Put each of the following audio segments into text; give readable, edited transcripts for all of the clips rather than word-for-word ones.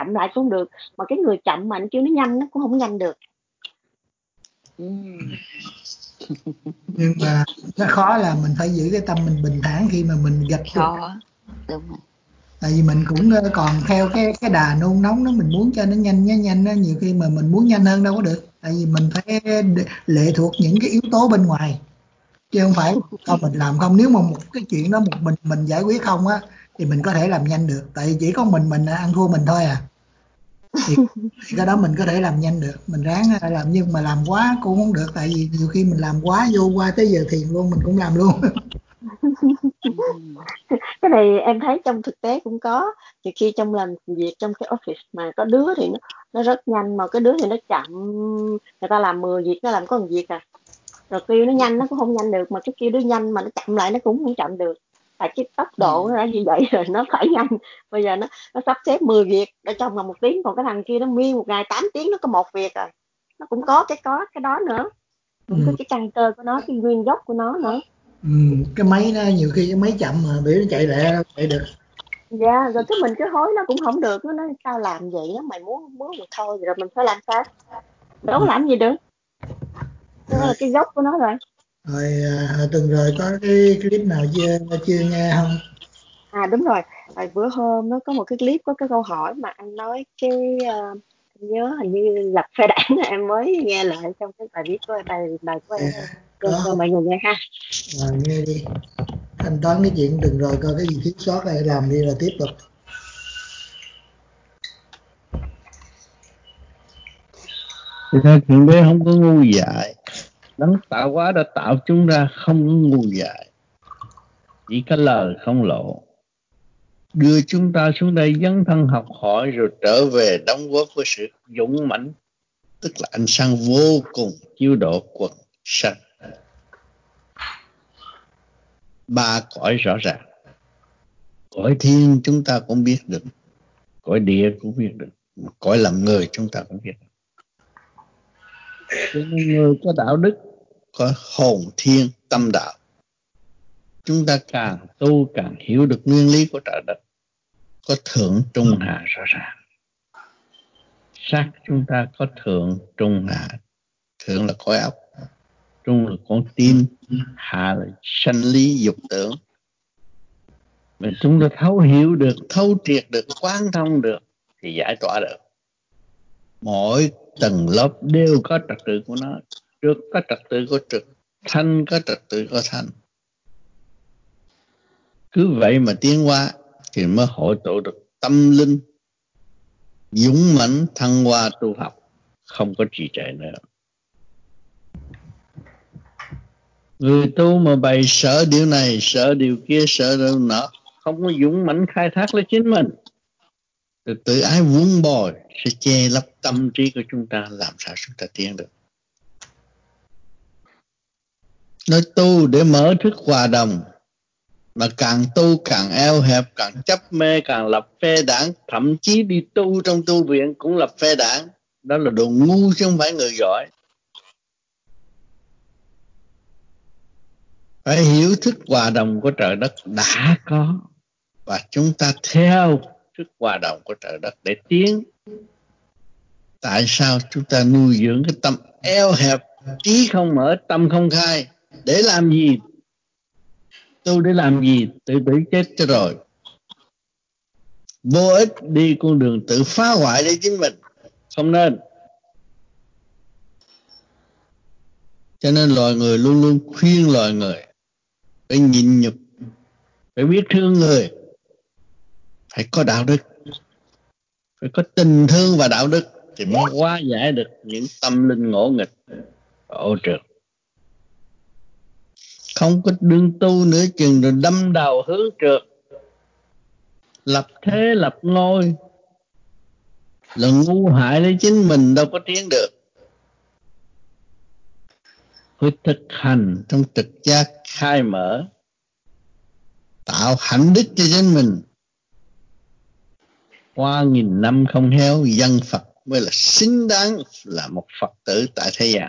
chậm lại cũng không được, mà cái người chậm mà anh kêu nó nhanh nó cũng không nhanh được. Nhưng mà nó khó là mình phải giữ cái tâm mình bình thản khi mà mình gặp chuyện. Đúng rồi. Tại vì mình cũng còn theo cái đà nôn nóng đó, mình muốn cho nó nhanh đó, nhiều khi mà mình muốn nhanh hơn đâu có được, tại vì mình phải lệ thuộc những cái yếu tố bên ngoài, chứ không phải không mình làm không. Nếu mà một cái chuyện đó một mình giải quyết không á thì mình có thể làm nhanh được, tại vì chỉ có mình ăn thua mình thôi à, thì cái đó mình có thể làm nhanh được, mình ráng làm. Nhưng mà làm quá cũng không được, tại vì nhiều khi mình làm quá vô qua tới giờ thiền luôn mình cũng làm luôn. Cái này em thấy trong thực tế cũng có, nhiều khi trong làm việc trong cái office mà có đứa thì nó rất nhanh, mà cái đứa thì nó chậm, người ta làm 10 việc nó làm có 1 việc à, rồi kêu nó nhanh nó cũng không nhanh được, mà cái kêu đứa nhanh mà nó chậm lại nó cũng không chậm được, tại cái tốc độ nó đã như vậy rồi nó phải nhanh. Bây giờ nó sắp xếp 10 việc ở trong vòng 1 tiếng, còn cái thằng kia nó nguyên một ngày 8 tiếng nó có 1 việc à, nó cũng có cái đó nữa, cũng có cái căn cơ của nó, cái nguyên gốc của nó nữa. Cái máy nó nhiều khi cái máy chậm mà biểu nó chạy lẹ đâu chạy được. Dạ, rồi cái mình cứ hối nó cũng không được, nó nói sao làm vậy đó, mày muốn thì thôi, rồi mình phải làm sao, đâu có làm gì được, đó Rồi, là cái gốc của nó rồi. tuần rồi có cái clip nào chưa nghe không? Đúng rồi, hồi bữa hôm nó có một cái clip có cái câu hỏi mà anh nói cái anh nhớ hình như lập phe đảng em mới nghe lại trong cái bài viết của bài của em, cho Có mọi người nghe ha. nghe đi, thanh toán cái chuyện tuần rồi coi cái gì thiếu sót này làm đi là tiếp tục. Thì ra Thượng Đế không có ngu dại, đấng tạo hóa đã tạo chúng ra không có ngu dại, chỉ có lời không lộ, đưa chúng ta xuống đây dấn thân học hỏi rồi trở về đóng góp với sự dũng mãnh, tức là ánh sáng vô cùng chiếu độ quần sanh. 3 cõi rõ ràng, cõi thiên chúng ta cũng biết được, cõi địa cũng biết được, cõi làm người chúng ta cũng biết được. Cho nên người có đạo đức, có hồn thiên tâm đạo, chúng ta càng tu càng hiểu được nguyên lý của trời đất, có thượng trung hạ rõ ràng. Sắc chúng ta có thượng trung hạ, thượng là khối óc, trung là con tim, hạ là sanh lý dục tưởng. Mà chúng ta thấu hiểu được, thấu triệt được, quán thông được thì giải tỏa được. Mỗi tầng lớp đều có trật tự của nó, trực có trật tự của trực, thanh có trật tự của thanh. Cứ vậy mà tiến hóa thì mới hội tụ được tâm linh dũng mãnh thăng hoa tu học, không có trì trệ nữa. Người tu mà bày sợ điều này, sợ điều kia, sợ điều nọ, không có dũng mãnh khai thác lấy chính mình, tự ái vun bồi sẽ che lấp tâm trí của chúng ta, làm sao chúng ta tiến được. Nói tu để mở thức hòa đồng, mà càng tu càng eo hẹp, càng chấp mê, càng lập phe đảng, thậm chí đi tu trong tu viện cũng lập phe đảng. Đó là đồ ngu chứ không phải người giỏi. Phải hiểu thức hòa đồng của trời đất đã có, và chúng ta theo thức hòa đồng của trời đất để tiến. Tại sao chúng ta nuôi dưỡng cái tâm eo hẹp, trí không mở, tâm không khai? Để làm gì? Tu để làm gì? Tự tử chết cho rồi. Vô ích đi con đường tự phá hoại để chính mình. Không nên. Cho nên loài người luôn luôn khuyên loài người phải nhịn nhục, phải biết thương người, phải có đạo đức, phải có tình thương và đạo đức thì mới hóa giải được những tâm linh ngỗ nghịch và ô trượt. Không có đương tu nữa chừng rồi đâm đầu hướng trượt, lập thế lập ngôi là ngu hại lấy chính mình, đâu có tiến được. Phải thực hành trong trực giác khai mở, tạo hạnh đức cho chính mình. Qua 1000 năm không héo, dân Phật mới là xứng đáng là một Phật tử tại thế gian.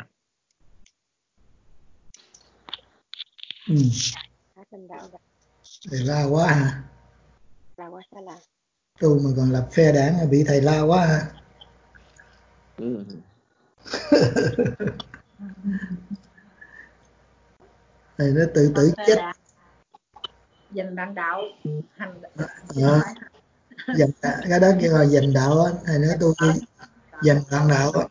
Thì la quá hả? La quá sao là Tu mà còn lập phe đảng là bị thầy la quá ha. Ừ. Thầy nó tự tử chết. Dành bạn đạo hành Ờ, cái đó kêu là dành đạo á. Thầy nói tôi dành bạn đạo á.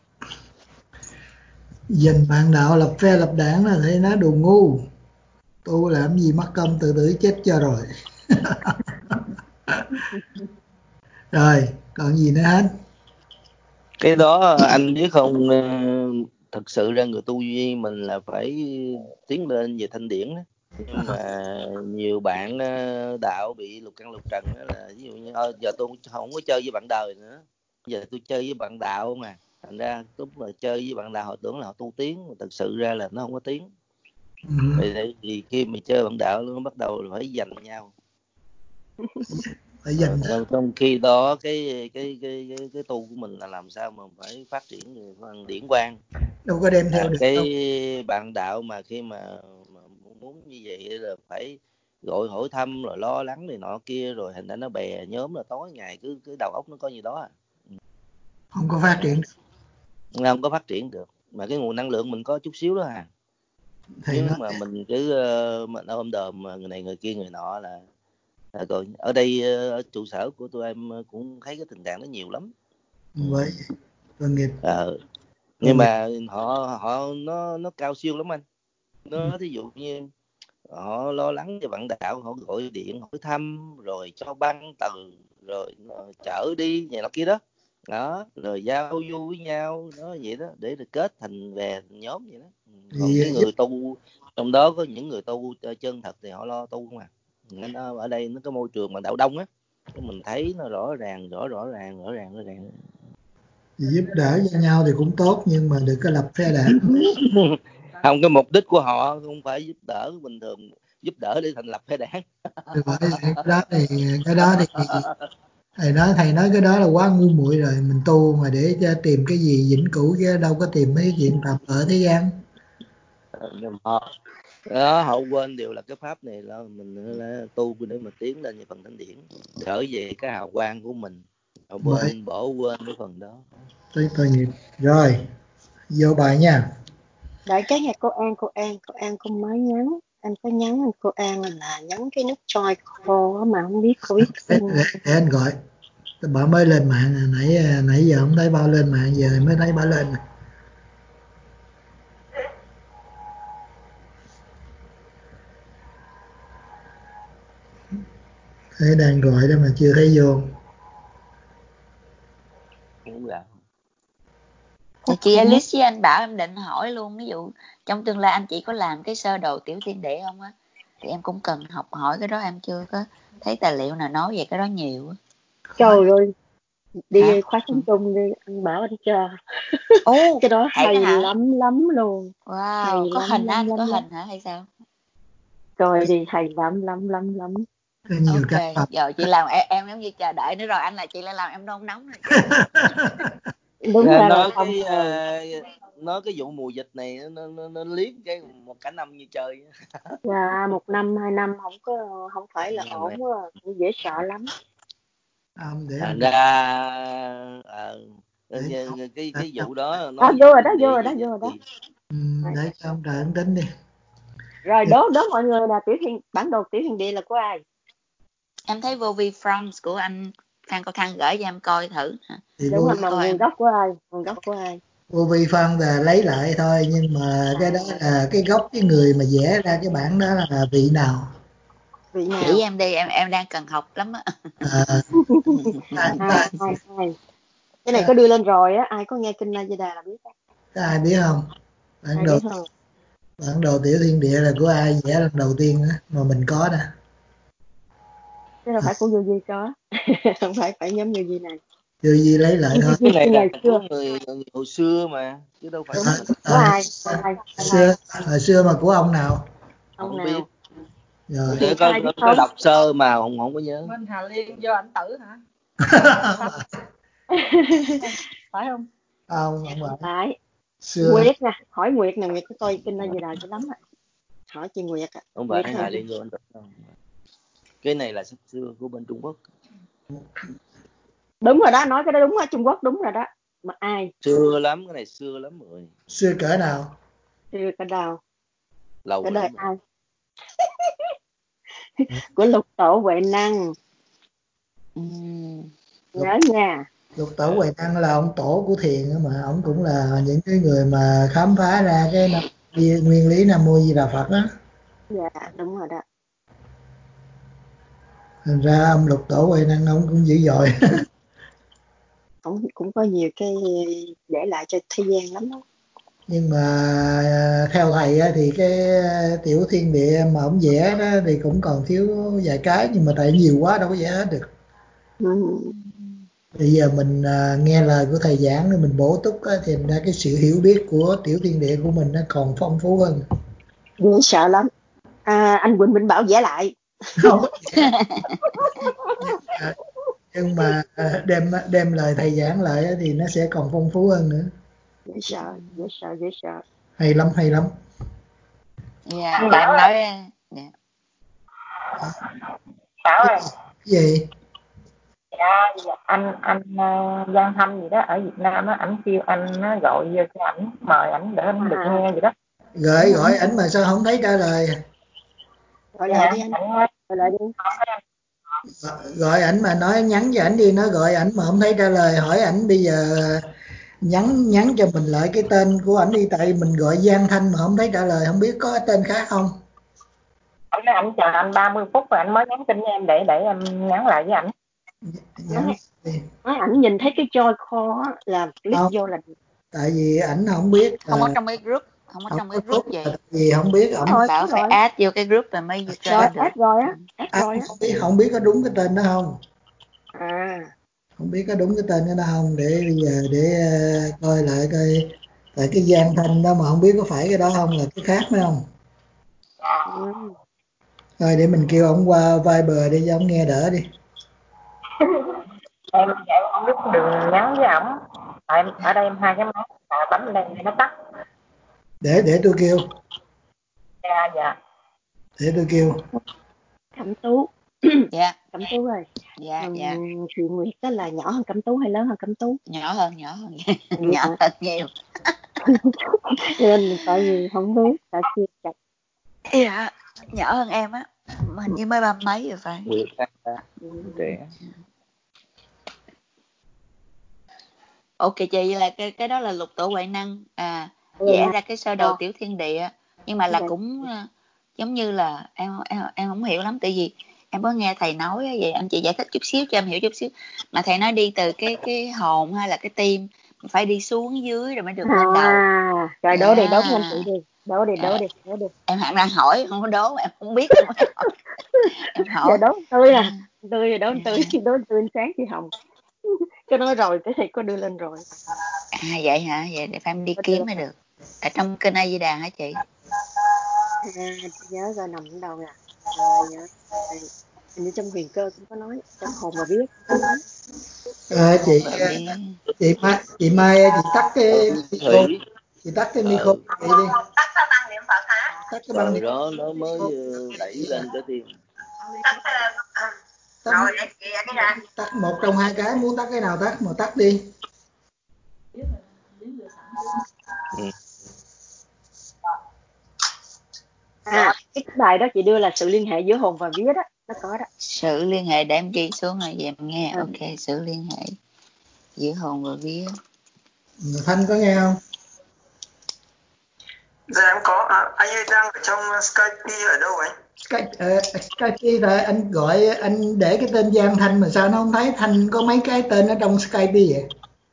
Dành bạn đạo lập phe lập đảng là thầy nói đồ ngu. Tu làm gì mắc công tự tử chết cho rồi. Rồi còn gì nữa hết? Cái đó anh biết không, thực sự ra người tu duy mình là phải tiến lên về thanh điển đó. Nhưng mà nhiều bạn đạo bị lục căn lục trần đó, là ví dụ như giờ tôi không có chơi với bạn đời nữa, giờ tôi chơi với bạn đạo mà, thành ra lúc mà chơi với bạn đạo họ tưởng là họ tu tiến, mà thực sự ra là nó không có tiến. Vậy thì khi mình chơi bạn đạo nó bắt đầu là phải giành nhau. Phải dành Trong khi đó cái tu của mình là làm sao mà phải phát triển được điển quang. đâu có đem theo được Cái đâu. bạn đạo mà khi mà muốn như vậy là phải gọi hỏi thăm rồi lo lắng này nọ kia, rồi hình ảnh nó bè nhóm là tối ngày cứ đầu óc nó có gì đó Không có phát triển được. không có phát triển được, mà cái nguồn năng lượng mình có chút xíu đó Thầy nói nhưng mà mình cứ mình ôm đờm người này người kia người nọ là rồi ở đây ở trụ sở của tụi em cũng thấy cái tình trạng nó nhiều lắm. vậy tội nghiệp. Nhưng mà họ nó cao siêu lắm anh. Nó thí dụ như họ lo lắng cho bạn đạo, họ gọi điện hỏi thăm rồi cho băng từ rồi chở đi này nọ kia đó, rồi giao du với nhau đó, vậy đó, để được kết thành về thành nhóm vậy đó. Còn những người tu trong đó có những người tu chân thật thì họ lo tu không nó ở đây nó có môi trường mà đạo đông á, mình thấy nó rõ ràng. Giúp đỡ cho nhau thì cũng tốt, nhưng mà đừng có lập phe đảng. Không, cái mục đích của họ không phải giúp đỡ bình thường, giúp đỡ để thành lập phe đảng. Cái đó thì thầy nói cái đó là quá ngu muội rồi. Mình tu mà để cho tìm cái gì vĩnh cửu chứ đâu có tìm mấy chuyện tạm ở thế gian. Đó, họ quên điều là cái pháp này là mình là tu để mà tiến lên như phần thánh điển, trở về cái hào quang của mình, họ bỏ quên cái phần đó. Tội nghiệp. Rồi vô bài nha. Đợi cái nhà cô An có mới nhắn, anh có nhắn anh cô An là nhắn cái nút join call mà không biết cô biết Để anh gọi. Bà mới lên mạng, nãy giờ không thấy bao lên mạng, giờ mới thấy bà lên. Thế đang gọi đó mà chưa thấy vô. Chị Alice với anh Bảo em định hỏi luôn, ví dụ trong tương lai anh chị có làm cái sơ đồ tiểu thiên địa không á, thì em cũng cần học hỏi cái đó, em chưa có thấy tài liệu nào nói về cái đó nhiều á. Trời ơi, đi khóa sống chung đi, anh Bảo anh cho. Cái đó hay lắm luôn. Wow, hay có lắm, hình lắm, anh lắm, có lắm. hình hả hay sao? Rồi đi hay lắm. Nhiều Ok, giờ chị làm em giống như chờ đợi nữa rồi, anh là chị lại làm em nôn nóng rồi. Đúng ra là nói cái vụ mùa dịch này nó liếc cái một cả năm như chơi. Dạ, 1 năm 2 năm không phải là ổn quá, cũng dễ sợ lắm. Thành ra cái vụ đó nói vô rồi đó. Để cho ông Trời tính đi. Rồi đố mọi người là bản đồ tiểu thiên địa là của ai? Em thấy vô vi France của anh Phan Cao Thăng gửi cho em coi thử. Đúng rồi, mà nguồn gốc của ai? Vô vi phân là lấy lại thôi, nhưng mà cái đó là cái gốc, cái người mà vẽ ra cái bản đó là vị nào? Chỉ em đi, em đang cần học lắm á. Ai. Cái này có đưa lên rồi á, ai có nghe kinh La Di Đà là biết. Có ai biết không? Bản đồ tiểu thiên địa là của ai vẽ lần đầu tiên á mà mình có nè? Chứ đâu phải của Vô Vi có. Không phải nhóm Vô Vi này. Vô Vi lấy lại thôi. Cái này là của người hồi xưa mà, chứ đâu phải của ai? Hồi xưa mà của ông nào? Không biết. Rồi. Để có đọc sơ mà không có nhớ. Minh Hà Liên do ảnh tử hả? Phải không? Không phải. Xưa... Nguyệt nè, hỏi Nguyệt nè, Nguyệt có coi kinh La Di Đà cho lắm á. Hỏi chị Nguyệt ạ. Không phải Hà Liên do ảnh tử không. Cái này là sách xưa của bên Trung Quốc. Đúng rồi đó, nói cái đó đúng, ở Trung Quốc đúng rồi đó. Mà ai? Xưa lắm, cái này xưa lắm rồi. Xưa cỡ nào? Xưa cả đào. Lâu Cái đời lắm rồi. ai? Của Lục Tổ Huệ Năng. Nhớ nha. Lục Tổ Huệ Năng là ông tổ của thiền á, mà ông cũng là những cái người mà khám phá ra cái nguyên lý Nam Mô Di Đà Phật đó. Dạ đúng rồi đó. Thành ra ông Lục Tổ Huệ Năng ông cũng dữ dội. Ông cũng có nhiều cái để lại cho thế gian lắm đó. Nhưng mà theo thầy á, thì cái tiểu thiên địa mà ông vẽ đó thì cũng còn thiếu vài cái, nhưng mà tại nhiều quá đâu có vẽ hết được. Bây giờ mình nghe lời của thầy giảng thì mình bổ túc á, thì thành ra cái sự hiểu biết của tiểu thiên địa của mình nó còn phong phú hơn. Dễ sợ lắm. Anh Quỳnh Minh Bảo vẽ lại. Không, nhưng mà đem lời thầy giảng lại á, thì nó sẽ còn phong phú hơn nữa. Dễ sợ, dễ sợ, dễ sợ. Hay lắm, hay lắm. Dạ, thì em nói dạ. Bảo ơi, Cái gì? dạ, anh Giang Thanh gì đó ở Việt Nam á, ảnh kêu anh nó gọi vô cho ảnh, mời ảnh để anh được nghe gì đó. Gọi ảnh mà sao không thấy trả lời? Gọi Vậy lại hả? đi anh. Ảnh nói Gọi lại đi. Gọi ảnh mà nói nhắn cho ảnh đi, nó gọi ảnh mà không thấy trả lời, hỏi ảnh bây giờ nhắn cho mình lại cái tên của ảnh đi, tại mình gọi Giang Thanh mà không thấy trả lời, không biết có tên khác không. ảnh nói ảnh chờ anh 30 phút rồi ảnh mới nhắn tin với em để em nhắn lại với ảnh. Nhắn đi. Nói ảnh nhìn thấy cái joy call á, là click Không, vô là tại vì ảnh không biết Không có trong cái group, không có không trong có cái tốt, group vậy. tại vì không biết ổng rồi, Bảo phải rồi. add vô cái group rồi mới Rồi join được. add rồi á, add rồi á. không biết có đúng cái tên đó không. À, Không biết có đúng cái tên đó không, để bây giờ để coi lại coi, tại cái Giang Thanh đó mà không biết có phải cái đó không, là cái khác phải không. ừ. Thôi để mình kêu ổng qua Viber đi cho ổng nghe đỡ đi. Em không biết đường nhắn với ổng. Tại ở đây em hai cái máy bấm lên nó tắt. Để tôi kêu. Dạ. Để tôi kêu. Cẩm Tú. Dạ, Cẩm Tú ơi. dạ, dạ. Chị Nguyệt đó là nhỏ hơn Cẩm Tú hay lớn hơn Cẩm Tú? Nhỏ hơn Vậy nhỏ hả? hơn nhiều. Nên tại vì không biết, tại chia chặt. Dạ, nhỏ hơn em á, hình như mới 30 mấy rồi phải. Nguyệt trẻ. Ok chị, vậy là cái đó là Lục Tổ Huệ Năng Huệ vẽ Năng. ra cái sơ đồ tiểu thiên địa, nhưng mà là Dạ. cũng giống như là em không hiểu lắm, tại vì em có nghe thầy nói á, vậy anh chị giải thích chút xíu cho em hiểu chút xíu. Mà thầy nói đi từ cái hồn hay là cái tim phải đi xuống dưới rồi mới được lên đầu. Rồi đố đi, đố với anh chị À, đi. Đố đi. em hẳn đang hỏi không có đố, em không biết em mới hỏi. Em Giờ hỏi. đố tươi à. Tươi rồi, đố Dạ. tươi, đố tươi ánh sáng chị Hồng. Cái nói rồi, cái thầy có đưa lên rồi. Vậy hả? Vậy để phải em đi Có đưa kiếm lên mới rồi. được. Ở trong kênh A Di Đà hả chị? Nhớ rồi, nằm ở đâu nè. Nhớ. Hình như trong huyền cơ cũng có nói, trong hồn và biết cũng có nói. Chị Và biết. chị Mai chị tắt cái micro, Thủy. chị tắt cái micro chị đi. Tắt sao băng niệm Phật hả? Tắt cái băng Rồi điện. đó nó mới đẩy lên cái tim. Tắt, Rồi để chị đi ra. tắt một trong hai cái, muốn tắt cái nào tắt, mà tắt đi. Cái bài đó chị đưa là sự liên hệ giữa hồn và vía đó, nó có đó. Sự liên hệ để em ghi xuống rồi về em nghe. Ừ. Ok, sự liên hệ giữa hồn và vía. Thanh có nghe không? Dạ em có. Anh ơi đang ở trong Skype ở đâu anh? Skype rồi anh gọi, anh để cái tên Giang Thanh mà sao nó không thấy. Thanh có mấy cái tên ở trong Skype vậy?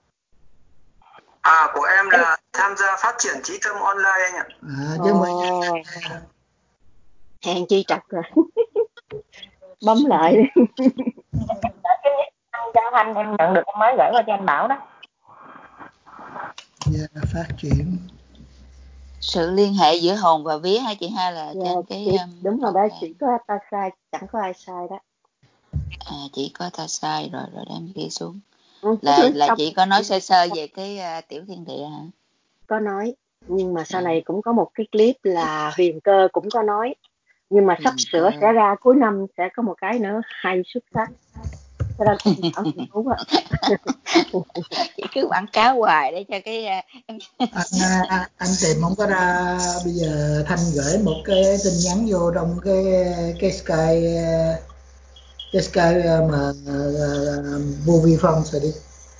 Của em là tham gia phát triển trí tâm online anh ạ. Chứ không phải. Hèn chi trật rồi. Bấm lại đi. Cái anh em nhận được em mới gửi qua cho anh Bảo đó. Phát triển. Sự liên hệ giữa hồn và vía hả chị, hay là trên cái Đúng rồi đó, chỉ có ta sai, chẳng có ai sai đó. chỉ có ta sai rồi để em ghi xuống. Chắc nói Là xong. chị có nói sơ sơ về cái tiểu thiên địa hả? Có nói, nhưng mà sau này cũng có một cái clip là huyền cơ cũng có nói, nhưng mà sắp sửa sẽ ra cuối năm sẽ có một cái nữa hay xuất sắc. Cho nên em bảo đúng rồi. Chị cứ quảng cáo hoài để cho cái Anh tìm không có ra. Bây giờ Thanh gửi một cái tin nhắn vô trong cái Sky mà movie phone rồi đi.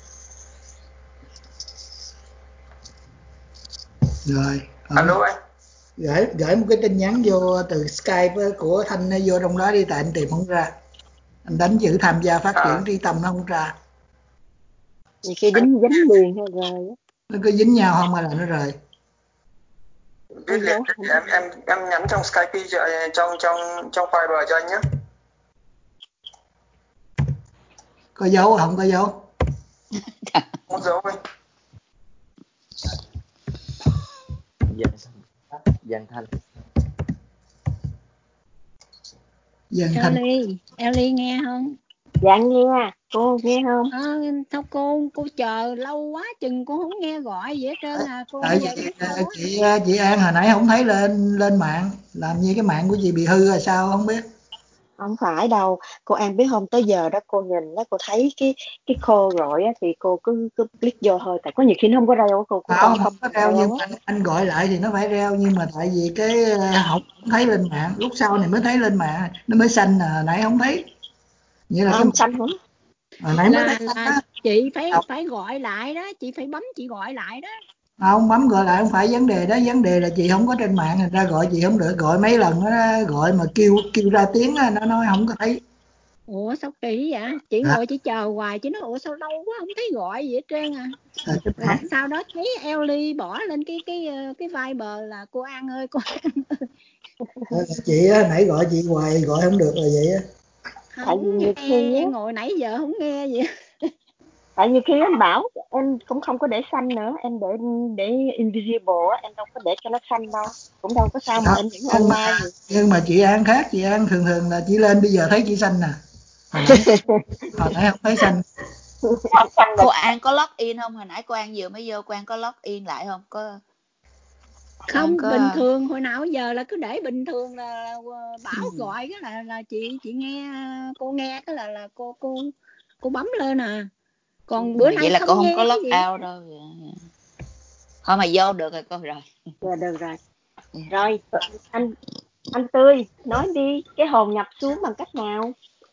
Rồi Alo anh. gửi một cái tin nhắn vô từ Skype của Thanh vô trong đó đi, tại anh tìm không ra. Anh đánh chữ tham gia phát triển tri tâm nó không ra. Nhiều khi dính liền hay rồi á. Nó có dính nhau không hay là nó rời? Viết liền thì em nhắn trong Skype trong Viber cho anh nhé. Có dấu không có dấu? Không dấu anh. Giang Thanh. Ellie nghe không? Dạ nghe, cô nghe không? Sao cô chờ lâu quá chừng cô không nghe gọi vậy hết trơn à. Cô Tại vì chị An hồi nãy không thấy lên mạng, làm như cái mạng của chị bị hư rồi sao không biết. Không phải đâu, cô An biết không, tới giờ đó cô nhìn đó, cô thấy cái call gọi á, thì cô cứ click vô thôi, tại có nhiều khi nó không có reo, cô cũng Không không có reo, reo nhưng á. mà anh gọi lại thì nó phải reo, nhưng mà tại vì cái không thấy lên mạng, lúc sau này mới thấy lên mạng, nó mới xanh nãy không thấy. Nghĩa là cái Xanh hả? hồi nãy mới thấy xanh là đó. chị phải gọi lại đó, chị phải bấm chị gọi lại đó. Không, bấm gọi lại không phải vấn đề đó, vấn đề là chị không có trên mạng, người ta gọi chị không được, gọi mấy lần nó gọi mà kêu ra tiếng nó nói không có thấy. Ủa sao kỳ vậy? Chị ngồi chị chờ hoài, chị nói ủa sao lâu quá không thấy gọi gì hết trơn à. Rồi sau đó thấy Ellie bỏ lên cái Viber là cô An ơi, cô An ơi. Chị nãy gọi chị hoài gọi không được là vậy á. Tại vì nhiều khi á, ngồi nãy giờ không nghe gì. tại nhiều khi anh bảo em cũng không có để xanh nữa, em để invisible á, em đâu có để cho nó xanh đâu, cũng đâu có sao mà em vẫn online vậy. Nhưng mà chị An khác, chị An thường là chị lên bây giờ thấy chị xanh nè, hồi nãy không thấy xanh. Cô An có log in không? Hồi nãy cô An vừa mới vô, cô An có log in lại không? Không, bình thường hồi nào giờ là cứ để bình thường, là Bảo gọi cái là chị nghe, cô nghe cái là cô bấm lên à. Còn bữa nay vậy là cô không có log gì out đâu. Thôi mà vô được rồi cô rồi. Dạ được rồi. Rồi anh Tươi nói đi, cái hồn nhập xuống bằng cách nào?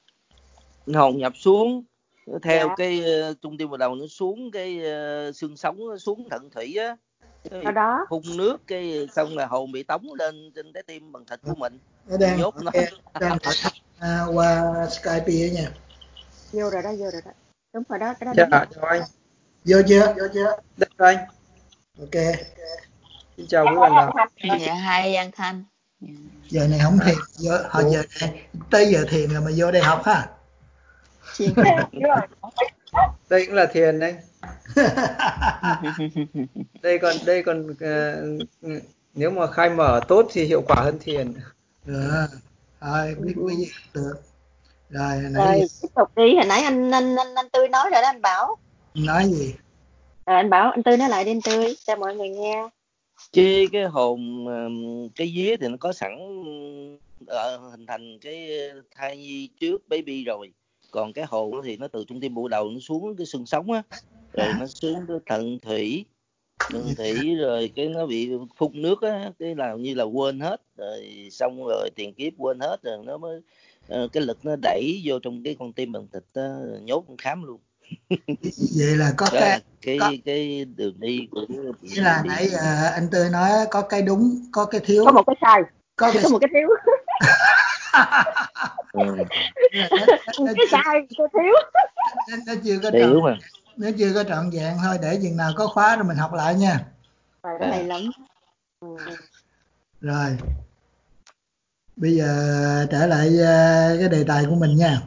Hồn nhập xuống theo cái trung tim vào đầu, nó xuống cái xương sống, nó xuống thận thủy á, Sau đó phun nước cái xong là hồn bị tống lên trên trái tim bằng thịt của mình. Nó đang nhốt nó đang qua Skype nha. Vô rồi đó. Đúng rồi đó, cái đó Dạ, đúng rồi. chào anh. Vô chưa? Được anh. Ok. Xin chào quý bạn đạo. Dạ, hai Giang Thanh. Giờ này không thiền, giờ này tới giờ thiền rồi mà vô đây học ha. Đây cũng là thiền đấy. Đây còn nếu mà khai mở tốt thì hiệu quả hơn thiền. Thôi biết cái gì được. Rồi Rồi tiếp tục đi, hồi nãy anh Tươi nói rồi đó, anh Bảo. Nói gì? Anh Bảo, anh Tươi nói lại đi anh Tươi cho mọi người nghe. Chứ cái hồn, cái vía thì nó có sẵn hình thành cái thai nhi trước baby rồi, còn cái hồn thì nó từ trung tim bộ đầu nó xuống cái xương sống á, rồi nó xuống cái thận thủy rồi cái nó bị phun nước á, cái là như là quên hết rồi, xong rồi tiền kiếp quên hết rồi nó mới cái lực nó đẩy vô trong cái con tim bằng thịt đó, nhốt khám luôn. Vậy là có cái đường đi của nghĩa là nãy anh Tươi nói có cái đúng, có cái thiếu, có một cái sai, có một cái thiếu. Cái sai, cái thiếu. Nó chưa có thiếu mà. Nó chưa có trọn vẹn, thôi để chừng nào có khóa rồi mình học lại nha. Rồi cái này lắm. Rồi bây giờ trở lại cái đề tài của mình nha.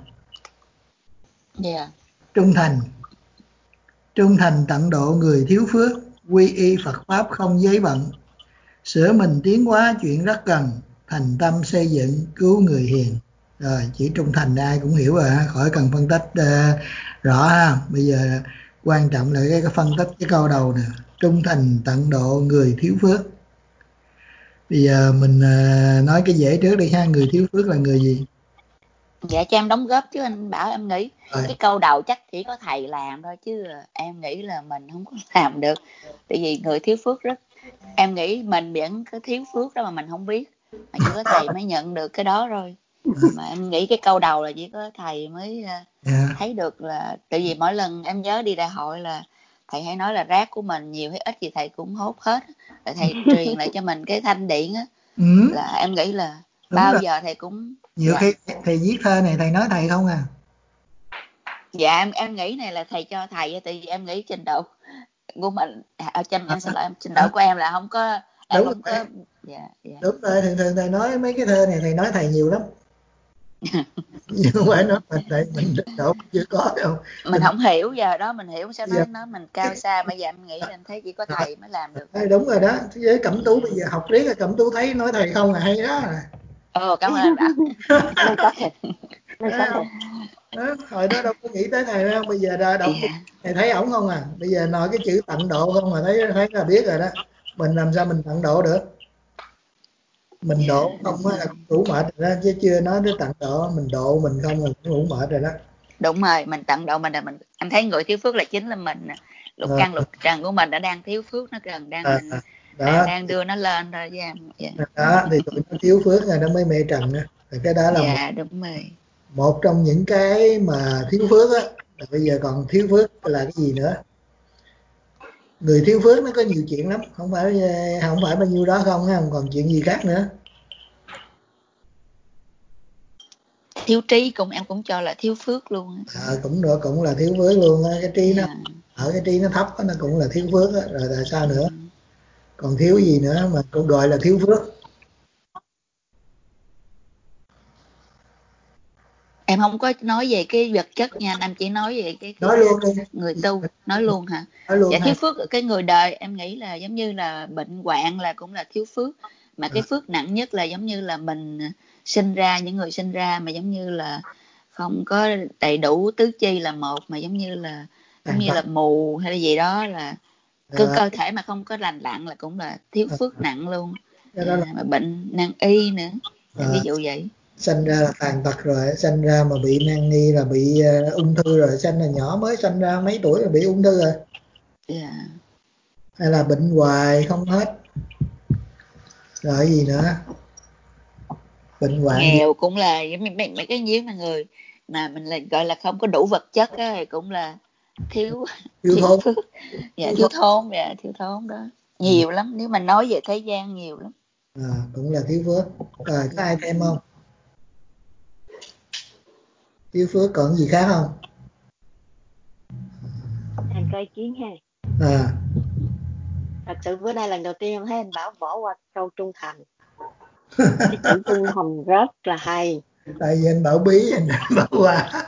Trung thành tận độ người thiếu phước, quy y Phật pháp không giấy bận, sửa mình tiến hóa chuyện rất cần, thành tâm xây dựng cứu người hiền. Rồi chỉ trung thành ai cũng hiểu rồi ha, khỏi cần phân tích rõ ha. Bây giờ quan trọng là cái phân tích cái câu đầu nè, trung thành tận độ người thiếu phước. Bây giờ mình nói cái dễ trước đi ha, người thiếu phước là người gì? Dạ cho em đóng góp chứ anh Bảo. Em nghĩ Rồi. cái câu đầu chắc chỉ có thầy làm thôi, chứ em nghĩ là mình không có làm được. Tại vì người thiếu phước rất, em nghĩ mình vẫn có thiếu phước đó mà mình không biết, mà chỉ có thầy mới nhận được cái đó thôi. Mà em nghĩ cái câu đầu là chỉ có thầy mới thấy được. Là tại vì mỗi lần em nhớ đi đại hội là thầy hay nói là rác của mình nhiều hay ít gì thầy cũng hốt hết, rồi thầy truyền lại cho mình cái thanh điển á. Là em nghĩ là Đúng bao rồi. giờ thầy cũng Nhiều khi thầy viết thơ này thầy nói thầy không à. Dạ em nghĩ này là thầy cho thầy, tại vì em nghĩ trình độ của mình em xin lỗi, trình độ của em là không có, em Đúng không rồi. có. Dạ. Đúng rồi, thường thầy nói mấy cái thơ này thầy nói thầy nhiều lắm. Nhưng không phải nói mình trình độ chưa có đâu. Mình không hiểu, giờ đó mình hiểu sao Giờ nói mình cao xa. Bây giờ em nghĩ là em thấy chỉ có thầy mới làm được. đúng rồi đó. Với Cẩm Tú bây giờ học riết là Cẩm Tú thấy nói thầy không là hay đó. Cảm ơn anh Bảo. Nâng cấp thiệt. Hồi đó đâu có nghĩ tới thầy đâu, bây giờ đã đọc thầy thấy ổng không à. Bây giờ nói cái chữ tận độ không mà thấy là biết rồi đó. Mình làm sao mình tận độ được. Mình độ không á là cũng đủ mệt rồi đó, chứ chưa nói tới tận độ. Mình độ mình không là cũng đủ mệt rồi đó. Đúng rồi, mình tận độ mình là mình. Em thấy người thiếu phước là chính là mình. Lục căn lục trần của mình đã đang thiếu phước, nó cần đang đưa nó lên thôi với em. Đó thì tụi nó thiếu phước rồi nó mới mê trần á. Cái đó là đúng rồi. Một trong những cái mà thiếu phước á. Bây giờ còn thiếu phước là cái gì nữa? Người thiếu phước nó có nhiều chuyện lắm, không phải bao nhiêu đó không, còn chuyện gì khác nữa. Thiếu trí em cũng cho là thiếu phước luôn. Cũng là thiếu phước luôn á. Cái trí nó ở cái trí nó thấp đó, nó cũng là thiếu phước á. Rồi tại sao nữa? Còn thiếu gì nữa mà cũng gọi là thiếu phước? Em không có nói về cái vật chất nha, em chỉ nói về cái nói luôn đi. Người tu. Nói luôn hả? Nói luôn. Dạ, thiếu phước cái người đời em nghĩ là giống như là bệnh hoạn là cũng là thiếu phước. Mà cái phước nặng nhất là giống như là mình sinh ra, những người sinh ra mà giống như là không có đầy đủ tứ chi là một, mà giống như là mù hay là gì đó, là cơ thể mà không có lành lặn là cũng là thiếu phước nặng luôn. Mà bệnh nan y nữa, ví dụ vậy. Sanh ra là tàn tật rồi, sanh ra mà bị nan y là bị ung thư rồi, sanh là nhỏ mới sanh ra mấy tuổi là bị ung thư rồi. Hay là bệnh hoài không hết. Rồi gì nữa? Bệnh hoạn nghèo cũng là mấy cái nhiễu mà người mà mình là gọi là không có đủ vật chất á, cũng là thiếu thốn. phước. Thiếu thốn đó. Nhiều lắm, nếu mà nói về thế gian nhiều lắm. Cũng là thiếu phước. Rồi có ai thêm không? Thiếu phước còn gì khác không? Anh có ý kiến ha. Thật sự bữa nay lần đầu tiên em thấy anh Bảo bỏ qua câu trung thành. Cái chữ trung thành rất là hay. Tại vì anh Bảo bí anh bỏ qua.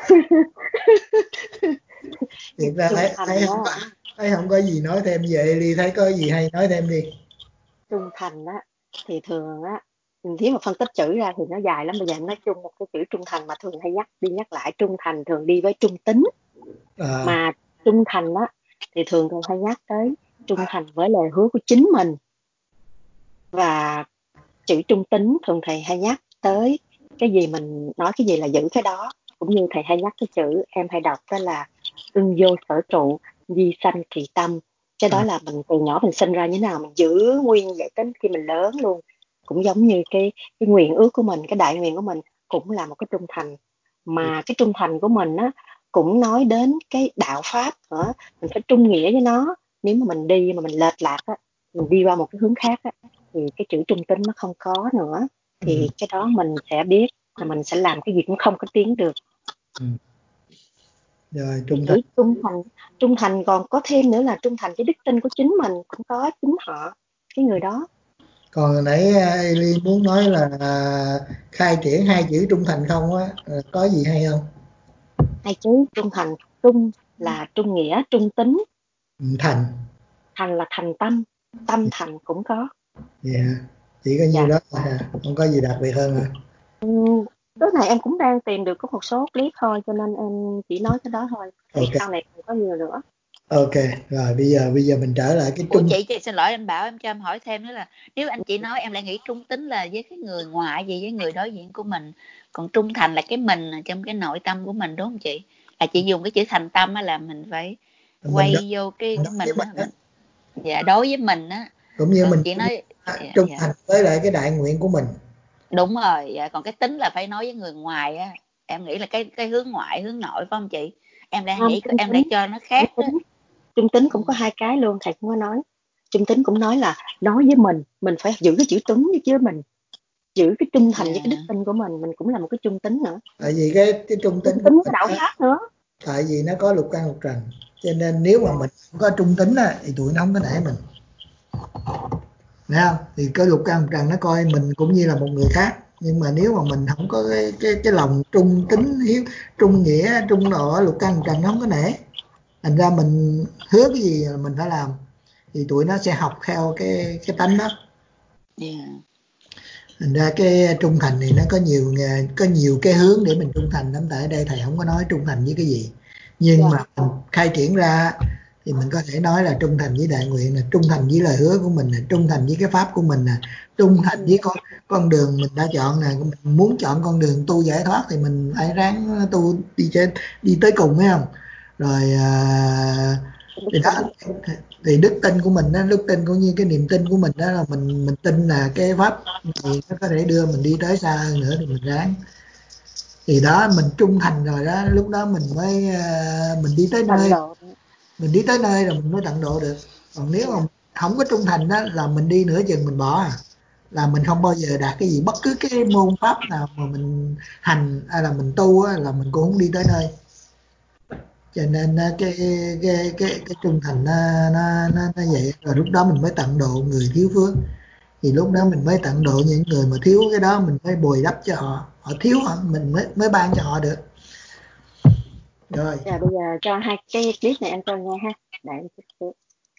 Thiệt ra thấy không có gì nói thêm về đi, thấy có gì hay nói thêm đi. Trung thành á thì thường á, nếu mà phân tích chữ ra thì nó dài lắm. Bây giờ em nói chung một cái chữ trung thành mà thường hay nhắc lại, trung thành thường đi với trung tín. Mà trung thành á thì thường hay nhắc tới trung thành với lời hứa của chính mình. Và chữ trung tín thường thầy hay nhắc tới cái gì mình nói cái gì là giữ cái đó. Cũng như thầy hay nhắc cái chữ em hay đọc đó là ưng vô sở trụ, di sanh kỳ tâm. Cái đó là mình từ nhỏ mình sinh ra như thế nào mình giữ nguyên vậy đến khi mình lớn luôn. Cũng giống như cái nguyện ước của mình, cái đại nguyện của mình cũng là một cái trung thành. Mà cái trung thành của mình á cũng nói đến cái đạo pháp nữa. Mình phải trung nghĩa với nó. Nếu mà mình đi mà mình lệch lạc á, mình đi qua một cái hướng khác á, thì cái chữ trung tín nó không có nữa. Thì cái đó mình sẽ biết là mình sẽ làm cái gì cũng không có tiến được. Rồi trung thành còn có thêm nữa là trung thành cái đức tin của chính mình, cũng có chính họ cái người đó. Còn nãy Eli muốn nói là khai triển hai chữ trung thành không á, có gì hay không? Hai chữ trung thành, trung là trung nghĩa, trung tính. Thành là thành tâm, tâm thành cũng có. Chỉ có nhiêu đó thôi, không có gì đặc biệt hơn hả? Cái này em cũng đang tìm được có một số clip thôi, cho nên em chỉ nói cái đó thôi. Thì sau này còn có nhiều nữa. Ok, rồi bây giờ mình trở lại cái Ủa trung. chị xin lỗi anh Bảo, em cho em hỏi thêm nữa là nếu anh chị nói em lại nghĩ trung tính là với cái người ngoại gì với người đối diện của mình, còn trung thành là cái mình trong cái nội tâm của mình, đúng không chị? Là chị dùng cái chữ thành tâm á, là mình phải Mình quay vô cái đối với mình mình á, đó, dạ đối với mình á. cũng như Còn mình chị nói dạ, trung dạ. thành với lại cái đại nguyện của mình. Đúng rồi, dạ. Còn cái tính là phải nói với người ngoài á, em nghĩ là cái hướng ngoại hướng nội phải không chị? Em đang Không, nghĩ em đang cho nó khác á. trung tính cũng có hai cái luôn, thầy cũng có nói. Trung tính cũng nói là nói với mình phải giữ cái chữ tuấn với mình, giữ cái trung thành với cái đức tin của mình cũng là một cái trung tính nữa. Tại vì cái trung tính Trung của tính mình với đạo á, pháp nữa. tại vì nó có lục căn lục trần, cho nên nếu mà mình không có trung tính á, thì tụi nó không có nể mình, thấy không? Thì cái lục căn lục trần nó coi mình cũng như là một người khác, nhưng mà nếu mà mình không có cái lòng trung tính hiếu, trung nghĩa, trung độ, lục căn lục trần nó không có nể, thành ra mình hứa cái gì là mình phải làm, thì tụi nó sẽ học theo cái tánh đó. Thành ra cái trung thành thì nó có nhiều cái hướng để mình trung thành lắm. Tại ở đây thầy không có nói trung thành với cái gì, nhưng mà mình khai triển ra thì mình có thể nói là trung thành với đại nguyện, là trung thành với lời hứa của mình, là trung thành với cái pháp của mình, là trung thành với con đường mình đã chọn, là mình muốn chọn con đường tu giải thoát thì mình phải ráng tu đi tới cùng, phải không? Rồi thì đó, thì đức tin của mình đó, đức tin cũng như cái niềm tin của mình đó, là mình tin là cái pháp gì nó có thể đưa mình đi tới xa hơn nữa, thì mình ráng. Thì đó, mình trung thành rồi đó, lúc đó mình mới mình đi tới nơi, rồi mình mới tận độ được. Còn nếu mà không có trung thành đó, là mình đi nửa chừng mình bỏ, là mình không bao giờ đạt cái gì. Bất cứ cái môn pháp nào mà mình hành hay là mình tu á, là mình cũng không đi tới nơi. Cho nên cái trung thành nó vậy, rồi lúc đó mình mới tận độ người thiếu phước. Thì lúc đó mình mới tận độ những người mà thiếu cái đó, mình mới bồi đắp cho họ thiếu mình mới ban cho họ được. Rồi bây giờ cho hai cái clip này anh cho nghe ha, để em chút.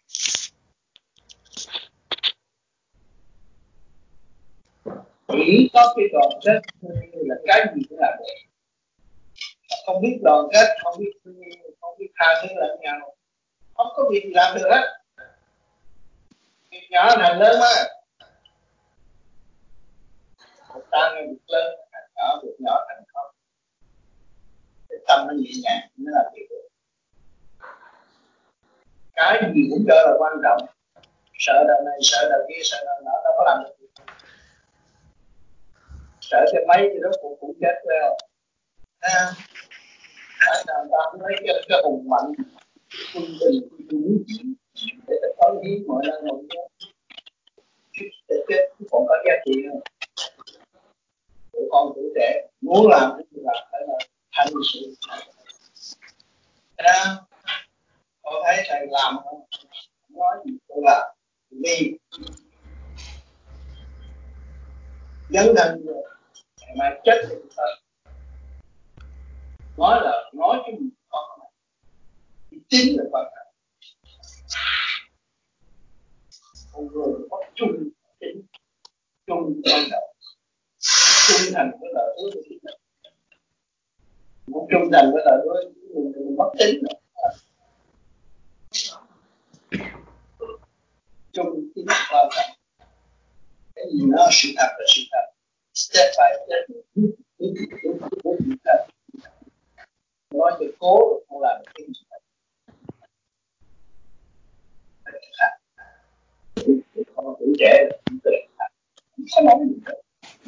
Chỉ có cái đoàn kết là cái gì cũng làm được. Không biết đoàn kết, không biết tha thứ lẫn nhau, không có việc gì làm được hết. Việc nhỏ thành lớn mà, một ta nghe việc lớn thành nhỏ, việc nhỏ thành không. Cái tâm nó nhẹ nhàng mới làm việc được. Cái gì cũng cho là quan trọng. Sợ đời này, sợ đời kia, sợ đời nọ, đâu có làm được. Sợ cái máy thì nó cũng chết theo. Tại sao ta cũng lấy cái hùng mạnh, quân bình, quân chiến để ta có hiến mọi nơi mọi chỗ. Để chết còn có giá trị không? Tụi con tuổi trẻ muốn làm cái gì làm phải là thành sự. Con thấy thầy làm không nói gì tôi làm, vì dấn thân rồi ngày mai chết thì sao? Nói cái gì con này chính là quan trọng. Con người có chung chính, chung quan trọng, trung thành với lợi ước của chính mình. Muốn trung thành với lợi ước mình mất tính rồi. Chung chính quan trọng. Cái gì nó sự thật là sự thật. Step by step. Nói cho cố không làm được cái gì. Con tuổi trẻ là cũng tự không nói gì nữa.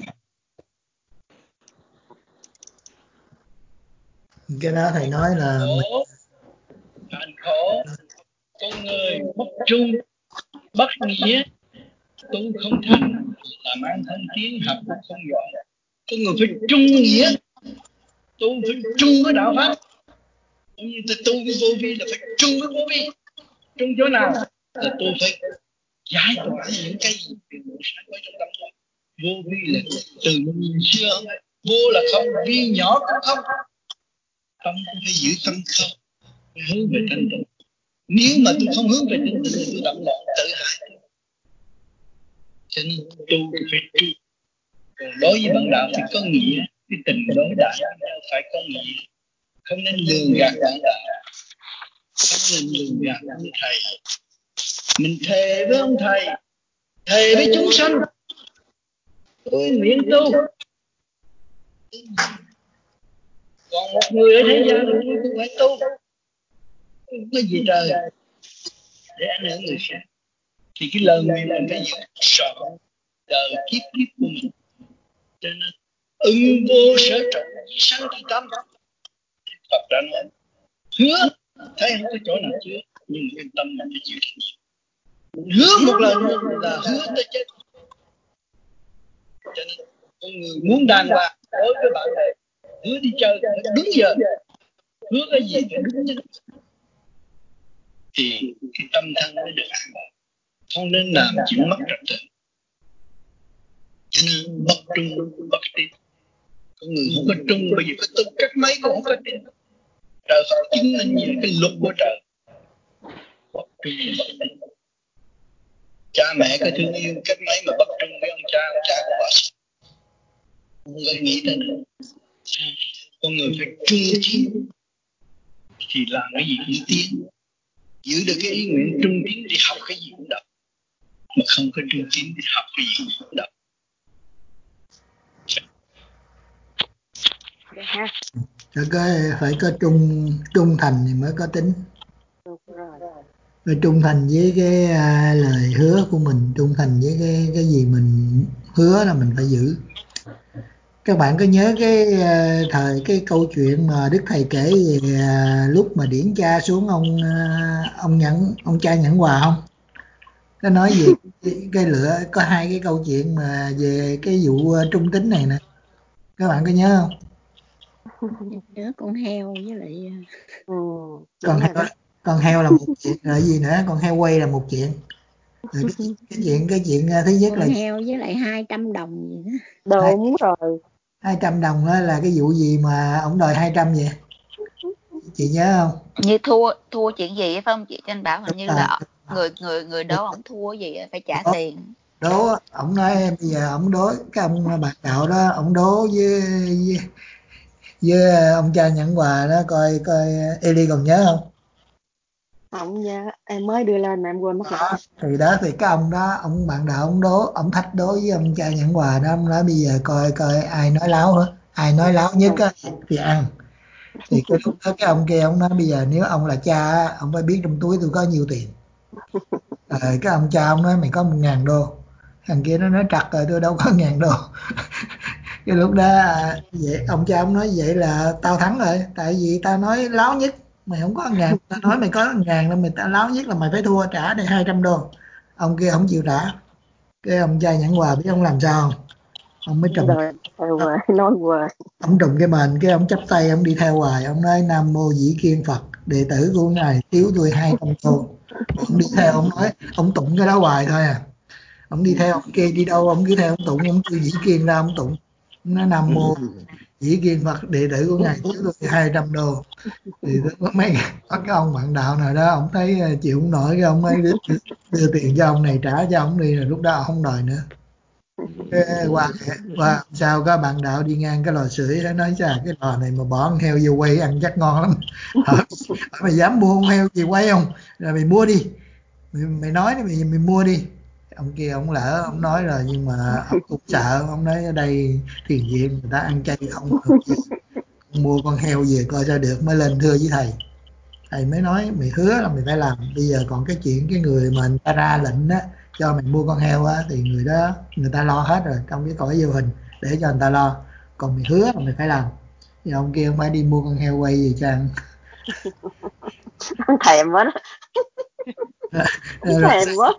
cái đó thầy nói là Hành khổ, con người bất trung, bất nghĩa, tu không thành, làm ăn không tiến, học không giỏi. Con người phải trung nghĩa, tu phải trung với đạo pháp. Cũng như tu với vô vi là phải trung với vô vi. Trung chỗ nào? Là tôi phải giải tỏa những cái gì phiền muộn sáng quấy trong tâm tôi. Vô vi là từ xưa, vô là không, vi nhỏ cũng không. Tâm tôi phải giữ tâm không, phải hướng về thanh tịnh. Nếu mà tôi không hướng về thanh tịnh thì tôi động loạn tự hại. Cho nên tu phải tu. Còn đối với bạn đạo phải có nghĩa, cái tình đối đãi phải có nghĩa, không nên lường gạt bạn đạo. không nên lường gạt ông thầy. Mình thề với ông thầy, thề với chúng sanh, tôi nguyện tu. Còn một người ở thế gian tôi cũng phải tu, không có gì trời để ảnh hưởng người khác. Thì cái lời nguyện mình phải giữ sợ đời kiếp kiếp của mình. Cho nên ưng vô sở trọng di sanh thì tâm. Phật đã nói hứa, thấy không có chỗ nào chứa, nhưng cái tâm mình phải chịu trách nhiệm. Hứa một lần là hứa tới chết. Cho nên con người muốn đàng hoàng đối với bạn bè, hứa đi chơi phải đúng giờ, hứa cái gì phải đúng nhất, thì cái tâm thân mới được an toàn. Không nên làm chuyện mất trật tự. Cho nên bất trung bất tín. Con người không có trung, bởi vì có tu cách mấy cũng không có tin. Trời Phật chứng minh về cái luật của trời. Bất trung bất tín. Cha mẹ có thương yêu cách mấy mà bất trung với ông cha của bà không có nghĩ tới nữa. Con người phải trung tín thì làm cái gì cũng tiến. Giữ được cái ý nguyện trung tín thì học cái gì cũng được. Mà không có trung tín thì học cái gì cũng được. Phải có trung thành thì mới có tính. Phải trung thành với cái lời hứa của mình, trung thành với cái gì mình hứa là mình phải giữ. Các bạn có nhớ cái câu chuyện mà Đức Thầy kể về lúc mà điển cha xuống ông cha Nhẫn Hòa không? Nó nói về cái lửa, có hai cái câu chuyện mà về cái vụ trung tính này nè. Các bạn có nhớ không? Đứa con heo với lại con heo là một chuyện, rồi gì nữa, con heo quay là một chuyện. Rồi cái chuyện thứ nhất con là heo với lại 200 đồng gì đó. Đúng rồi. 200 đồng đó là cái vụ gì mà ông đòi 200 vậy? Chị nhớ không? Như thua chuyện gì phải không chị? Anh bảo hình như là người đó ổng thua gì phải trả tiền. Đố, ổng nói em bây giờ ổng đố cái ông bạn đạo đó, ổng đố với ông cha Nhẫn Hòa đó, coi Eli còn nhớ không? Không nhớ, em mới đưa lên mà em quên mất rồi. Thì cái ông đó, ông bạn đạo ông đố, ông thách đố với ông cha Nhẫn Hòa đó, ông nói bây giờ coi ai nói láo hết, ai nói láo nhất á thì ăn. Thì cái lúc đó cái ông kia ông nói bây giờ nếu ông là cha, ông phải biết trong túi tôi có nhiêu tiền. Cái ông cha ông nói mày có 1.000 đô. Thằng kia nó nói trật rồi, tôi đâu có 1.000 đô. Cái lúc đó vậy ông cha ông nói vậy là tao thắng rồi, tại vì tao nói láo nhất, mày không có 1.000, tao nói mày có 1.000 nên mày tao láo nhất là mày phải thua, trả đây 200 đô. Ông kia không chịu trả. Cái ông cha Nhẫn Hòa biết ông làm sao không? Ông mới trùm nói hoài. Ông trùm cái mền, cái ông chắp tay, ông đi theo hoài, ông nói Nam Mô Dĩ Kiên Phật, đệ tử của ngài thiếu tôi 200 đô. Ông đi theo, ông nói, ông tụng cái đó hoài thôi à. Ông đi theo ông kia đi đâu ông cứ theo ông tụng, ông kêu Dĩ Kiên ra ông tụng. Ông nói Nam Mô Dĩ Kiên Phật, đệ tử của ngài thiếu tôi 200 đô. Thì có cái ông bạn đạo nào đó ông thấy chịu không nổi, cái ông mới đưa tiền cho ông này, trả cho ông đi, rồi lúc đó ông không đòi nữa. Qua sao các bạn đạo đi ngang cái lò sưởi đó, nói chà cái lò này mà bỏ con heo vô quay ăn chắc ngon lắm. Mày dám mua con heo gì quay không? Rồi mày mua đi, mày nói đi, mày mua đi. Ông kia ông lỡ ông nói rồi, nhưng mà ông cũng sợ, ông nói ở đây thiền viện người ta ăn chay không được gì. Mua con heo về coi sao được, mới lên thưa với thầy. Thầy mới nói mày hứa là mày phải làm. Bây giờ còn cái chuyện cái người mà người ta ra lệnh á cho mày mua con heo á, thì người đó người ta lo hết rồi trong cái cõi vô hình để cho người ta lo. Còn mày hứa là mày phải làm. Thì ông kia ông phải đi mua con heo quay gì cho ăn. Thèm quá đó. Thèm quá.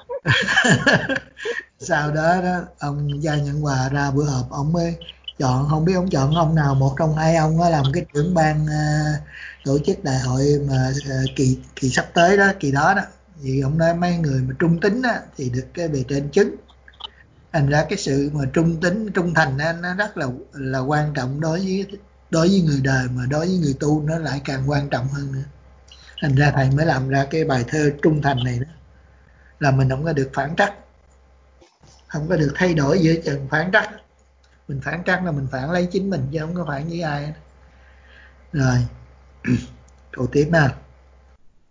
Sau đó ông Gia Nhẫn Hòa ra bữa họp, ông mới chọn, không biết ông chọn ông nào, một trong hai ông á làm cái trưởng ban tổ chức đại hội mà kỳ sắp tới đó, kỳ đó đó. Thì ông nói mấy người mà trung tín á thì được cái bề trên chứng. Thành ra cái sự mà trung tín trung thành á, nó rất là quan trọng đối với người đời, mà đối với người tu nó lại càng quan trọng hơn nữa. Thành ra thầy mới làm ra cái bài thơ trung thành này đó, là mình không có được phản trắc, không có được thay đổi giữa chừng phản trắc. Mình phản trắc là mình phản lấy chính mình chứ không có phản với ai. Rồi câu tiếp nào.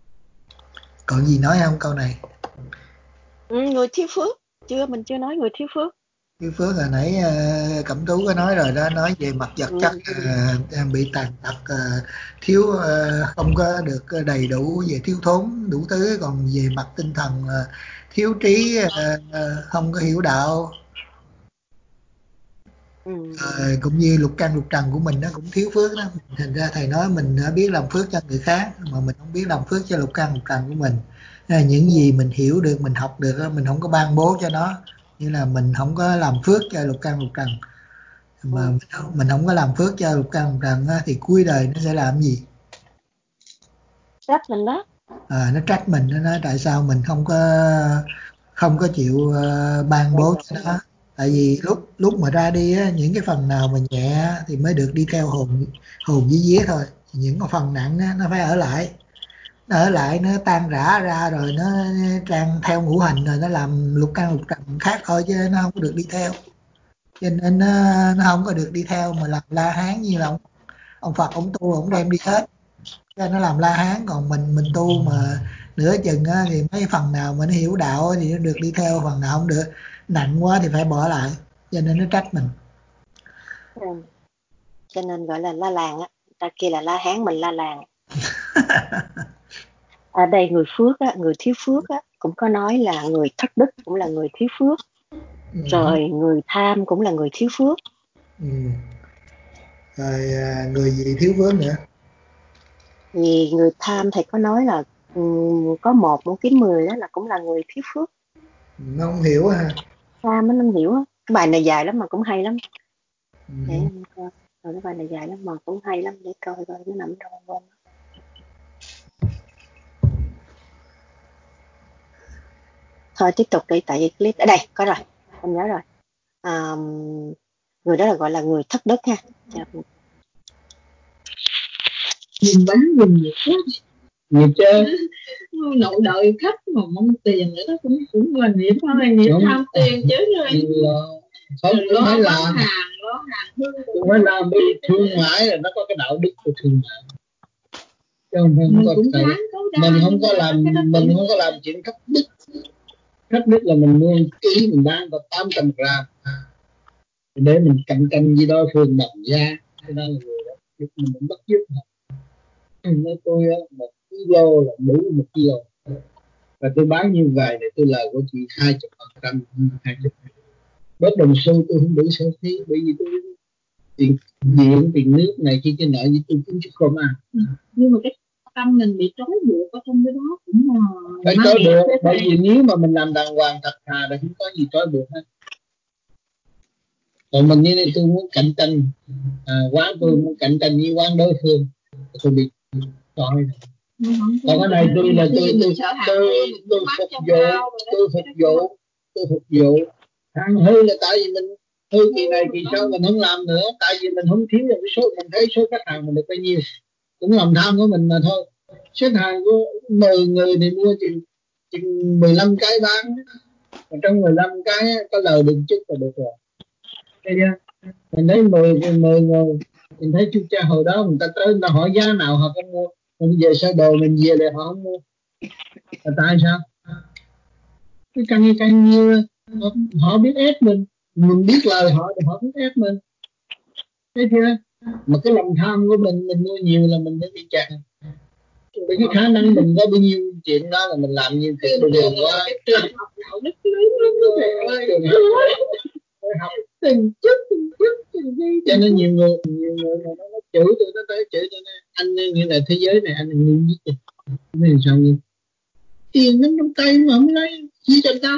Còn gì nói không câu này? Người thiếu phước. Mình chưa nói người thiếu phước. Thiếu phước hồi nãy Cẩm Tú có nói rồi đó, nói về mặt vật chất bị tàn tật, thiếu, không có được đầy đủ, về thiếu thốn đủ thứ. Còn về mặt tinh thần thiếu trí, không có hiểu đạo. Cũng như lục căn lục trần của mình nó cũng thiếu phước đó. Thành ra thầy nói mình biết làm phước cho người khác mà mình không biết làm phước cho lục căn lục trần của mình. Những gì mình hiểu được, mình học được, mình không có ban bố cho nó, như là mình không có làm phước cho lục căn lục trần. Mà mình không có làm phước cho lục căn lục trần thì cuối đời nó sẽ làm gì? Trách mình đó. Nó trách mình, nó nói tại sao mình không có chịu ban bố cho nó. Tại vì lúc mà ra đi á, những cái phần nào mà nhẹ thì mới được đi theo hồn với vía thôi. Những cái phần nặng á, nó phải ở lại. Nó ở lại, nó tan rã ra rồi nó trang theo ngũ hành rồi nó làm lục căn lục trần khác thôi, chứ nó không có được đi theo. Cho nên nó không có được đi theo mà làm La Hán như là ông Phật ông tu ông đem đi hết. Cho nó làm La Hán, còn mình tu mà nửa chừng á, thì mấy phần nào mà nó hiểu đạo thì nó được đi theo, phần nào không được, nặng quá thì phải bỏ lại. Cho nên nó trách mình. Cho nên gọi là la làng á, ta kia là La Hán, mình la làng. Ở đây người phước á, người thiếu phước á, cũng có nói là người thất đức cũng là người thiếu phước. Rồi người tham cũng là người thiếu phước. Rồi người gì thiếu phước nữa? Vì người tham thầy có nói là có 1 kiếm 10 đó là cũng là người thiếu phước. Nó không hiểu ha. Tham nó không hiểu á. Cái bài này dài lắm mà cũng hay lắm. Để em coi. Rồi cái bài này dài lắm mà cũng hay lắm, để coi nó nằm đâu quên. Thôi tiếp tục đi, tại vì clip ở đây có rồi, em nhớ rồi. Người đó là gọi là người thất đức ha. Nhìn bán nhìn nghiệp chơi nội đời khách mà mong tiền nữa, đó cũng là nghiệp thôi, nghiệp tham tiền chứ rồi. Không phải là không phải làm bị thương mại là nó có cái đạo đức của thương mại. Mình không có làm chuyện thất đức. Thất đức là mình mua ký mình bán có 800 gram để mình cạnh tranh với đối phương bằng giá, cho nên là người đó mình bắt giúp họ. Nói tôi một kilo là đủ 1 kilo và tôi bán như vậy để tôi lời của chị 20%, 20%. Bớt đồng xu tôi không đủ số phí, bởi vì tôi tiền điện, tiền nước này kia cái nợ với tôi cũng chứ không ăn. Nhưng mà cái tâm mình bị trói buộc ở trong cái đó cũng là phải trói buộc, bởi vì nếu mà mình làm đàng hoàng thật thà thì không có gì trói buộc hết. Còn mình như này tôi muốn cạnh tranh, quán tôi muốn cạnh tranh với quán đối phương, tôi bị trói. Còn cái này tôi là tôi phục vụ. Hàng hư là tại vì mình hư kỳ này kỳ sau mình không làm nữa, tại vì mình không thiếu được cái số, mình thấy số khách hàng mình được bao nhiêu, cũng lòng tham của mình mà thôi. Xếp hàng của 10 người thì mua chừng 15 cái bán, còn trong 15 cái có lời được chút là được rồi. Thấy chưa? Mình thấy 10 người, mình thấy chú cha hồi đó người ta tới người ta hỏi giá nào họ không mua, còn về sau đồ mình về để họ không mua. Là tại sao? Cái càng nhiều họ biết ép mình biết lời họ thì họ biết ép mình. Thấy chưa? Mà cái lòng tham của mình mua nhiều là mình mới bị chặn. Bởi cái khả năng mình có bao nhiêu chuyện đó là mình làm như thế điều quá. Đạo đức lớn lắm đó thầy ơi. Học từng chút cho nên nhiều người mà nó chửi tôi, nó tới chửi tôi, anh như là thế giới này anh là ngu nhất rồi. Thế thì sao vậy? Tiền nó trong tay mà không lấy chi cho ta.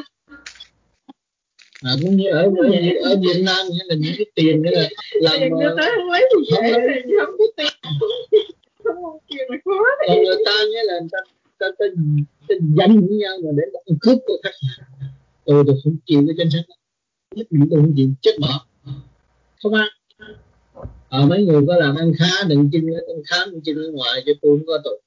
Cũng như ở Việt Nam hay là những cái tiền đó là làm tiền người ta không lấy thì dễ, không có tiền. Không tiền là khó. Còn người ta nhé là người ta dành với nhau mà để ăn cướp của khách hàng. Tôi không chịu cái danh sách đó. Nhất định tôi không chịu, chết bỏ. Không ăn. Mấy người có làm ăn khá đừng chinh ăn khám đừng chinh ở ngoài cho tôi không có tội.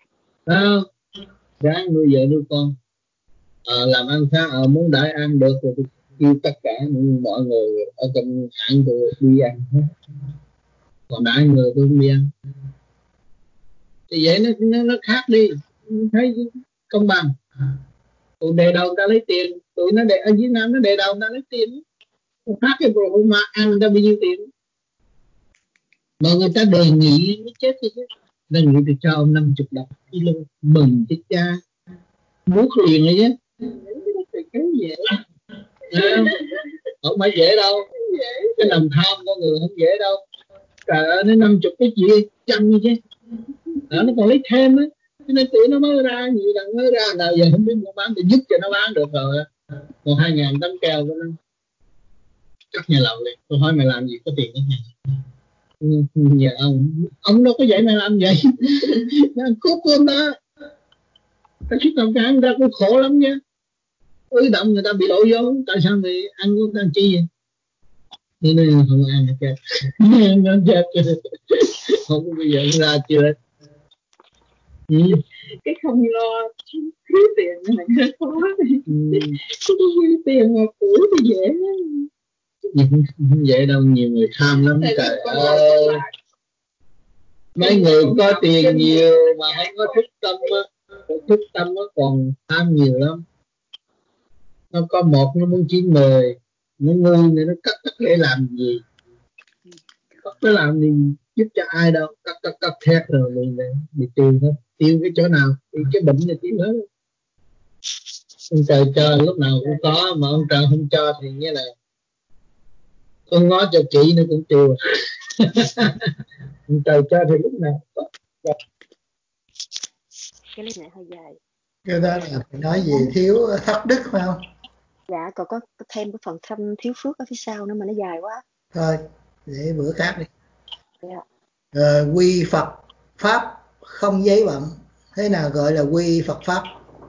Ráng nuôi vợ nuôi con. Làm ăn khá muốn đãi ăn được rồi tôi kêu tất cả mọi người ở trong hãng tôi đi ăn hết. Còn đãi người tôi không đi ăn. Thì vậy nó khác đi. Thấy công bằng. Tụi đề đâu ta lấy tiền, tụi nó đề ở Việt Nam nó đề đâu ta lấy tiền, phát cái mà ăn người ta bao nhiêu tiền mà người ta đề nghị mới chết chứ. Đề nghị thì cho ông 50 đồng kilo mừng chứ cha, muốn liền rồi chứ. Cái dễ không phải dễ đâu, cái lòng tham con người không dễ đâu. Trời ơi, nó 50 cái gì trăm như chứ đó, nó còn lấy thêm á, cho nên tụi nó mới ra nhiều lần mới ra, nào giờ không biết mua bán thì giúp cho nó bán được rồi. Còn 2.000 tấm keo của nó cắt nhà lầu liền. Tôi hỏi mày làm gì có tiền đó nhà ông đâu có dạy mày làm vậy. Nó cướp của ông đó, cái xuất đồng cả người ta cũng khổ lắm nha, ứ động người ta bị lộ vô, tại sao mày ăn của người ta chi vậy? Nên không ăn được nó chết không có bây giờ ra chưa. Cái không lo thiếu tiền này hơi khó. Cái tiền mà củi thì dễ không dễ đâu, nhiều người tham lắm. Trời ơi, mấy người có tiền nhiều mà không có thức tâm á, thức tâm nó còn tham nhiều lắm. Nó có một nó muốn chiếm 10, nó ngu này nó cắt để làm gì, cắt để làm gì giúp cho ai đâu, cắt thét rồi liền bị tiêu hết. Tiêu cái chỗ nào thì cái bệnh này tiêu hết. Ông trời cho lúc nào cũng có, mà ông trời không cho thì như này con ngó cho kỹ nó cũng tiêu. Ông trời cho thì lúc nào có. Cái clip này hơi dài. Cái đó là phải nói về thiếu thất đức phải không? Dạ, còn có thêm cái phần thăm thiếu phước ở phía sau nữa mà nó dài quá. Thôi để bữa khác đi. Dạ. Quy Phật pháp không giấy bận, thế nào gọi là quy Phật pháp?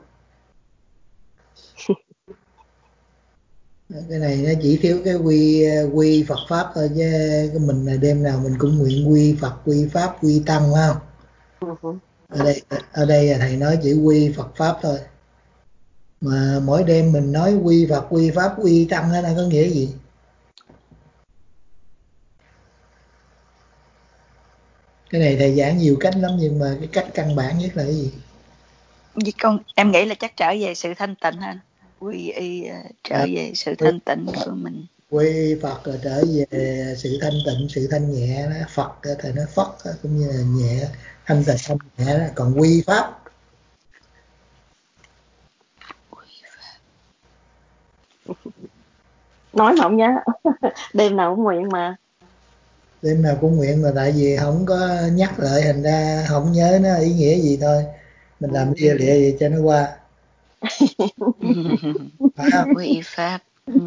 Cái này nó chỉ thiếu cái quy Phật pháp thôi, chứ cái mình là đêm nào mình cũng nguyện quy Phật, quy pháp, quy tăng phải không? Ở đây thầy nói chỉ quy Phật pháp thôi, mà mỗi đêm mình nói quy Phật, quy pháp, quy tăng đó là có nghĩa gì? Cái này thầy giảng nhiều cách lắm, nhưng mà cái cách căn bản nhất là cái gì? Với con em nghĩ là chắc trở về sự thanh tịnh ha, quy y trở về sự thanh tịnh của mình. Quy Phật là trở về sự thanh tịnh, sự thanh nhẹ đó. Phật thầy nói Phật cũng như là nhẹ, thanh tịnh thanh nhẹ đó. Còn quy pháp nói mà không nhớ. Đêm nào cũng nguyện mà. Đêm nào cũng nguyện mà, tại vì không có nhắc lại thành ra không nhớ nó ý nghĩa gì thôi. Mình làm lia lịa vậy cho nó qua. Phải không? Quy pháp.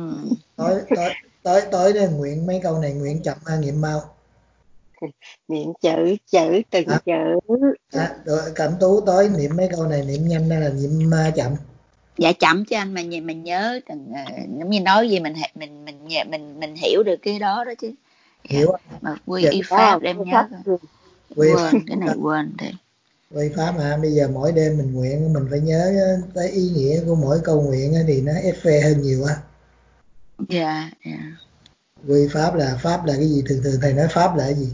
Tối đó nguyện mấy câu này, nguyện chậm hay niệm mau? Niệm chữ từng chữ. Rồi Cẩm Tú tối niệm mấy câu này niệm nhanh hay là niệm chậm? Dạ chậm chứ anh, mà mình nhớ giống như nói gì mình hiểu được cái đó đó chứ. Hiểu mà quy y pháp đem nhớ quên cái này quên thì quy pháp mà bây giờ mỗi đêm mình nguyện mình phải nhớ tới ý nghĩa của mỗi câu nguyện thì nó FV hơn nhiều á. Dạ. Quy pháp là cái gì? Thường thầy nói pháp là cái gì?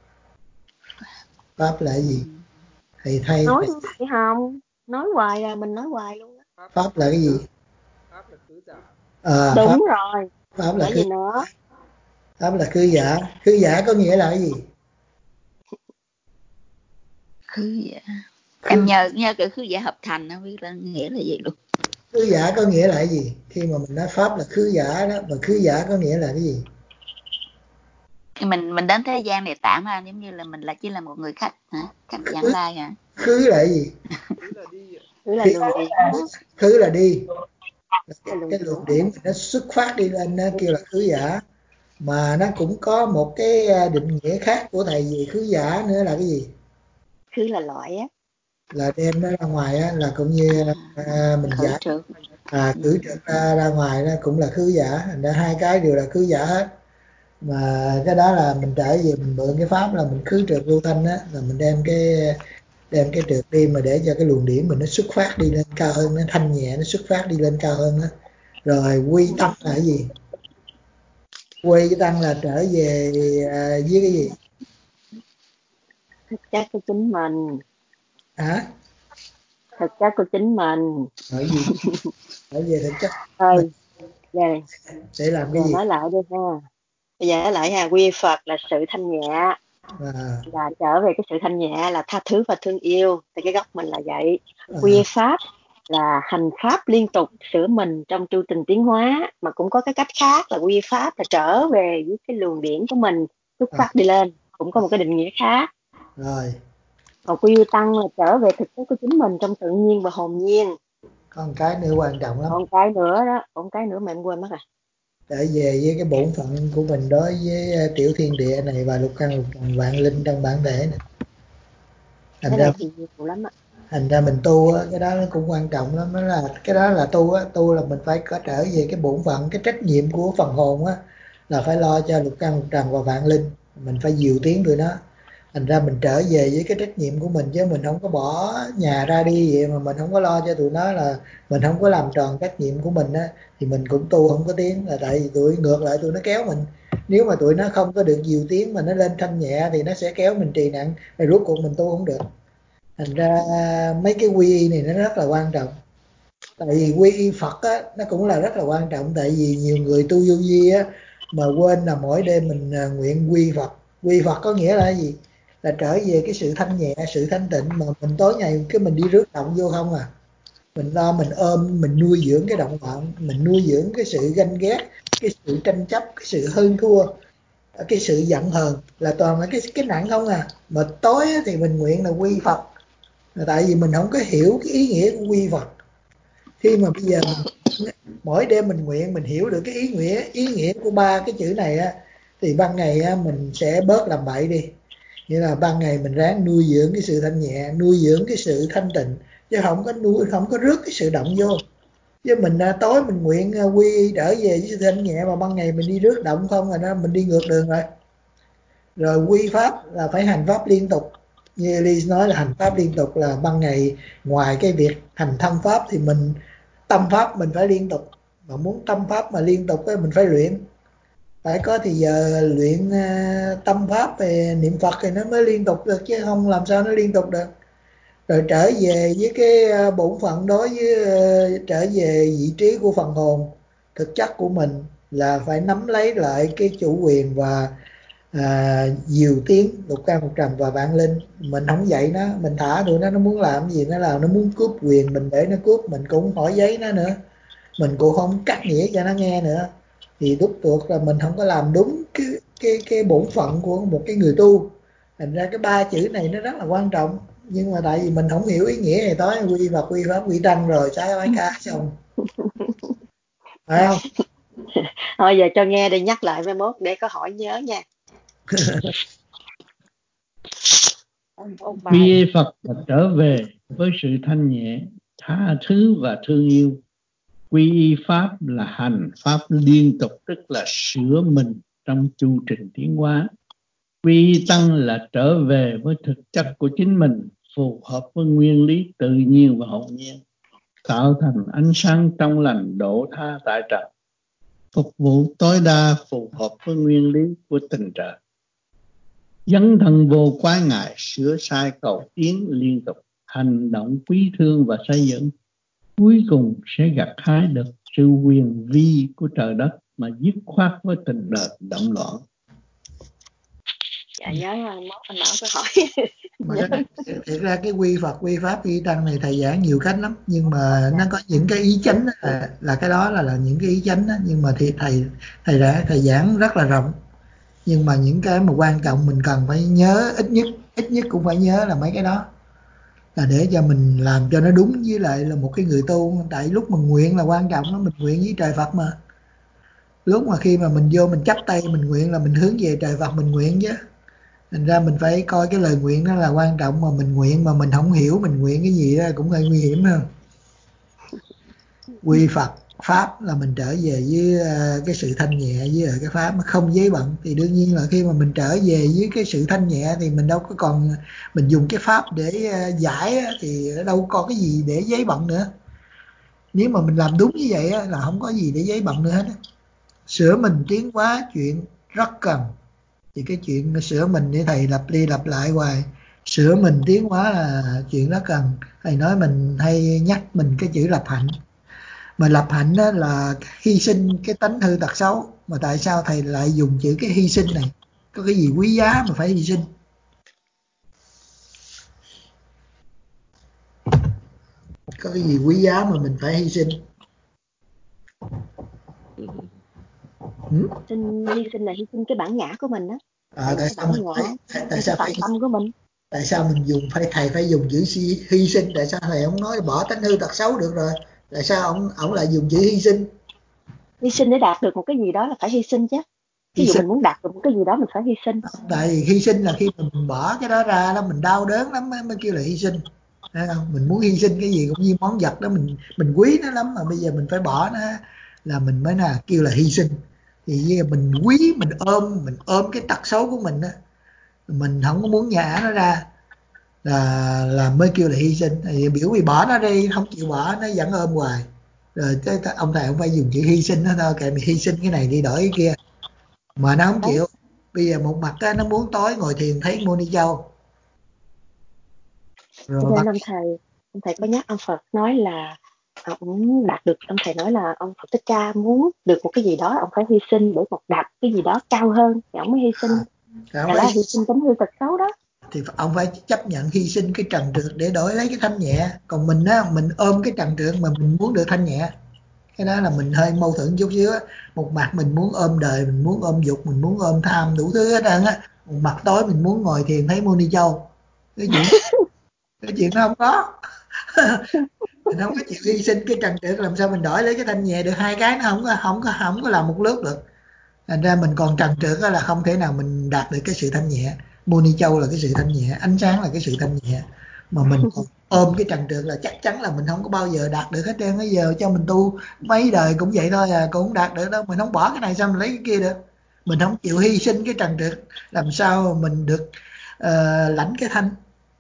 Pháp là cái gì? Thầy thay nói vậy không? Nói hoài là mình nói hoài luôn á. Pháp là cái gì? Pháp là khứ giả. Đúng Pháp, rồi. Pháp là gì nữa? Pháp là khứ giả. Khứ giả có nghĩa là cái gì? Khứ giả. Em nhớ cái khứ giả hợp thành, không biết là nghĩa là gì luôn. Khứ giả có nghĩa là cái gì? Khi mà mình nói pháp là khứ giả đó, mà khứ giả có nghĩa là cái gì? Mình đến thế gian này tạm ha, giống như là mình chỉ là một người khách hả? Khách vãng lai hả? Khứ là cái gì? Khứ là đi. Khứ là luồng điển. Khứ là đi. Cái luồng điển nó xuất phát đi lên nó kêu là khứ giả. Mà nó cũng có một cái định nghĩa khác của thầy về khứ giả nữa là cái gì? Khứ là loại á. Là đem nó ra ngoài á, là cũng như mình giả cử trượt ra ngoài đó cũng là khứ giả. Thành ra hai cái đều là khứ giả hết. Mà cái đó là mình trở về mình mượn cái pháp là mình khứ trượt lưu thanh á, là mình đem cái trượt đi mà để cho cái luồng điển mình nó xuất phát đi lên cao hơn, nó thanh nhẹ, nó xuất phát đi lên cao hơn đó. Rồi quy tăng là cái gì? Quy tăng là trở về với cái gì? Thực chất của chính mình. Hả? thực chất của chính mình. Bởi vì thực chất Rồi về để làm cái về gì? nói lại đi ha. Bây giờ nói lại ha, quy Phật là sự thanh nhẹ, là trở về cái sự thanh nhẹ, là tha thứ và thương yêu, thì cái gốc mình là vậy. Quy Pháp là hành pháp liên tục sửa mình trong chu trình tiến hóa, mà cũng có cái cách khác là quy Pháp là trở về với cái luồng điển của mình, xuất phát đi lên, cũng có một cái định nghĩa khác. Rồi. Còn quy Tăng là trở về thực tế của chính mình trong tự nhiên và hồn nhiên. Còn cái nữa quan trọng lắm. Còn cái nữa đó, còn cái nữa mà em quên mất rồi. Trở về với cái bổn phận của mình đối với tiểu thiên địa này và lục căn lục trần vạn linh trong bản thể này. Cái này thì nhiều lắm á. Thành ra mình tu á, cái đó nó cũng quan trọng lắm, đó là cái đó là tu á, tu là mình phải có trở về cái bổn phận, cái trách nhiệm của phần hồn á, là phải lo cho lục căn lục trần và vạn linh, mình phải dìu tiếng tụi nó. Thành ra mình trở về với cái trách nhiệm của mình, chứ mình không có bỏ nhà ra đi vậy mà mình không có lo cho tụi nó, là mình không có làm tròn trách nhiệm của mình á, thì mình cũng tu không có tiếng, là tại vì tụi ngược lại tụi nó kéo mình. Nếu mà tụi nó không có được dìu tiếng mà nó lên thanh nhẹ thì nó sẽ kéo mình trì nặng, rồi rốt cuộc mình tu không được. Thành ra mấy cái quy y này nó rất là quan trọng. Tại vì quy y Phật á, nó cũng là rất là quan trọng. Tại vì nhiều người tu vô vi á, mà quên là mỗi đêm mình nguyện quy Phật. Quy Phật có nghĩa là gì? Là trở về cái sự thanh nhẹ, sự thanh tịnh, mà mình tối ngày cái mình đi rước động vô không à. Mình lo mình ôm, mình nuôi dưỡng cái động loạn, mình nuôi dưỡng cái sự ganh ghét, cái sự tranh chấp, cái sự hơn thua, cái sự giận hờn, là toàn là cái nặng không à. Mà tối thì mình nguyện là quy Phật, tại vì mình không có hiểu cái ý nghĩa của quy Phật. Khi mà bây giờ mỗi đêm mình nguyện, mình hiểu được cái ý nghĩa của ba cái chữ này á, thì ban ngày á, mình sẽ bớt làm bậy đi. Như là ban ngày mình ráng nuôi dưỡng cái sự thanh nhẹ, nuôi dưỡng cái sự thanh tịnh, chứ không có rước cái sự động vô. Chứ mình tối mình nguyện quy trở về với sự thanh nhẹ, mà ban ngày mình đi rước động không, rồi đó mình đi ngược đường rồi. Rồi quy pháp là phải hành pháp liên tục. Như Elise nói là hành pháp liên tục, là ban ngày ngoài cái việc hành thân pháp thì mình tâm pháp mình phải liên tục. Mà muốn tâm pháp mà liên tục thì mình phải luyện, phải có thì giờ luyện tâm pháp về niệm Phật thì nó mới liên tục được, chứ không làm sao nó liên tục được. Rồi trở về với cái bổn phận đối với trở về vị trí của phần hồn thực chất của mình, là phải nắm lấy lại cái chủ quyền và diều tiếng lục căn lục trần và vạn linh. Mình không dạy nó, mình thả tụi nó muốn làm gì nó làm, nó muốn cướp quyền mình để nó cướp, mình cũng không hỏi giấy nó nữa, mình cũng không cắt nghĩa cho nó nghe nữa. Thì đúc tuộc là mình không có làm đúng cái bổn phận của một cái người tu. Thành ra cái ba chữ này nó rất là quan trọng, nhưng mà tại vì mình không hiểu ý nghĩa thì tối quy Phật quy pháp quy tăng rồi trái bái cá xong, phải không? Thôi giờ cho nghe đi, nhắc lại mai mốt để có hỏi nhớ nha. Quy y Phật là trở về với sự thanh nhẹ, tha thứ và thương yêu. Quy y Pháp là hành Pháp liên tục, tức là sửa mình trong chu trình tiến hóa. Quy y Tăng là trở về với thực chất của chính mình, phù hợp với nguyên lý tự nhiên và hồn nhiên, tạo thành ánh sáng trong lành độ tha tại trần, phục vụ tối đa phù hợp với nguyên lý của tình trời. Dấn thân vô quái ngại, sửa sai cầu tiến liên tục, hành động quý thương và xây dựng, cuối cùng sẽ gặt hái được sự quyền vi của trời đất mà dứt khoát với tình đời động loạn. Dạ nhớ mốt anh Bảo có hỏi. Mà thực ra cái quy Phật quy pháp quy tăng này thầy giảng nhiều cách lắm, nhưng mà nó có những cái ý chánh là cái đó là những cái ý chánh đó. Nhưng mà thì thầy giảng rất là rộng, nhưng mà những cái mà quan trọng mình cần phải nhớ, ít nhất cũng phải nhớ là mấy cái đó, là để cho mình làm cho nó đúng với lại là một cái người tu. Tại lúc mình nguyện là quan trọng đó, mình nguyện với trời Phật mà. Lúc mà khi mà mình vô mình chắp tay mình nguyện là mình hướng về trời Phật mình nguyện chứ. Thành ra mình phải coi cái lời nguyện đó là quan trọng, mà mình nguyện mà mình không hiểu mình nguyện cái gì đó cũng hơi nguy hiểm hơn. Quy Phật Pháp là mình trở về với cái sự thanh nhẹ, với cái Pháp nó không giấy bận. Thì đương nhiên là khi mà mình trở về với cái sự thanh nhẹ thì mình đâu có còn, mình dùng cái Pháp để giải thì đâu có cái gì để giấy bận nữa. Nếu mà mình làm đúng như vậy là không có gì để giấy bận nữa hết. Sửa mình tiến hóa chuyện rất cần. Thì cái chuyện sửa mình để thầy lặp đi lặp lại hoài, Sửa mình tiến hóa là chuyện đó cần. Thầy nói mình hay nhắc mình cái chữ lập hạnh. Mà lập hạnh đó là hy sinh cái tánh hư tật xấu. Mà tại sao thầy lại dùng chữ cái hy sinh này? Có cái gì quý giá mà phải hy sinh? Có cái gì quý giá mà mình phải hy sinh? Hy sinh là hy sinh cái bản ngã của mình đó. Tại sao mình cái tập tâm của mình. Tại sao mình thầy phải dùng chữ hy sinh? Tại sao thầy không nói bỏ tánh hư tật xấu được rồi? Tại sao ông lại dùng chữ hy sinh? Hy sinh để đạt được một cái gì đó là phải hy sinh chứ. Ví dụ mình muốn đạt được một cái gì đó mình phải hy sinh. Tại vì hy sinh là khi mình bỏ cái đó ra đó, mình đau đớn lắm mới kêu là hy sinh. Thấy không? Mình muốn hy sinh cái gì cũng như món vật đó, mình quý nó lắm mà bây giờ mình phải bỏ nó là mình mới là kêu là hy sinh. Thì mình quý, mình ôm cái tật xấu của mình đó, mình không có muốn nhả nó ra là mới kêu là hy sinh. Thì biểu vì bỏ nó đi, không chịu bỏ nó vẫn ôm hoài. Rồi ông thầy không phải dùng chữ hy sinh nó thôi, kệ mày hy sinh cái này đi đổi cái kia. Mà nó không chịu. Bây giờ một mặt nó muốn tối ngồi thiền thấy Moni Châu. Cho nên ông thầy có nhắc ông Phật nói là ông đạt được, ông thầy nói là ông Phật Thích Ca muốn được một cái gì đó ông phải hy sinh để đạt cái gì đó cao hơn thì ông mới hy sinh. Là hy sinh tánh hư tật xấu đó. Thì ông phải chấp nhận hy sinh cái trần trượt để đổi lấy cái thanh nhẹ. Còn mình á, mình ôm cái trần trượt mà mình muốn được thanh nhẹ, cái đó là mình hơi mâu thuẫn chút xíu á. Một mặt mình muốn ôm đời, mình muốn ôm dục, mình muốn ôm tham đủ thứ hết trơn á. Một mặt tối mình muốn ngồi thiền thấy Moni Châu. Cái chuyện nó không có. Mình không có chịu hy sinh cái trần trượt, làm sao mình đổi lấy cái thanh nhẹ được? Hai cái nó không có làm một lúc được. Thành ra mình còn trần trượt là không thể nào mình đạt được cái sự thanh nhẹ. Moni Châu là cái sự thanh nhẹ, ánh sáng là cái sự thanh nhẹ. Mà mình còn ôm cái trần trượt là chắc chắn là mình không có bao giờ đạt được hết trơn. Bây giờ cho mình tu mấy đời cũng vậy thôi à, cũng không đạt được đâu. Mình không bỏ cái này sao mình lấy cái kia được? Mình không chịu hy sinh cái trần trượt, làm sao mình được lãnh cái thanh?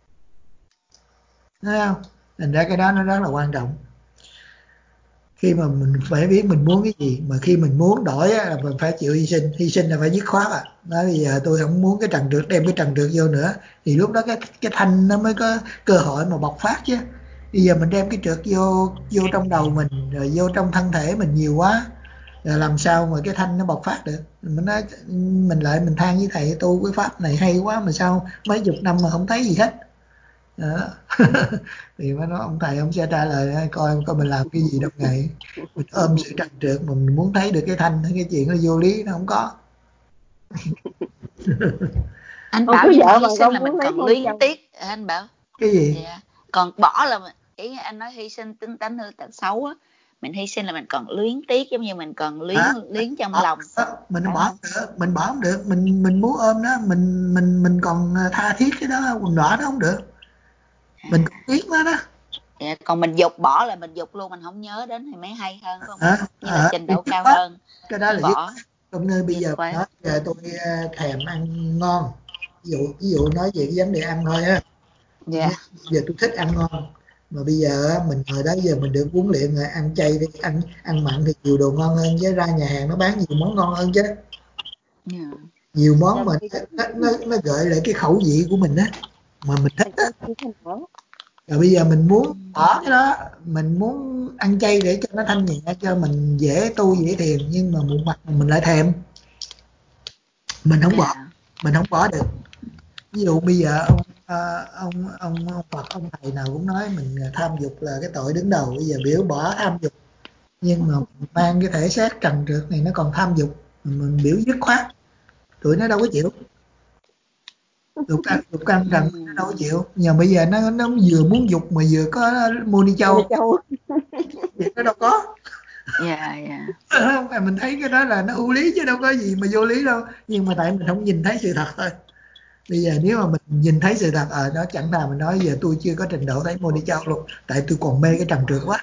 Thấy không? Thành ra cái đó nó rất là quan trọng. Khi mà mình phải biết mình muốn cái gì, mà khi mình muốn đổi á, là mình phải chịu hy sinh là phải dứt khoát à. Nói bây giờ tôi không muốn cái trần trượt, đem cái trần trượt vô nữa, thì lúc đó cái thanh nó mới có cơ hội mà bộc phát chứ. Bây giờ mình đem cái trượt vô trong đầu mình, rồi vô trong thân thể mình nhiều quá, rồi làm sao mà cái thanh nó bộc phát được? Mình nói, mình than với thầy tu cái pháp này hay quá mà sao mấy chục năm mà không thấy gì hết đó. Thì mới nói ông thầy ông sẽ trả lời coi mình làm cái gì trong ngày. Mình ôm sự trần trượt mà mình muốn thấy được cái thanh, cái chuyện nó vô lý nó không có. Anh bảo nhưng mà hy sinh là mình còn luyến tiếc. Anh bảo cái gì? Còn bỏ là ý anh nói hy sinh tính tánh hư tật xấu á, mình hy sinh là mình còn luyến tiếc, giống như mình còn luyến trong lòng. Mình bỏ không được, mình muốn ôm nó, mình còn tha thiết cái đó, quần đỏ nó không được, mình còn tiếc nó đó. Còn mình dục bỏ là mình dục luôn, mình không nhớ đến thì mới hay hơn, phải không? Như là trình độ cao hơn cái đó là bỏ. Trong nơi bây giờ nói giờ tôi thèm ăn ngon, ví dụ nói về cái vấn đề ăn thôi á. Giờ tôi thích ăn ngon, mà bây giờ mình hồi đó giờ mình được huấn luyện rồi, ăn chay đi, ăn mặn thì nhiều đồ ngon hơn, chứ ra nhà hàng nó bán nhiều món ngon hơn chứ. Nhiều món mà nó gợi lại cái khẩu vị của mình á, mà mình thích á. Rồi bây giờ mình muốn bỏ cái đó, mình muốn ăn chay để cho nó thanh nhẹ, cho mình dễ tu dễ thiền, nhưng mà một mặt mình lại thèm, mình không bỏ được. Ví dụ bây giờ ông Phật, ông thầy nào cũng nói mình tham dục là cái tội đứng đầu. Bây giờ biểu bỏ tham dục, nhưng mà mang cái thể xác trần trượt này nó còn tham dục, mình biểu dứt khoát, tụi nó đâu có chịu. Dục ăn trần nó đâu có chịu. Nhưng bây giờ nó vừa muốn dục mà vừa có Moni Châu. Vậy nó đâu có. Mình thấy cái đó là nó ưu lý chứ đâu có gì mà vô lý đâu. Nhưng mà tại mình không nhìn thấy sự thật thôi. Bây giờ nếu mà mình nhìn thấy sự thật nó chẳng thà mình nói giờ tôi chưa có trình độ thấy Moni Châu luôn, tại tôi còn mê cái trần trượt quá.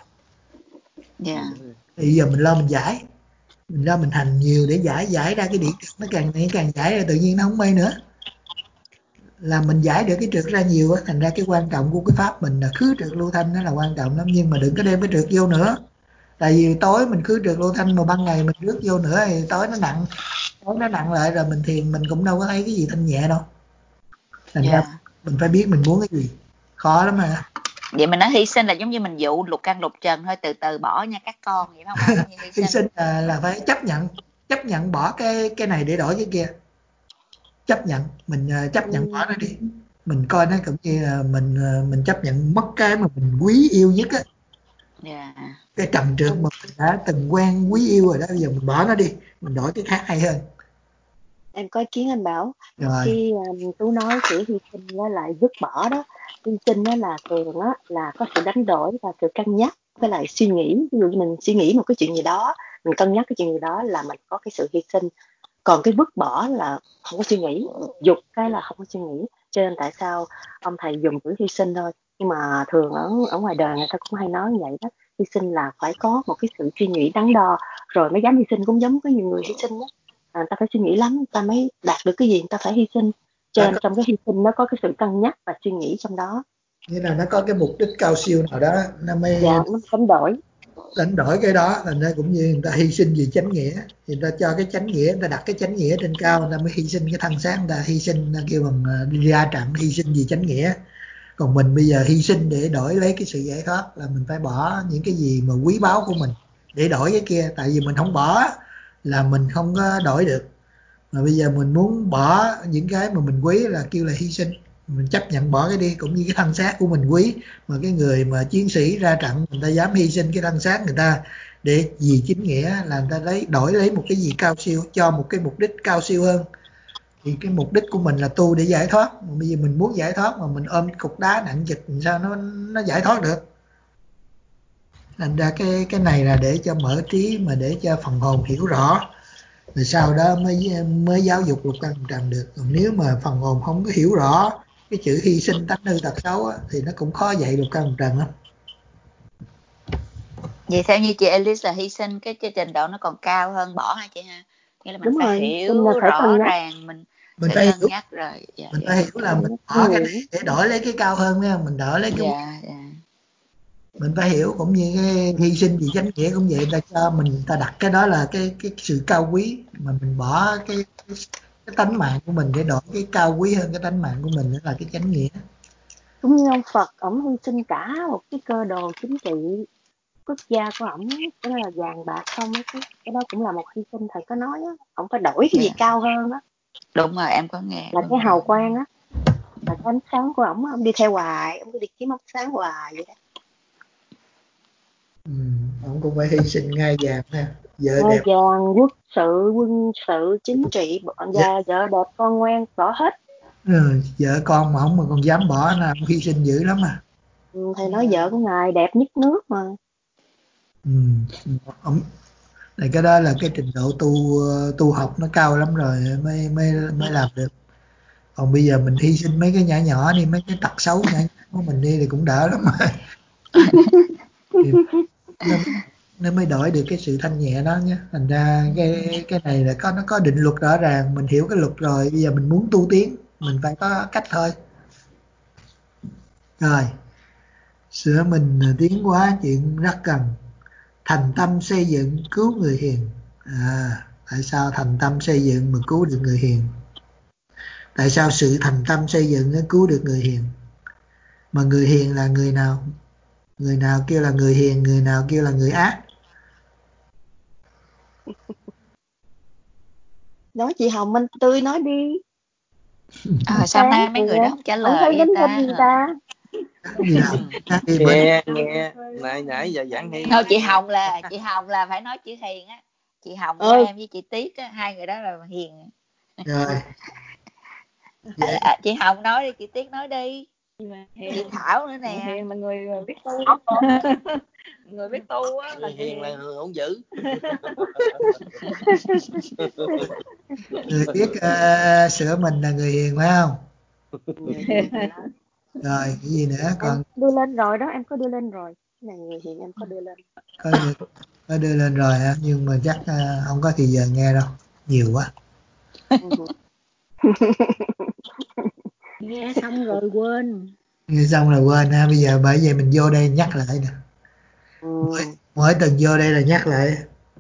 Thì giờ mình lo mình giải, mình lo mình hành nhiều để giải ra cái điển nó càng giải ra tự nhiên nó không mê nữa. Là mình giải được cái trượt ra nhiều á, thành ra cái quan trọng của cái pháp mình là khứ trượt lưu thanh, nó là quan trọng lắm. Nhưng mà đừng có đem cái trượt vô nữa, tại vì tối mình khứ trượt lưu thanh mà ban ngày mình rước vô nữa thì tối nó nặng lại, rồi mình thiền mình cũng đâu có thấy cái gì thanh nhẹ đâu. Thành ra mình phải biết mình muốn cái gì, khó lắm mà. Vậy mình nói hy sinh là giống như mình dụ lục căn lục trần thôi, từ từ bỏ nha các con, vậy không phải như hy Hy sinh. sinh là phải chấp nhận bỏ cái này để đổi cái kia, chấp nhận, mình chấp nhận bỏ nó đi, mình coi nó cũng như là mình chấp nhận mất cái mà mình quý yêu nhất á. Yeah. Cái trầm trượt mà mình đã từng quen quý yêu rồi đó, bây giờ mình bỏ nó đi, mình đổi cái khác hay hơn. Em có ý kiến anh Bảo. Rồi. Khi Tú nói chữ hy sinh với lại dứt bỏ đó, hy sinh đó là thường á là có sự đánh đổi và sự cân nhắc với lại suy nghĩ. Ví dụ như mình suy nghĩ một cái chuyện gì đó, mình cân nhắc cái chuyện gì đó là mình có cái sự hy sinh. Còn cái vứt bỏ là không có suy nghĩ, dục cái là không có suy nghĩ. Cho nên tại sao ông thầy dùng chữ hy sinh thôi, nhưng mà thường ở ngoài đời người ta cũng hay nói như vậy đó. Hy sinh là phải có một cái sự suy nghĩ đắn đo rồi mới dám hy sinh, cũng giống có nhiều người hy sinh đó. Người ta phải suy nghĩ lắm, người ta mới đạt được cái gì người ta phải hy sinh. Cho nên trong cái hy sinh nó có cái sự cân nhắc và suy nghĩ trong đó. Nghĩa là nó có cái mục đích cao siêu nào đó, nó mới nó đánh đổi cái đó. Là nó cũng như người ta hy sinh vì chánh nghĩa, thì người ta cho cái chánh nghĩa, người ta đặt cái chánh nghĩa trên cao, người ta mới hy sinh cái thân xác, người ta hy sinh, người ta kêu bằng đi ra trận hy sinh vì chánh nghĩa. Còn mình bây giờ hy sinh để đổi lấy cái sự giải thoát là mình phải bỏ những cái gì mà quý báu của mình để đổi cái kia. Tại vì mình không bỏ là mình không có đổi được, mà bây giờ mình muốn bỏ những cái mà mình quý là kêu là hy sinh. Mình chấp nhận bỏ cái đi, cũng như cái thân xác của mình quý, mà cái người mà chiến sĩ ra trận người ta dám hy sinh cái thân xác người ta để vì chính nghĩa, là người ta đổi lấy một cái gì cao siêu, cho một cái mục đích cao siêu hơn. Thì cái mục đích của mình là tu để giải thoát, mà bây giờ mình muốn giải thoát mà mình ôm cục đá nặng trịch làm sao nó giải thoát được. Thành ra cái này là để cho mở trí, mà để cho phần hồn hiểu rõ, rồi sau đó mới giáo dục lục căn trần được. Còn nếu mà phần hồn không có hiểu rõ cái chữ hy sinh tánh hư tật xấu á, thì nó cũng khó dạy lục căn trần lắm. Vậy theo như chị Alice là hy sinh cái trình độ nó còn cao hơn bỏ hả chị ha? Nghĩa là mình Đúng phải rồi, hiểu phải rõ ràng, mình phải phải cân hiểu, nhắc rồi. Dạ, mình dạ, phải hiểu là mình bỏ cái này để đổi lấy cái cao hơn nha, mình đổi lấy cái mình phải hiểu. Cũng như cái hy sinh vì chánh nghĩa cũng vậy, người ta cho mình, người ta đặt cái đó là cái sự cao quý, mà mình bỏ cái tánh mạng của mình để đổi cái cao quý hơn cái tánh mạng của mình, đó là cái chánh nghĩa. Cũng như ông Phật, ổng hy sinh cả một cái cơ đồ chính trị quốc gia của ổng, cái đó là vàng bạc không á, cái đó cũng là một hy sinh. Thầy có nói á, ổng phải đổi cái gì cao hơn đó. Đúng rồi, em có nghe. Là cái hào quang á, là cái ánh sáng của ổng, ổng đi theo hoài, ổng đi kiếm ánh sáng hoài vậy đó. Ổng cũng phải hy sinh ngai vàng ha, vợ ngai đẹp, vàng, quốc sự, quân sự, chính trị, vợ đẹp, con ngoan, bỏ hết. Vợ con mà không mà còn dám bỏ là ông hy sinh dữ lắm à. Thầy nói vợ của ngài đẹp nhất nước mà. Ông này, cái đó là cái trình độ tu học nó cao lắm rồi mới làm được. Còn bây giờ mình hy sinh mấy cái nhỏ nhỏ đi, mấy cái tật xấu nhỏ của mình đi thì cũng đỡ lắm mà. nó mới đổi được cái sự thanh nhẹ đó nhé. Thành ra cái này là nó có định luật rõ ràng, mình hiểu cái luật rồi, bây giờ mình muốn tu tiến mình phải có cách thôi. Rồi sửa mình tiến hóa chuyện rất cần. Thành tâm xây dựng cứu người hiền. Tại sao thành tâm xây dựng mà cứu được người hiền? Tại sao sự thành tâm xây dựng nó cứu được người hiền? Mà người hiền là người nào? Người nào kêu là người hiền, người nào kêu là người ác? Nói chị Hồng Minh Tươi nói đi. Sao nay mấy người đó không trả lời vậy ta? Nghe nãy giờ giảng hay. Thôi chị Hồng là phải nói chữ hiền á. Chị Hồng của em với chị Tiết á, hai người đó là hiền. Rồi. Chị Hồng nói đi, chị Tiết nói đi. Chị Thảo nữa nè. Hiền là người biết tu. Người biết tu á là hiền là người không dữ. Người biết sửa mình là người hiền phải không? Rồi cái gì nữa? Còn em đưa lên rồi đó, em có đưa lên rồi. Cái này người hiền em có đưa lên. Có đưa lên rồi hả? Nhưng mà chắc không có thì giờ nghe đâu, nhiều quá. Nghe xong rồi quên. Nghe xong rồi quên ha. Bây giờ bởi vậy mình vô đây nhắc lại nè. Mỗi tuần vô đây là nhắc lại.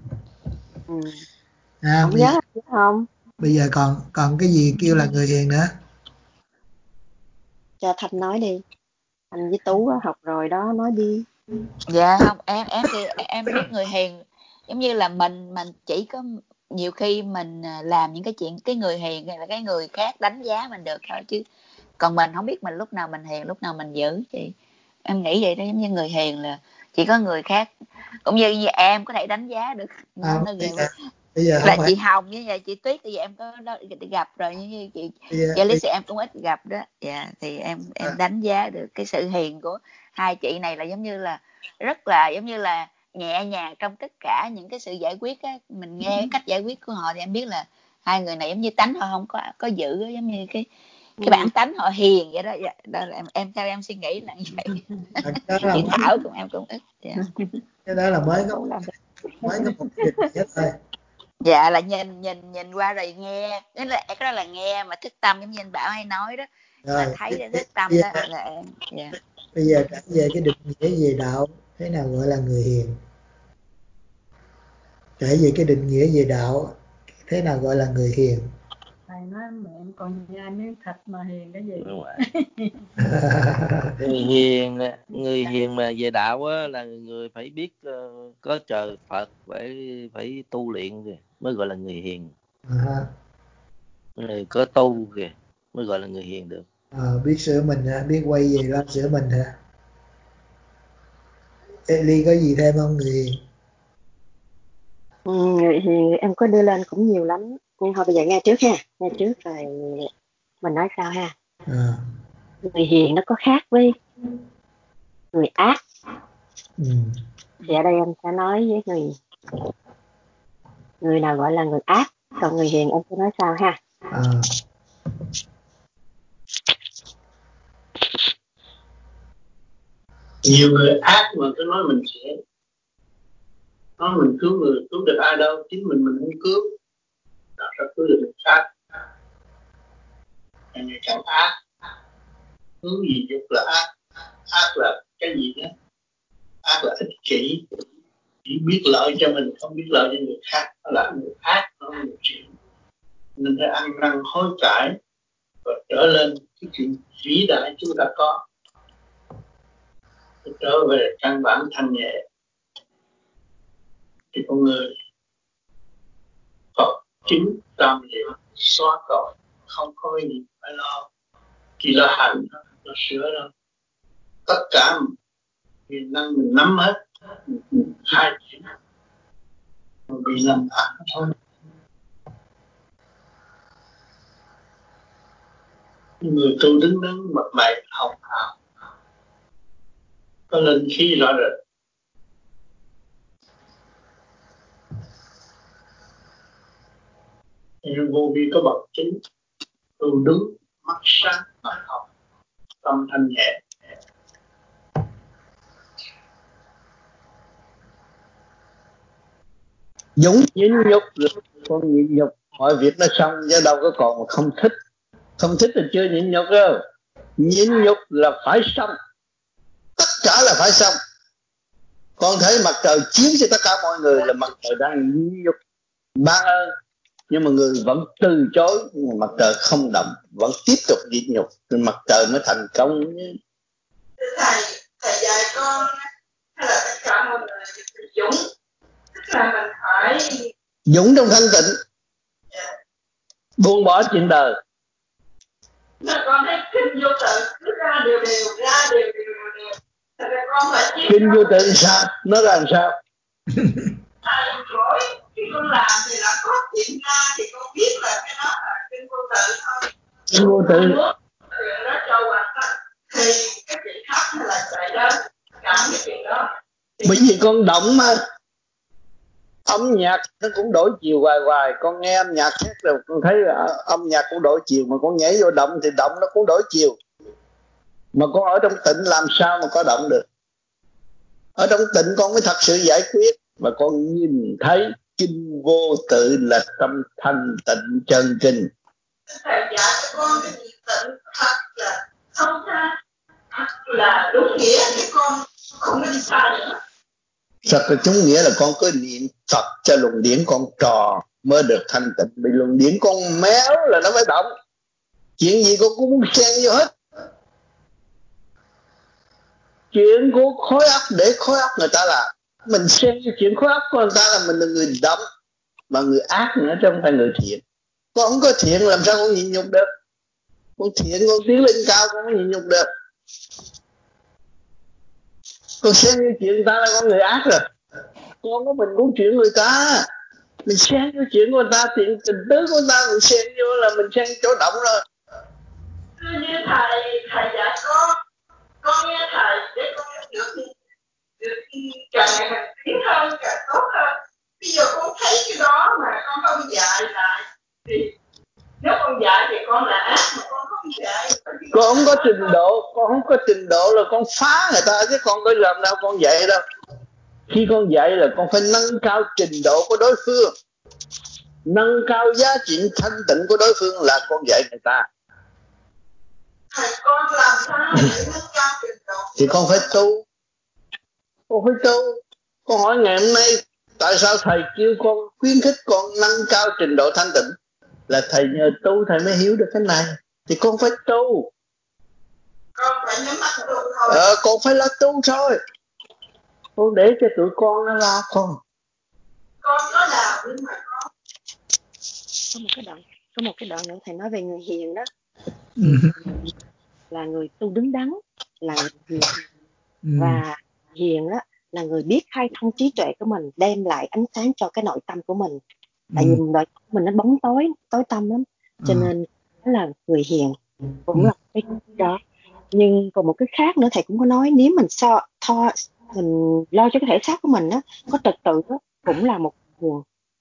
Không nhớ không? Bây giờ còn cái gì kêu là người hiền nữa? cho Thanh nói đi. Thanh với Tú học rồi đó, nói đi. Dạ không, em thì em biết người hiền giống như là mình chỉ có nhiều khi mình làm những cái chuyện, cái người hiền là cái người khác đánh giá mình được thôi, chứ còn mình không biết mình lúc nào mình hiền lúc nào mình dữ. Chị em nghĩ vậy đó, giống như người hiền là chỉ có người khác, cũng như em có thể đánh giá được nó bây giờ là không phải chị Hồng với lại chị Tuyết, thì em có gặp rồi, như chị Alice em cũng ít gặp đó. Dạ thì em đánh giá được cái sự hiền của hai chị này, là giống như là rất là giống như là nhẹ nhàng trong tất cả những cái sự giải quyết á. Mình nghe cái cách giải quyết của họ thì em biết là hai người này giống như tánh họ không có dữ, giống như cái bản tánh họ hiền vậy đó. Dạ, đó là em theo em suy nghĩ là như vậy. Chị Thảo cùng em cũng ít. Dạ. Cái đó là mới có một định nghĩa thôi. Dạ là nhìn qua rồi nghe, cái đó là nghe mà thức tâm, giống như anh Bảo hay nói đó. Rồi, mà thấy thức tâm đó là em. Dạ. Bây giờ trở về cái định nghĩa về đạo, thế nào gọi là người hiền? Trở về cái định nghĩa về đạo, thế nào gọi là người hiền? Thầy nói mẹ em còn nhà miếng thịt mà hiền cái gì? người hiền mà về đạo á, là người phải biết có trời Phật, phải tu luyện kìa mới gọi là người hiền. Người có tu kìa mới gọi là người hiền được. Biết sửa mình, biết quay về ra sửa mình hả? Ly có gì thêm không người hiền? Người hiền em có đưa lên cũng nhiều lắm, nhưng thôi bây giờ nghe trước ha, nghe trước rồi mình nói sao ha. Người hiền nó có khác với người ác. Thì ở đây em sẽ nói với người nào gọi là người ác, còn người hiền em sẽ nói sao ha. Nhiều người ác mà cứ nói mình sẽ nói mình cứu người, cứu được ai đâu, chính mình không cứu, làm sao cứu được người khác. Ngày càng ác, hướng gì dục là ác, ác là cái gì đó, ác là ích kỷ, chỉ biết lợi cho mình không biết lợi cho người khác, đó là người ác, đó là người chuyện. Nên phải ăn năn hối cải và trở lên cái chuyện vĩ đại chúng ta có, trở về căn bản thanh nhẹ thì con người Phật chính tam diệu xóa tội, không có gì phải lo, chỉ là hành nó sửa đâu. Tất cả quyền năng mình nắm hết, hai chuyện mà bị làm ác thôi. Người tu đứng đắn mặt mày hồng hào, có linh khí rõ rệt. Nhưng vô vi có bậc chính, tu đứng mắt sáng mắt hồng, tâm thanh nhẹ. Dũng nhịn nhục, con nhịn nhục mọi việc nó xong, chứ đâu có còn mà không thích. Không thích thì chưa nhịn nhục đâu. Nhịn nhục là phải xong, tất cả là phải xong. Con thấy mặt trời chiếu cho tất cả mọi người là mặt trời đang nhịn nhục ban ơn, nhưng mà người vẫn từ chối, nhưng mà mặt trời không động, vẫn tiếp tục nhịn nhục, thì mặt trời mới thành công. Thầy dạy con hay là tất cả mọi người dũng, tức là mình phải dũng trong thanh tịnh, buông bỏ chuyện đời. Mà con thấy kinh vô tự cứ ra đều ra đều. Thật ra con phải kinh vô tự sao? Nó là làm sao? Thầy hỏi khi con làm thì là có chuyện ra thì con biết là cái đó là kinh vô tự thôi. Kinh vô tự. Chuyện đó cho hoạt đó thì cái chuyện khác là chạy đó, cảm cái chuyện đó. Bởi vì con động mà. Âm nhạc nó cũng đổi chiều hoài. Con nghe âm nhạc khác rồi con thấy âm nhạc cũng đổi chiều, mà con nhảy vô động thì động nó cũng đổi chiều. Mà con ở trong tịnh làm sao mà có động được? Ở trong tịnh con mới thật sự giải quyết. Mà con nhìn thấy kinh vô tự là tâm thanh tịnh chân kinh. Thầy dạy cho con cái gì tịnh thật là không xa, thật là đúng nghĩa thì con không có đi sai nữa. Thật là đúng nghĩa là con cứ niệm Phật cho luồng điển con trò mới được thanh tịnh. Bị luồng điển con méo là nó mới động. Chuyện gì con cũng xen vô hết. chuyện của khối óc để khối óc người ta làm. Mình xem cái chuyện khối óc của người ta là mình là người đậm, mà người ác nữa chứ không phải người thiện. Con không có thiện làm sao con nhịn nhục được? Con thiện con tiến lên cao con không nhịn nhục được. Con xem như chuyện người ta là con người ác rồi. Con của mình cũng chuyện người ta. Mình xem như chuyện của người ta, chuyện tình tứ của người ta mình xem vô là mình xem chỗ động rồi. Cứ như thầy dạy con nghe thầy để con được càng ngày càng tiến hơn, càng tốt hơn. Bây giờ con thấy cái đó mà con không dạy lại thì nếu con dạy thì con là ác, mà con không dạy con không có trình độ, con không có trình độ là con phá người ta chứ con có làm đâu con dạy đâu. Khi con dạy là con phải nâng cao trình độ của đối phương, nâng cao giá trị thanh tịnh của đối phương là con dạy người ta. Thầy con làm sao để nâng cao trình độ? Thì con phải tu. Con phải tu. Con hỏi ngày hôm nay tại sao thầy kêu con khuyến khích con nâng cao trình độ thanh tịnh? Là thầy nhờ tu thầy mới hiểu được cái này. Thì con phải tu. Con phải nhắm mắt tu thôi. Con phải là tu thôi. Con để cho tụi con nó lo con. Con có làm nhưng mà con có một cái đoạn nữa thầy nói về người hiền đó. Là người tu đứng đắn, là người hiền. Và hiền đó là người biết khai thông trí tuệ của mình, đem lại ánh sáng cho cái nội tâm của mình. Tại vì nội tâm mình nó bóng tối tăm lắm, cho nên đó là người hiền, cũng là cái đó. Nhưng còn một cái khác nữa thầy cũng có nói, nếu mình mình lo cho cái thể xác của mình đó, có trật tự đó, cũng là một hiền.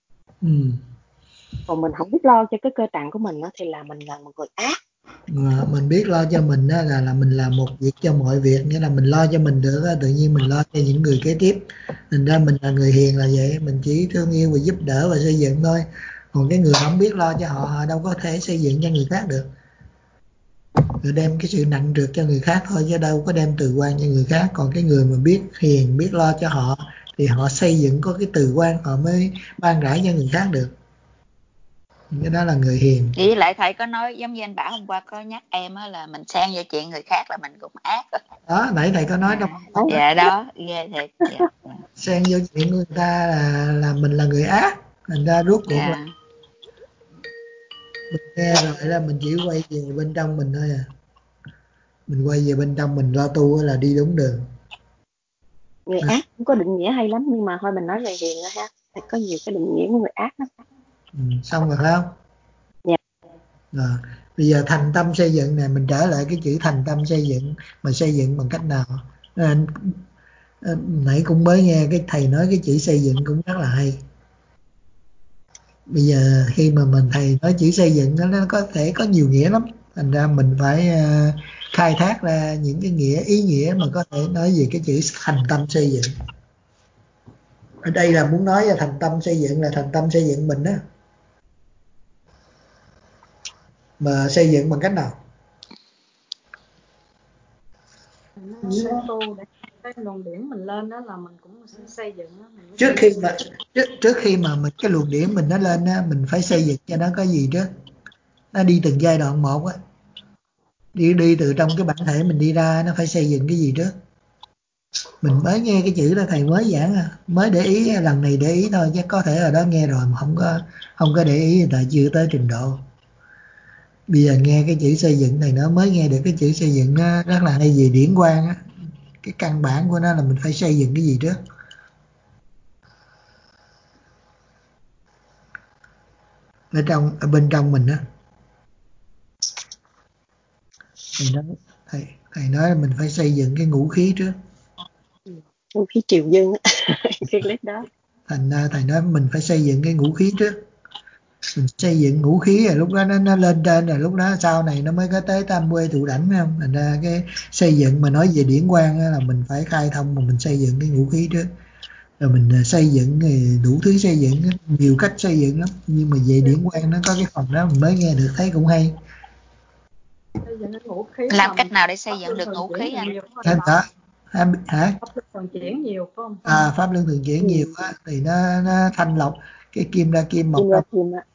Còn mình không biết lo cho cái cơ tạng của mình đó, thì là mình là một người ác. Mình biết lo cho mình đó là mình làm một việc cho mọi việc, nghĩa là mình lo cho mình được tự nhiên mình lo cho những người kế tiếp. Thành ra mình là người hiền là vậy, mình chỉ thương yêu và giúp đỡ và xây dựng thôi. Còn cái người không biết lo cho họ đâu có thể xây dựng cho người khác được. Rồi đem cái sự nặng trược cho người khác thôi chứ đâu có đem từ quan cho người khác. Còn cái người mà biết hiền, biết lo cho họ thì họ xây dựng có cái từ quan, họ mới ban rãi cho người khác được. Cái đó là người hiền. Với lại thầy có nói giống như anh Bảo hôm qua có nhắc em á, là mình xen vô chuyện người khác là mình cũng ác rồi. Đó, nãy thầy có nói trong dạ đó, ghê thiệt. Dạ. Xen vô chuyện của người ta là mình là người ác. Thành ra rốt cuộc là mình nghe rồi là mình chỉ quay về bên trong mình thôi à. Mình quay về bên trong mình lo tu là đi đúng đường. Người ác cũng có định nghĩa hay lắm, nhưng mà thôi mình nói về hiền thôi ha. Có nhiều cái định nghĩa của người ác lắm. Xong rồi phải không? Dạ. Rồi, bây giờ thành tâm xây dựng nè, mình trở lại cái chữ thành tâm xây dựng, mà xây dựng bằng cách nào? Nãy cũng mới nghe cái thầy nói cái chữ xây dựng cũng rất là hay. Bây giờ khi mà thầy nói chữ xây dựng nó có thể có nhiều nghĩa lắm, thành ra mình phải khai thác ra những cái ý nghĩa mà có thể nói về cái chữ thành tâm xây dựng. Ở đây là muốn nói là thành tâm xây dựng là thành tâm xây dựng mình đó. Mà xây dựng bằng cách nào? Mình sẽ tu để cái luồng điển mình lên, đó là mình cũng xây dựng đó. Trước khi mà mình cái luồng điển mình nó lên á, mình phải xây dựng cho nó có gì trước. Nó đi từng giai đoạn một á, đi từ trong cái bản thể mình đi ra, nó phải xây dựng cái gì trước. Mình mới nghe cái chữ đó thầy mới giảng mới để ý, lần này để ý thôi, chứ có thể ở đó nghe rồi mà không có để ý, tại chưa tới trình độ. Bây giờ nghe cái chữ xây dựng này nó mới nghe được cái chữ xây dựng nó rất là hay về điển quang á. Cái căn bản của nó là mình phải xây dựng cái gì trước. Ở bên trong mình á, thầy nói là mình phải xây dựng cái ngũ khí trước. Ngũ khí triều dương cái clip đó. Thành ra thầy nói mình phải xây dựng cái ngũ khí trước. Mình xây dựng ngũ khí rồi lúc đó nó lên trên, rồi lúc đó sau này nó mới có tới tam quê tụ đảnh, phải không? Thành ra cái xây dựng mà nói về điển quang là mình phải khai thông, mà mình xây dựng cái ngũ khí trước. Rồi mình xây dựng đủ thứ, xây dựng nhiều cách xây dựng lắm, nhưng mà về điển quang nó có cái phần đó mình mới nghe được, thấy cũng hay. Xây dựng ngũ khí làm cách nào để xây dựng được ngũ khí anh? Hả? Pháp luân thường chuyển nhiều phải không? Pháp luân thường chuyển nhiều á, thì nó thanh lọc cái kim ra kim, mộc ra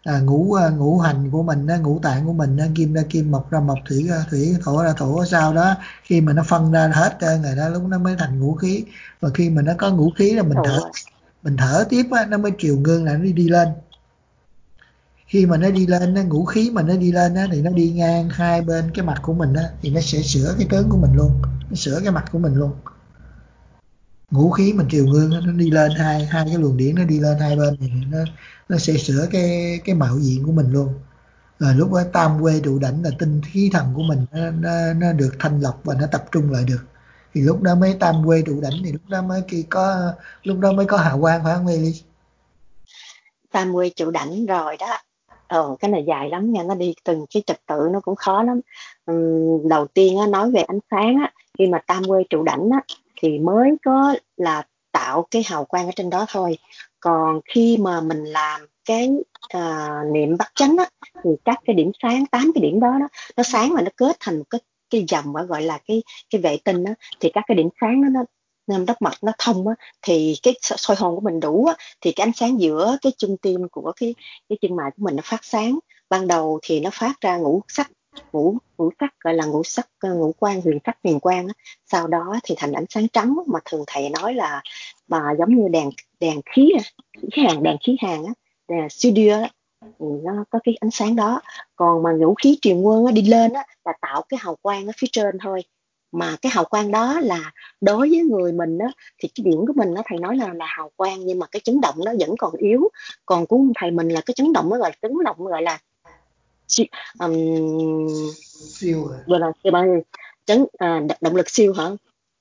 ngũ hành của mình đó, ngũ tạng của mình đó, kim ra kim, mộc ra mộc, thủy ra thủy, thổ ra thổ. Sau đó khi mà nó phân ra hết trơn rồi đó, lúc nó mới thành ngũ khí. Và khi mà nó có ngũ khí là mình thở tiếp á, nó mới triều ngương là nó đi lên. Khi mà nó đi lên, nó ngũ khí mà nó đi lên á, thì nó đi ngang hai bên cái mặt của mình á, thì nó sẽ sửa cái tướng của mình luôn, nó sửa cái mặt của mình luôn. Ngũ khí mình triều ngương nó đi lên, hai cái luồng điển nó đi lên hai bên thì nó sẽ sửa cái mạo diện của mình luôn. Rồi lúc đó tam quê trụ đảnh là tinh khí thần của mình nó được thanh lọc và nó tập trung lại được, thì lúc đó mới tam quê trụ đảnh, thì lúc đó mới có hào quang, phải không Eli? Tam quê trụ đảnh rồi đó. Cái này dài lắm nha, nó đi từng cái trật tự nó cũng khó lắm. Đầu tiên á, nói về ánh sáng á, khi mà tam quê trụ đảnh á, thì mới có là tạo cái hào quang ở trên đó thôi. Còn khi mà mình làm cái niệm bắt chánh á, thì các cái điểm sáng, 8 cái điểm đó nó sáng và nó kết thành một cái dòng gọi là cái vệ tinh á, thì các cái điểm sáng nó đốc mạch nó thông á, thì cái soi hồn của mình đủ á, thì cái ánh sáng giữa cái trung tim của cái chân mày của mình nó phát sáng. Ban đầu thì nó phát ra ngũ sắc, ngũ sắc gọi là ngũ sắc, ngũ quang, huyền sắc, huyền quang á. Sau đó thì thành ánh sáng trắng mà thường thầy nói là giống như đèn khí khí hàng á, đèn studio á, thì nó có cái ánh sáng đó. Còn mà ngũ khí triền quân á, đi lên á, là tạo cái hào quang ở phía trên thôi. Mà cái hào quang đó là đối với người mình á, thì cái điểm của mình á, thầy nói là hào quang, nhưng mà cái chấn động nó vẫn còn yếu. Còn của thầy mình là cái chấn động nó gọi là chấn động gọi là Siêu gọi là động lực siêu hả?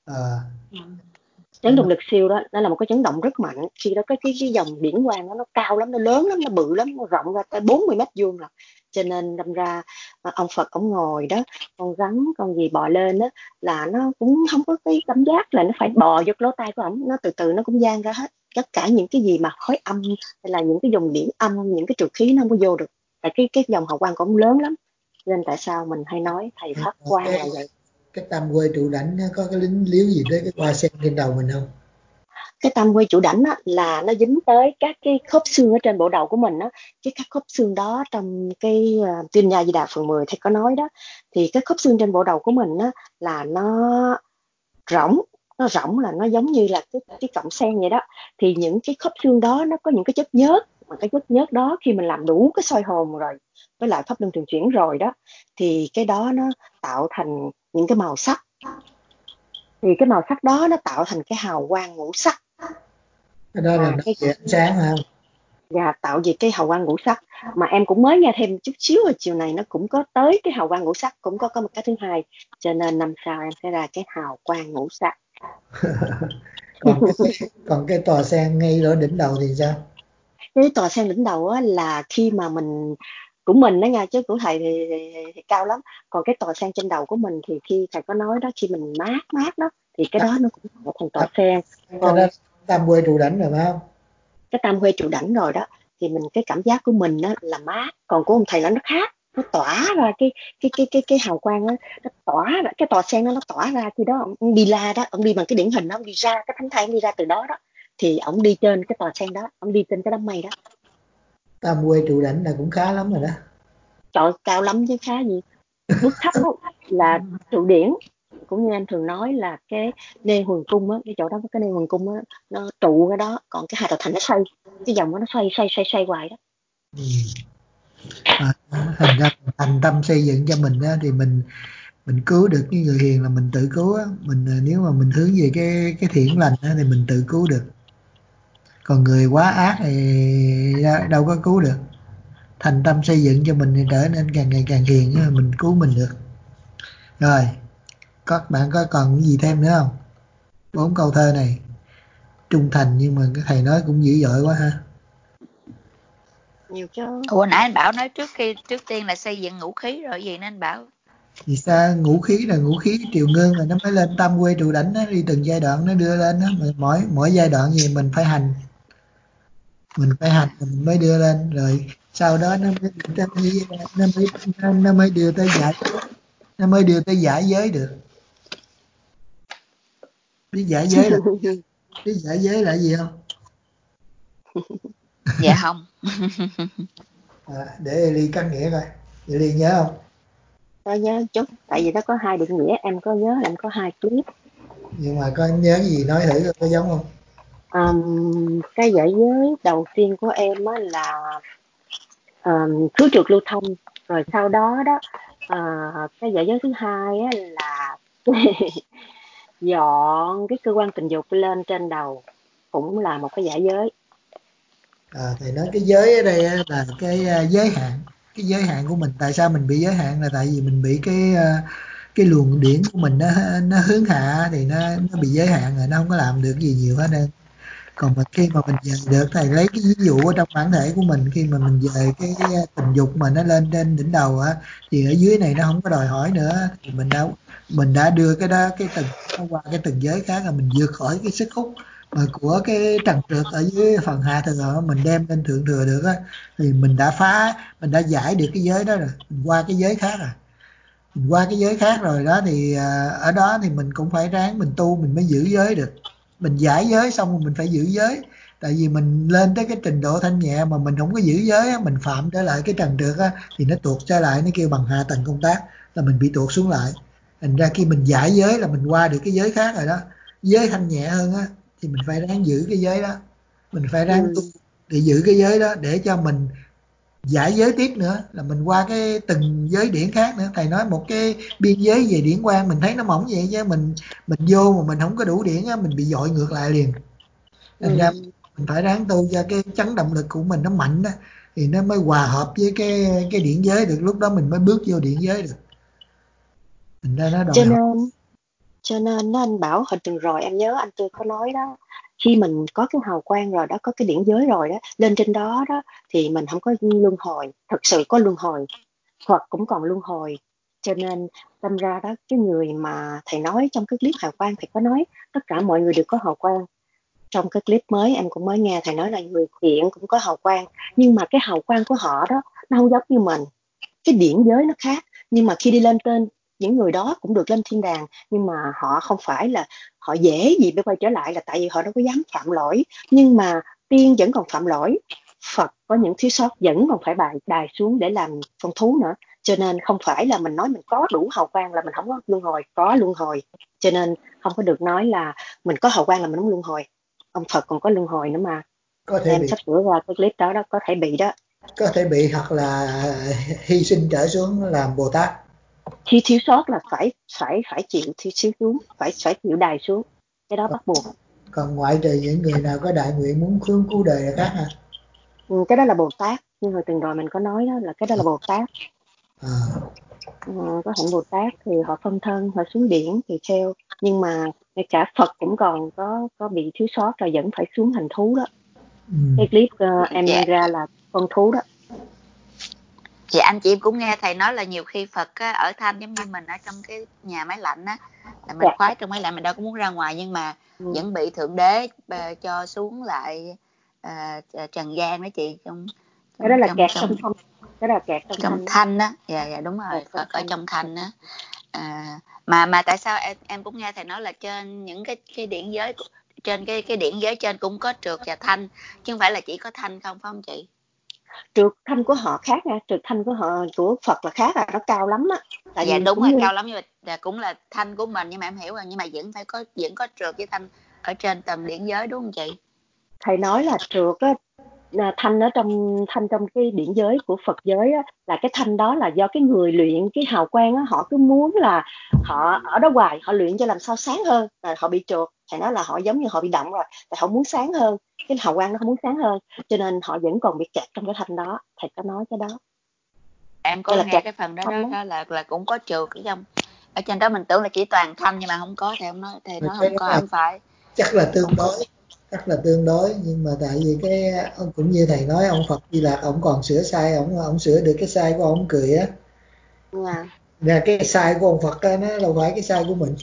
Chấn động lực siêu đó, nó là một cái chấn động rất mạnh. Khi đó cái dòng điển quang nó cao lắm, nó lớn lắm, nó bự lắm, nó rộng ra tới 40 mét vuông rồi. Cho nên đâm ra ông Phật ông ngồi đó, con rắn con gì bò lên đó, là nó cũng không có cái cảm giác là nó phải bò vô lỗ tai của ổng, nó từ từ nó cũng gian ra hết. Tất cả những cái gì mà khối âm hay là những cái dòng điển âm, những cái trượt khí nó không có vô được. Tại cái dòng hào quang của ổng lớn lắm, nên tại sao mình hay nói thầy phát quang là vậy. Cái tam quê trụ đảnh có cái lính liếu gì tới cái hoa sen trên đầu mình không? Cái tam quê trụ đảnh á, là nó dính tới các cái khớp xương ở trên bộ đầu của mình á. Các khớp xương đó trong cái Tuyên Gia Di Đà phần 10 thầy có nói đó, thì cái khớp xương trên bộ đầu của mình á, là nó rỗng là nó giống như là cái cọng sen vậy đó. Thì những cái khớp xương đó nó có những cái chất nhớt, mà cái chất nhớt đó khi mình làm đủ cái soi hồn rồi với lại pháp luân thường chuyển rồi đó, thì cái đó nó tạo thành những cái màu sắc. Thì cái màu sắc đó nó tạo thành cái hào quang ngũ sắc. Cái đó là nó về ánh sáng không? Và tạo về cái hào quang ngũ sắc. Mà em cũng mới nghe thêm chút xíu rồi, chiều này nó cũng có tới cái hào quang ngũ sắc, cũng có một cái thứ hai. Cho nên năm sau em sẽ ra cái hào quang ngũ sắc. còn cái tòa sen ngay ở đỉnh đầu thì sao? Cái tòa sen đỉnh đầu á, là khi mà mình của mình đó nha, chứ của thầy thì cao lắm. Còn cái tòa sen trên đầu của mình thì khi thầy có nói đó, khi mình mát đó, thì cái đó nó cũng tạo thành tòa sen. Còn đó tam quê trụ đảnh rồi phải không? Cái tam quê trụ đảnh rồi đó, thì mình cái cảm giác của mình đó là mát. Còn của ông thầy là nó khác, nó tỏa ra cái hào quang đó, nó tỏa ra cái tòa sen nó tỏa ra. Khi đó ông đi la đó, ông đi bằng cái điển hình đó, ông đi ra cái thánh thai, ông đi ra từ đó đó, thì ông đi trên cái tòa sen đó, ông đi trên cái đám mây đó. Tam quê trụ đảnh là cũng khá lắm rồi đó. Trời, cao lắm chứ khá gì. Bước thấp đó, là trụ điển, cũng như em thường nói là cái nê hoàng cung á, cái chỗ đó có cái nê hoàng cung á, nó trụ cái đó. Còn cái Hà Tòa Thành nó xoay, cái dòng nó xoay hoài đó. Thành ra thành tâm xây dựng cho mình á, thì mình cứu được những người hiền là mình tự cứu á. Mình nếu mà mình hướng về cái thiện lành á, thì mình tự cứu được. Còn người quá ác thì đâu có cứu được. Thành tâm xây dựng cho mình thì trở nên càng ngày càng hiền, mình cứu mình được. Rồi, các bạn có còn gì thêm nữa không? 4 câu thơ này trung thành, nhưng mà cái thầy nói cũng dữ dội quá ha. Nhiều chứ. Ủa nãy anh bảo nói trước tiên là xây dựng ngũ khí rồi gì nên anh bảo. Vì sao ngũ khí là ngũ khí triều ngương rồi nó mới lên tam quê trụ đảnh, nó đi từng giai đoạn nó đưa lên đó. Mỗi giai đoạn gì mình phải hành mình mới đưa lên, rồi sau đó nó mới đưa tới giải giới được. Biết giải giới là gì không? Dạ không. Để Eli cắt nghĩa coi. Eli nhớ không? Có nhớ chút, tại vì nó có 2 định nghĩa, em có nhớ là em có 2 clip. Nhưng mà có nhớ gì nói thử có giống không? Cái giải giới đầu tiên của em á là thứ trượt lưu thông, rồi sau đó đó cái giải giới thứ hai á là dọn cái cơ quan tình dục lên trên đầu, cũng là một cái giải giới. Thầy nói cái giới ở đây á, là cái giới hạn. Cái giới hạn của mình, tại sao mình bị giới hạn là tại vì mình bị cái luồng điển của mình nó hướng hạ, thì nó bị giới hạn rồi, nó không có làm được gì nhiều hết trơn. Còn mà khi mà mình dời được, thầy lấy cái ví dụ ở trong bản thể của mình, khi mà mình dời cái tình dục mà nó lên trên đỉnh đầu á, thì ở dưới này nó không có đòi hỏi nữa, thì mình đã đưa cái đó, cái từng nó qua cái từng giới khác, là mình vượt khỏi cái sức hút mà của cái trần trượt ở dưới phần hạ thừa, mình đem lên thượng thừa được á, thì mình đã giải được cái giới đó rồi, mình qua cái giới khác rồi. Mình qua cái giới khác rồi đó, thì ở đó thì mình cũng phải ráng mình tu, mình mới giữ giới được. Mình giải giới xong rồi mình phải giữ giới, tại vì mình lên tới cái trình độ thanh nhẹ mà mình không có giữ giới á, mình phạm trở lại cái trần trượt á, thì nó tuột trở lại, nó kêu bằng hạ tầng công tác, là mình bị tuột xuống lại. Thành ra khi mình giải giới là mình qua được cái giới khác rồi đó, giới thanh nhẹ hơn á, thì mình phải ráng giữ cái giới đó, mình phải ráng tu để giữ cái giới đó, để cho mình giải giới tiếp nữa, là mình qua cái từng giới điển khác nữa. Thầy nói một cái biên giới về điển quang mình thấy nó mỏng vậy, chứ mình vô mà mình không có đủ điển á, mình bị dội ngược lại liền. Thành ra mình phải ráng tu cho cái chấn động lực của mình nó mạnh đó, thì nó mới hòa hợp với cái điển giới được, lúc đó mình mới bước vô điển giới được. Thành ra nó đòi hỏi. Cho nên đó, anh bảo hồi tuần rồi em nhớ anh Tư có nói đó, khi mình có cái hào quang rồi đó, có cái điển giới rồi đó, lên trên đó đó thì mình không có luân hồi, thật sự có luân hồi, Phật cũng còn luân hồi. Cho nên đâm ra đó, cái người mà thầy nói trong cái clip hào quang, thầy có nói tất cả mọi người đều có hào quang. Trong cái clip mới em cũng mới nghe thầy nói là người thiện cũng có hào quang, nhưng mà cái hào quang của họ đó nó không giống như mình, cái điển giới nó khác. Nhưng mà khi đi lên trên, những người đó cũng được lên thiên đàng, nhưng mà họ không phải là họ dễ gì để quay trở lại, là tại vì họ đâu có dám phạm lỗi. Nhưng mà tiên vẫn còn phạm lỗi, Phật có những thiếu sót vẫn còn phải đài xuống để làm con thú nữa. Cho nên không phải là mình nói mình có đủ hào quang là mình không có luân hồi, có luân hồi. Cho nên không có được nói là mình có hào quang là mình không luân hồi, ông Phật còn có luân hồi nữa mà. Có thể Em bị, sắp sửa ra cái clip đó đó, có thể bị đó. có thể bị, hoặc là hy sinh trở xuống làm Bồ Tát. Khi thiếu sót là phải chịu thiếu xuống, phải chịu đài xuống, cái đó bắt buộc. Còn ngoại trừ những người nào có đại nguyện muốn cứu đời là khác hả? Cái đó là Bồ Tát, nhưng hồi tuần rồi mình có nói đó, là cái đó là Bồ Tát. Có hạnh Bồ Tát thì họ phân thân, họ xuống điển thì theo, nhưng mà ngay cả Phật cũng còn có bị thiếu sót rồi vẫn phải xuống thành thú đó. Cái clip em ra là con thú đó. Thì anh chị cũng nghe thầy nói là nhiều khi Phật á, ở thanh giống như mình ở trong cái nhà máy lạnh á, là mình khoái trong máy lạnh, mình đâu có muốn ra ngoài, nhưng mà vẫn bị Thượng Đế cho xuống lại trần gian đó chị, trong cái đó là kẹt trong thanh, cái đó là kẹt trong thanh đó. Dạ đúng rồi, Phật ở trong thanh đó. Mà tại sao em cũng nghe thầy nói là trên những cái điển giới, trên cái điển giới trên cũng có trượt và thanh, chứ không phải là chỉ có thanh không, phải không chị? Trượt thanh của họ khác nha, trượt thanh của họ, của Phật là khác, là nó cao lắm á. Tại Dạ vì đúng cũng rồi, như cao lắm, nhưng mà cũng là thanh của mình, nhưng mà em hiểu rồi, nhưng mà vẫn có trượt với thanh ở trên tầng điển giới, đúng không chị? Thầy nói là trượt á, thanh ở trong cái điển giới của Phật giới á, là cái thanh đó là do cái người luyện cái hào quang á, họ cứ muốn là họ ở đó hoài, họ luyện cho làm sao sáng hơn, là họ bị trượt. Thầy nói là họ giống như họ bị động rồi, tại họ muốn sáng hơn, cái hào quang nó không muốn sáng hơn, cho nên họ vẫn còn bị kẹt trong cái thanh đó. Thầy có nói cái đó. Em có nghe cái phần đó là cũng có trượt ở trên đó, mình tưởng là chỉ toàn thanh nhưng mà không có, thầy nói không có, không phải. Chắc là tương đối, nhưng mà tại vì cái cũng như thầy nói, ông Phật Di Lặc ông còn sửa sai, ông sửa được cái sai của ông cười á. Là cái sai của ông Phật á, nó đâu phải cái sai của mình.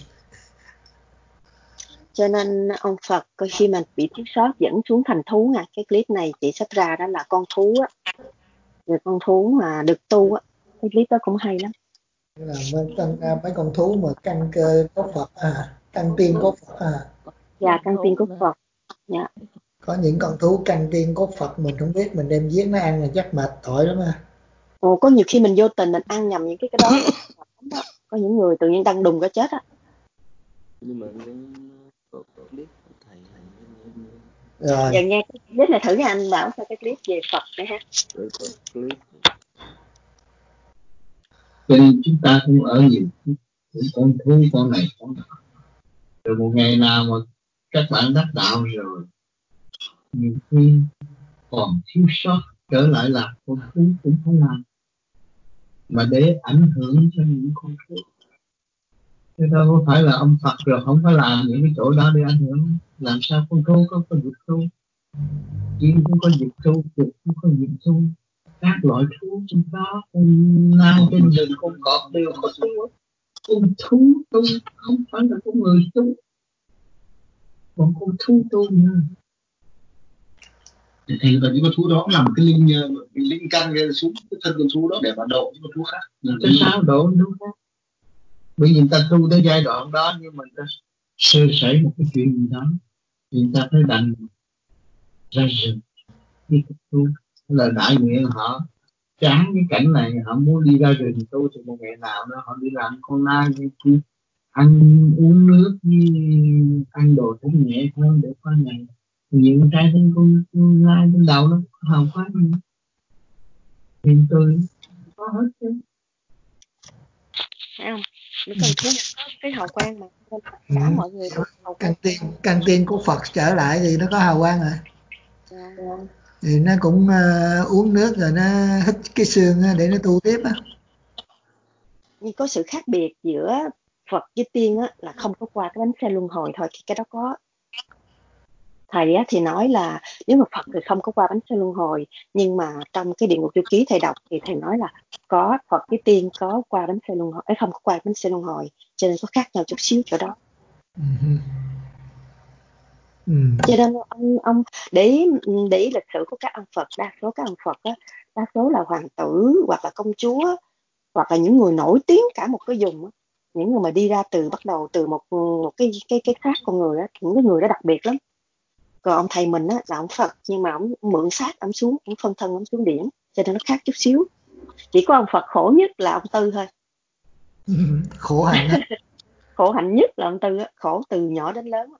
Cho nên ông Phật khi mà bị thiếu sót dẫn xuống thành thú nha. Cái clip này chị sắp ra đó là con thú á, người con thú mà được tu á, cái clip đó cũng hay lắm. Là mấy con thú mà căn cơ có Phật căn tiên có Phật Dạ, căn tiên của Phật. Dạ. Có những con thú canh tiên cốt Phật mình không biết, mình đem giết nó ăn là chắc mệt tội lắm ha. Có nhiều khi mình vô tình mình ăn nhầm những cái đó. Có những người tự nhiên đăng đùng cái chết á. Nhưng mà có biết thầy Rồi. Giờ nghe cái clip này thử, anh bảo sao cái clip về Phật này ha. clip. Cho nên chúng ta không ở nhiều con thú con này con nọ. Rồi một ngày nào mà các bạn đắc đạo rồi, nhiều khi còn thiếu sót trở lại làm con thú cũng không làm, mà để ảnh hưởng cho những con thú. Thế đâu có phải là ông Phật rồi không có làm những cái chỗ đó để ảnh hưởng. Làm sao con thú có dịch thú, chim cũng có dịch thú, chuột cũng có dịch thú, các loại thú trên đó, con nai trên rừng, con cọp đều có thú. Con thú tu không phải là con người tu, còn con thú tu nữa. Thì là những con thú đó làm cái linh căn xuống cái thân con thú đó để mà độ những con thú khác. Cái sao độ những thú khác? Bởi vì người ta tu tới giai đoạn đó, nhưng mà người ta sơ sẩy một cái chuyện gì đó, thì người ta phải đành ra rừng đi tu. Là đại nguyện họ chán cái cảnh này, họ muốn đi ra rừng tu, thì một ngày nào đó họ đi làm con nai, ăn uống nước như ăn đồ cũng nhẹ hơn để qua ngày. Những trái trên con nai trên đầu nó hào quá nữa. Thì tôi có hết chứ. Thấy không? Mấy con thú có cái hào quang mà cả mọi người đều hào quang. Căn tiên của Phật trở lại thì nó có hào quang rồi. Thì nó cũng uống nước rồi nó hít cái xương để nó tu tiếp á. Nhưng có sự khác biệt giữa Phật với tiên á, là không có qua cái bánh xe luân hồi thôi, thì cái đó có. Thầy á, thì nói là nếu mà Phật thì không có qua bánh xe luân hồi, nhưng mà trong cái Địa Ngục Du Ký thầy đọc thì thầy nói là có Phật với tiên có qua bánh xe luân hồi, không có qua bánh xe luân hồi, cho nên có khác nhau chút xíu chỗ đó. Cho nên ông để ý lịch sử của các ông Phật, đa số các ông Phật á, đa số là hoàng tử hoặc là công chúa, hoặc là những người nổi tiếng cả một cái vùng á, những người mà đi ra bắt đầu từ một cái xác con người á, những cái người đó đặc biệt lắm. Còn ông thầy mình á là ông Phật, nhưng mà ông mượn xác ông xuống, ông phân thân ông xuống biển, cho nên nó khác chút xíu. Chỉ có ông Phật khổ nhất là ông Tư thôi. Khổ hạnh á. Khổ hạnh nhất là ông Tư á, khổ từ nhỏ đến lớn.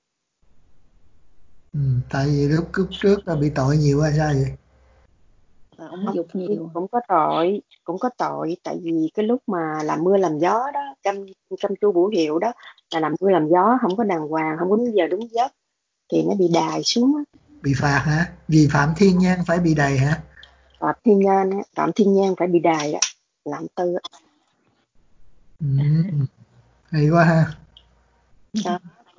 Tại vì lúc trước là bị tội nhiều hay sao vậy? Ông dục nhiều. Cũng có tội, tại vì cái lúc mà làm mưa làm gió đó, căm chu Bửu Hiệu đó, là làm mưa làm gió không có đàng hoàng, không có đúng giờ đúng giấc, thì nó bị đày xuống á. Bị phạt hả? Vì phạm thiên nhang phải bị đày hả? Phạm thiên nhang phải bị đày á, làm Tư á. Hay quá ha. Đó.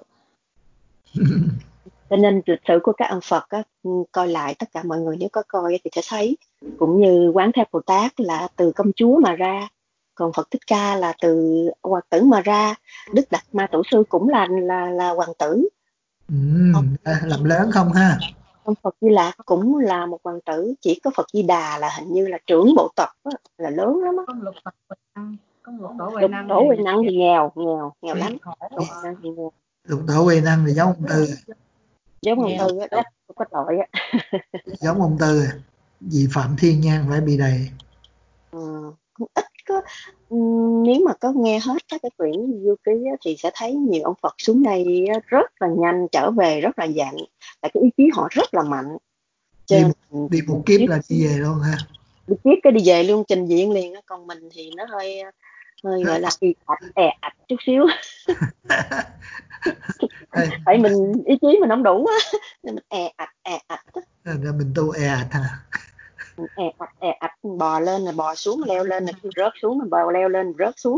Cho nên lịch sử của các ông Phật á, coi lại tất cả mọi người nếu có coi thì sẽ thấy, cũng như Quán Thế Bồ Tát là từ công chúa mà ra, còn Phật Thích Ca là từ hoàng tử mà ra, Đức Đạt Ma Tổ Sư cũng là hoàng tử. Làm lớn không ha? Ông Phật Di Lặc cũng là một hoàng tử, chỉ có Phật Di Đà là hình như là trưởng bộ tộc á, là lớn lắm á. Có Lục Tổ Huệ Lục Năng Tổ Huệ Năng thì nghèo lắm. Lục Lục Tổ Huệ Năng thì giống ông Tư. Giống ông Tư á, đó có tội á. Giống ông Tư, vì phạm thiên nhang phải bị đày. Ít có, nếu mà có nghe hết các cái quyển Du Ký thì sẽ thấy nhiều ông Phật xuống đây rất là nhanh, trở về rất là dặn, tại cái ý chí họ rất là mạnh. Đi một kiếp là đi về luôn ha. Đi kiếp cái đi về luôn, trình diện liền á. Còn mình thì nó hơi gọi là ạch chút xíu. Tại mình ý chí mình không đủ á, nên mình ạch. Nên mình tu ạch hả? Ạch, bò lên là bò xuống, leo lên là rớt xuống, mình bò leo lên rớt xuống.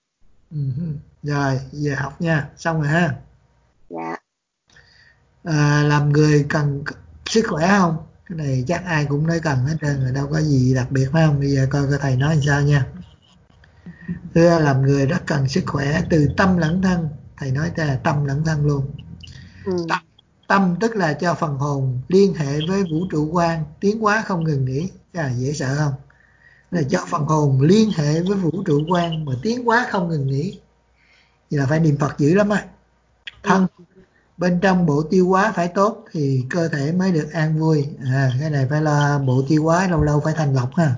Rồi về học nha, xong rồi ha. Dạ. Làm người cần sức khỏe không? Cái này chắc ai cũng nói cần hết trơn rồi, đâu có gì đặc biệt phải không? Bây giờ coi thầy nói làm sao nha. Thưa, làm người rất cần sức khỏe từ tâm lẫn thân. Thầy nói đây là tâm lẫn thân luôn. Tâm tức là cho phần hồn liên hệ với vũ trụ quan, tiến hóa không ngừng nghỉ. Dễ sợ không? Là cho phần hồn liên hệ với vũ trụ quan mà tiến hóa không ngừng nghỉ. Vậy là phải niệm Phật dữ lắm á. bên trong bộ tiêu hóa phải tốt thì cơ thể mới được an vui. Cái này phải là bộ tiêu hóa lâu lâu phải thanh lọc ha.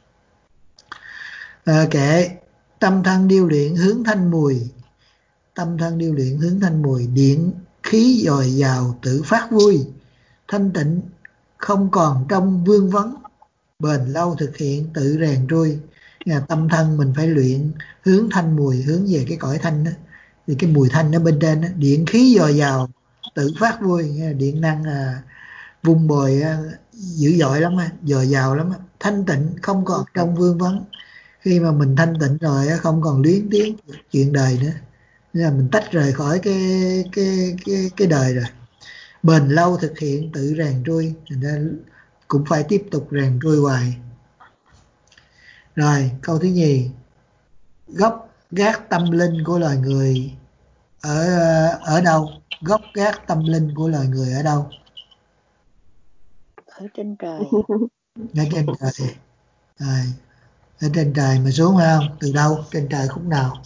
Kệ tâm thân điêu luyện hướng thanh mùi, tâm thân điêu luyện hướng thanh mùi, điện khí dồi dào tự phát vui, thanh tịnh không còn trong vương vấn, bền lâu thực hiện tự rèn trui. Tâm thân mình phải luyện hướng thanh mùi, hướng về cái cõi thanh đó, thì cái mùi thanh ở bên trên đó, điện khí dồi dào tự phát vui, điện năng vung bồi dữ dội lắm, dồi dào lắm, thanh tịnh không còn trong vương vấn. Khi mà mình thanh tịnh rồi không còn luyến tiếc chuyện đời nữa, nên là mình tách rời khỏi cái đời rồi. Bền lâu thực hiện tự rèn trui, nên cũng phải tiếp tục rèn trui hoài. Rồi câu thứ nhì, gốc gác tâm linh của loài người ở đâu? Gốc gác tâm linh của loài người ở đâu? Ở trên trời. Ở trên trời. Rồi. Ở trên trời mà xuống phải không? Từ đâu? Trên trời khúc nào?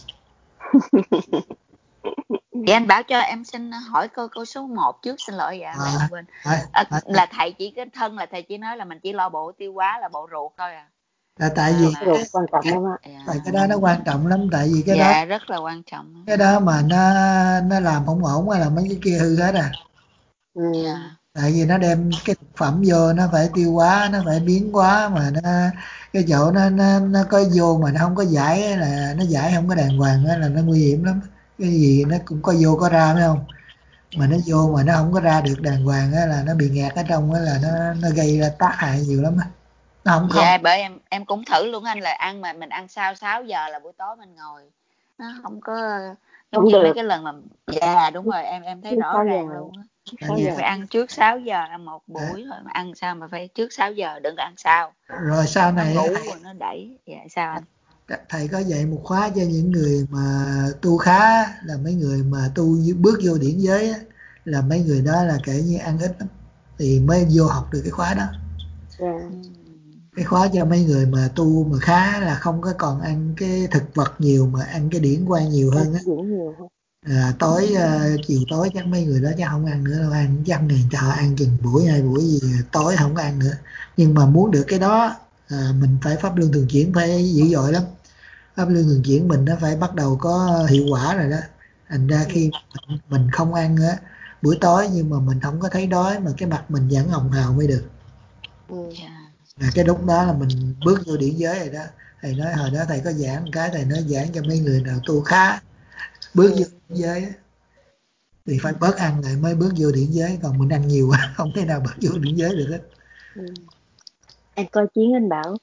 Thì anh bảo cho em xin hỏi câu số 1 trước, xin lỗi dạ, em quên. Là thầy chỉ cái thân, là thầy chỉ nói là mình chỉ lo bộ tiêu hóa là bộ ruột thôi à? Là tại vì ruột quan trọng lắm ạ. Tại cái đó nó quan trọng lắm, tại vì cái dạ, đó rất là quan trọng. Cái đó mà nó làm không ổn là mấy cái kia hư hết à. Dạ. Tại vì nó đem cái thực phẩm vô, nó phải tiêu hóa, nó phải biến hóa, mà nó cái chỗ nó có vô mà nó không có giải, là nó giải không có đàng hoàng là nó nguy hiểm lắm. Cái gì nó cũng có vô có ra phải không, mà nó vô mà nó không có ra được đàng hoàng là nó bị nghẹt ở trong, là nó gây ra tác hại nhiều lắm. Nó không Dạ, bởi em cũng thử luôn anh, là ăn mà mình ăn sau 6 giờ là buổi tối mình ngồi nó không có giống như mấy cái lần mà dạ đúng rồi, em thấy rõ ràng luôn á. Dạ, phải ăn trước 6 giờ ăn một buổi thôi, mà ăn sao mà phải trước 6 giờ, đừng có ăn sau. Rồi sau này nó ngủ rồi nó đẩy. Dạ sao anh? Thầy có dạy một khóa cho những người mà tu khá, là mấy người mà tu bước vô điển giới á, là mấy người đó là kể như ăn ít lắm thì mới vô học được cái khóa đó. Cái khóa cho mấy người mà tu mà khá là không có còn ăn cái thực vật nhiều mà ăn cái điển quang nhiều hơn á. Tối chiều tối chắc mấy người đó chắc không ăn nữa đâu, ăn chắc này cho ăn chừng buổi 2 buổi gì tối không có ăn nữa. Nhưng mà muốn được cái đó mình phải pháp luân thường chuyển phải dữ dội lắm. Pháp luân thường chuyển mình nó phải bắt đầu có hiệu quả rồi đó. Thành ra khi mình không ăn á buổi tối, nhưng mà mình không có thấy đói mà cái mặt mình vẫn hồng hào mới được. Cái lúc đó là mình bước vô điển giới rồi đó. Thầy nói hồi đó thầy có giảng cái, thầy nói giảng cho mấy người nào tu khá bước vô điển giới á, thì phải bớt ăn lại mới bước vô điển giới, còn mình ăn nhiều quá không thể nào bước vô điển giới được hết. Em coi Chiến anh bảo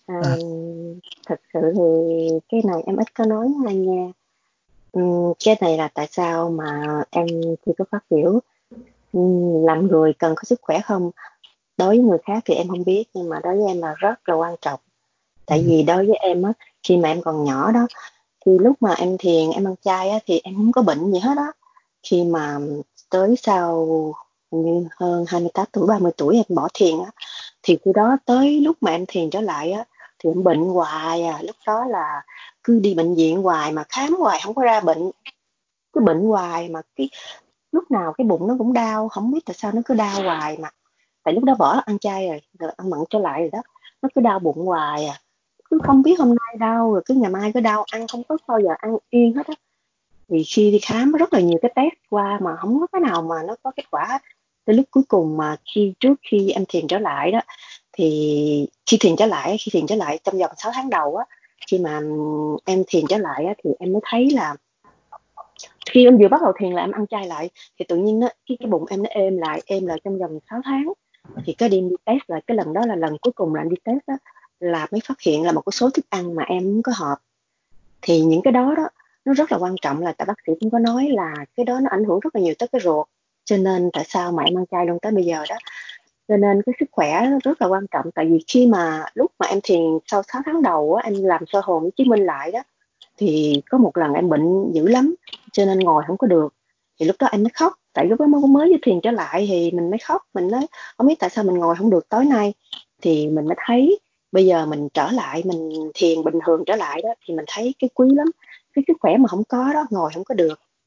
thật sự thì cái này em ít có nói với anh nha. Cái này là tại sao mà em chưa có phát biểu. Làm người cần có sức khỏe không, đối với người khác thì em không biết, nhưng mà đối với em là rất là quan trọng. Tại vì đối với em á, khi mà em còn nhỏ đó, thì lúc mà em thiền em ăn chay á, thì em không có bệnh gì hết á. Khi mà tới sau như hơn 28 tuổi 30 tuổi em bỏ thiền á, thì khi đó tới lúc mà em thiền trở lại á, thì em bệnh hoài à. Lúc đó là cứ đi bệnh viện hoài mà khám hoài không có ra bệnh, cứ bệnh hoài, mà cái lúc nào cái bụng nó cũng đau, không biết tại sao nó cứ đau hoài. Mà tại lúc đó bỏ ăn chay rồi ăn mặn trở lại rồi đó, nó cứ đau bụng hoài à, cứ không biết hôm nay đau rồi cứ ngày mai cứ đau, ăn không có bao giờ ăn yên hết á. Vì khi đi khám rất là nhiều cái test qua mà không có cái nào mà nó có kết quả. Tới lúc cuối cùng mà trước khi em thiền trở lại đó, thì khi thiền trở lại trong vòng 6 tháng đầu á, khi mà em thiền trở lại á, thì em mới thấy là khi em vừa bắt đầu thiền là em ăn chay lại, thì tự nhiên cái bụng em nó êm lại trong vòng 6 tháng. Thì cái đi test lại, cái lần đó là lần cuối cùng là em đi test đó, là mới phát hiện là một cái số thức ăn mà em không có hợp. Thì những cái đó nó rất là quan trọng, là tại bác sĩ cũng có nói là cái đó nó ảnh hưởng rất là nhiều tới cái ruột, cho nên tại sao mà em ăn chay luôn tới bây giờ đó. Cho nên cái sức khỏe rất là quan trọng. Tại vì khi mà lúc mà em thiền sau 6 tháng đầu á, em làm sơ hồn chứng minh lại đó, thì có một lần em bệnh dữ lắm, cho nên ngồi không có được. Thì lúc đó em mới khóc, tại lúc đó mới thiền trở lại thì mình mới khóc, mình nói không biết tại sao mình ngồi không được tối nay. Thì mình mới thấy bây giờ mình trở lại, mình thiền bình thường trở lại đó, thì mình thấy cái quý lắm. Cái sức khỏe mà không có đó, ngồi không có được.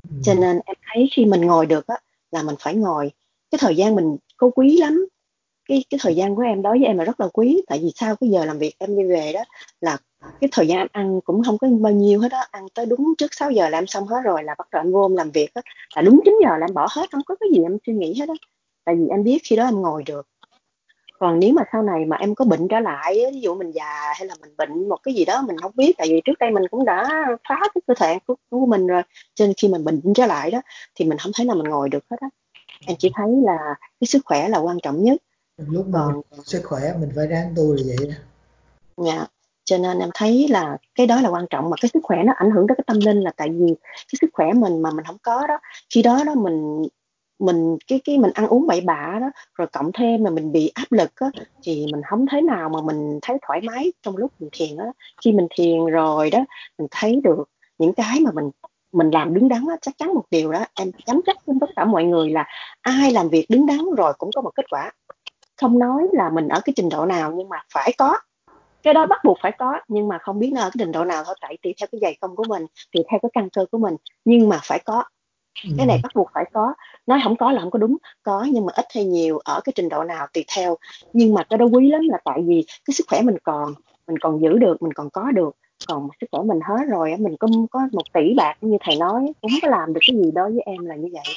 Cho nên em thấy khi mình ngồi được á là mình phải ngồi. Cái thời gian mình có quý lắm, cái thời gian của em đối với em là rất là quý, tại vì sau cái giờ làm việc em đi về đó là cái thời gian em ăn cũng không có bao nhiêu hết á, ăn tới đúng trước 6 giờ là em xong hết rồi, là bắt đầu em vô em làm việc á, là đúng 9 giờ là em bỏ hết, không có cái gì em suy nghĩ hết á, tại vì em biết khi đó em ngồi được. Còn nếu mà sau này mà em có bệnh trở lại á, ví dụ mình già hay là mình bệnh một cái gì đó mình không biết, tại vì trước đây mình cũng đã phá cái cơ thể của mình rồi, cho nên khi mình bệnh trở lại đó thì mình không thể nào mình ngồi được hết á. Em chỉ thấy là cái sức khỏe là quan trọng nhất. Lúc mà mình Còn sức khỏe mình phải ráng tu là vậy đó. dạ, cho nên em thấy là cái đó là quan trọng, mà cái sức khỏe nó ảnh hưởng tới cái tâm linh, là tại vì cái sức khỏe mình mà mình không có đó, khi đó đó mình cái mình ăn uống bậy bạ đó, rồi cộng thêm mà mình bị áp lực á, thì mình không thể nào mà mình thấy thoải mái trong lúc mình thiền á. Khi mình thiền rồi đó, mình thấy được những cái mà mình làm đứng đắn á, chắc chắn một điều đó em dám chắc với tất cả mọi người là ai làm việc đứng đắn rồi cũng có một kết quả. Không nói là mình ở cái trình độ nào nhưng mà phải có, cái đó bắt buộc phải có, nhưng mà không biết nó ở cái trình độ nào thôi, tại tùy theo cái dày công của mình, tùy theo cái căn cơ của mình, nhưng mà phải có. Cái này bắt buộc phải có, nói không có là không có đúng, có nhưng mà ít hay nhiều ở cái trình độ nào tùy theo. Nhưng mà cái đó quý lắm, là tại vì cái sức khỏe mình còn giữ được, mình còn có được. Còn sức khỏe mình hết rồi á, mình có 1 tỷ bạc như thầy nói cũng không có làm được cái gì. Đối với em là như vậy.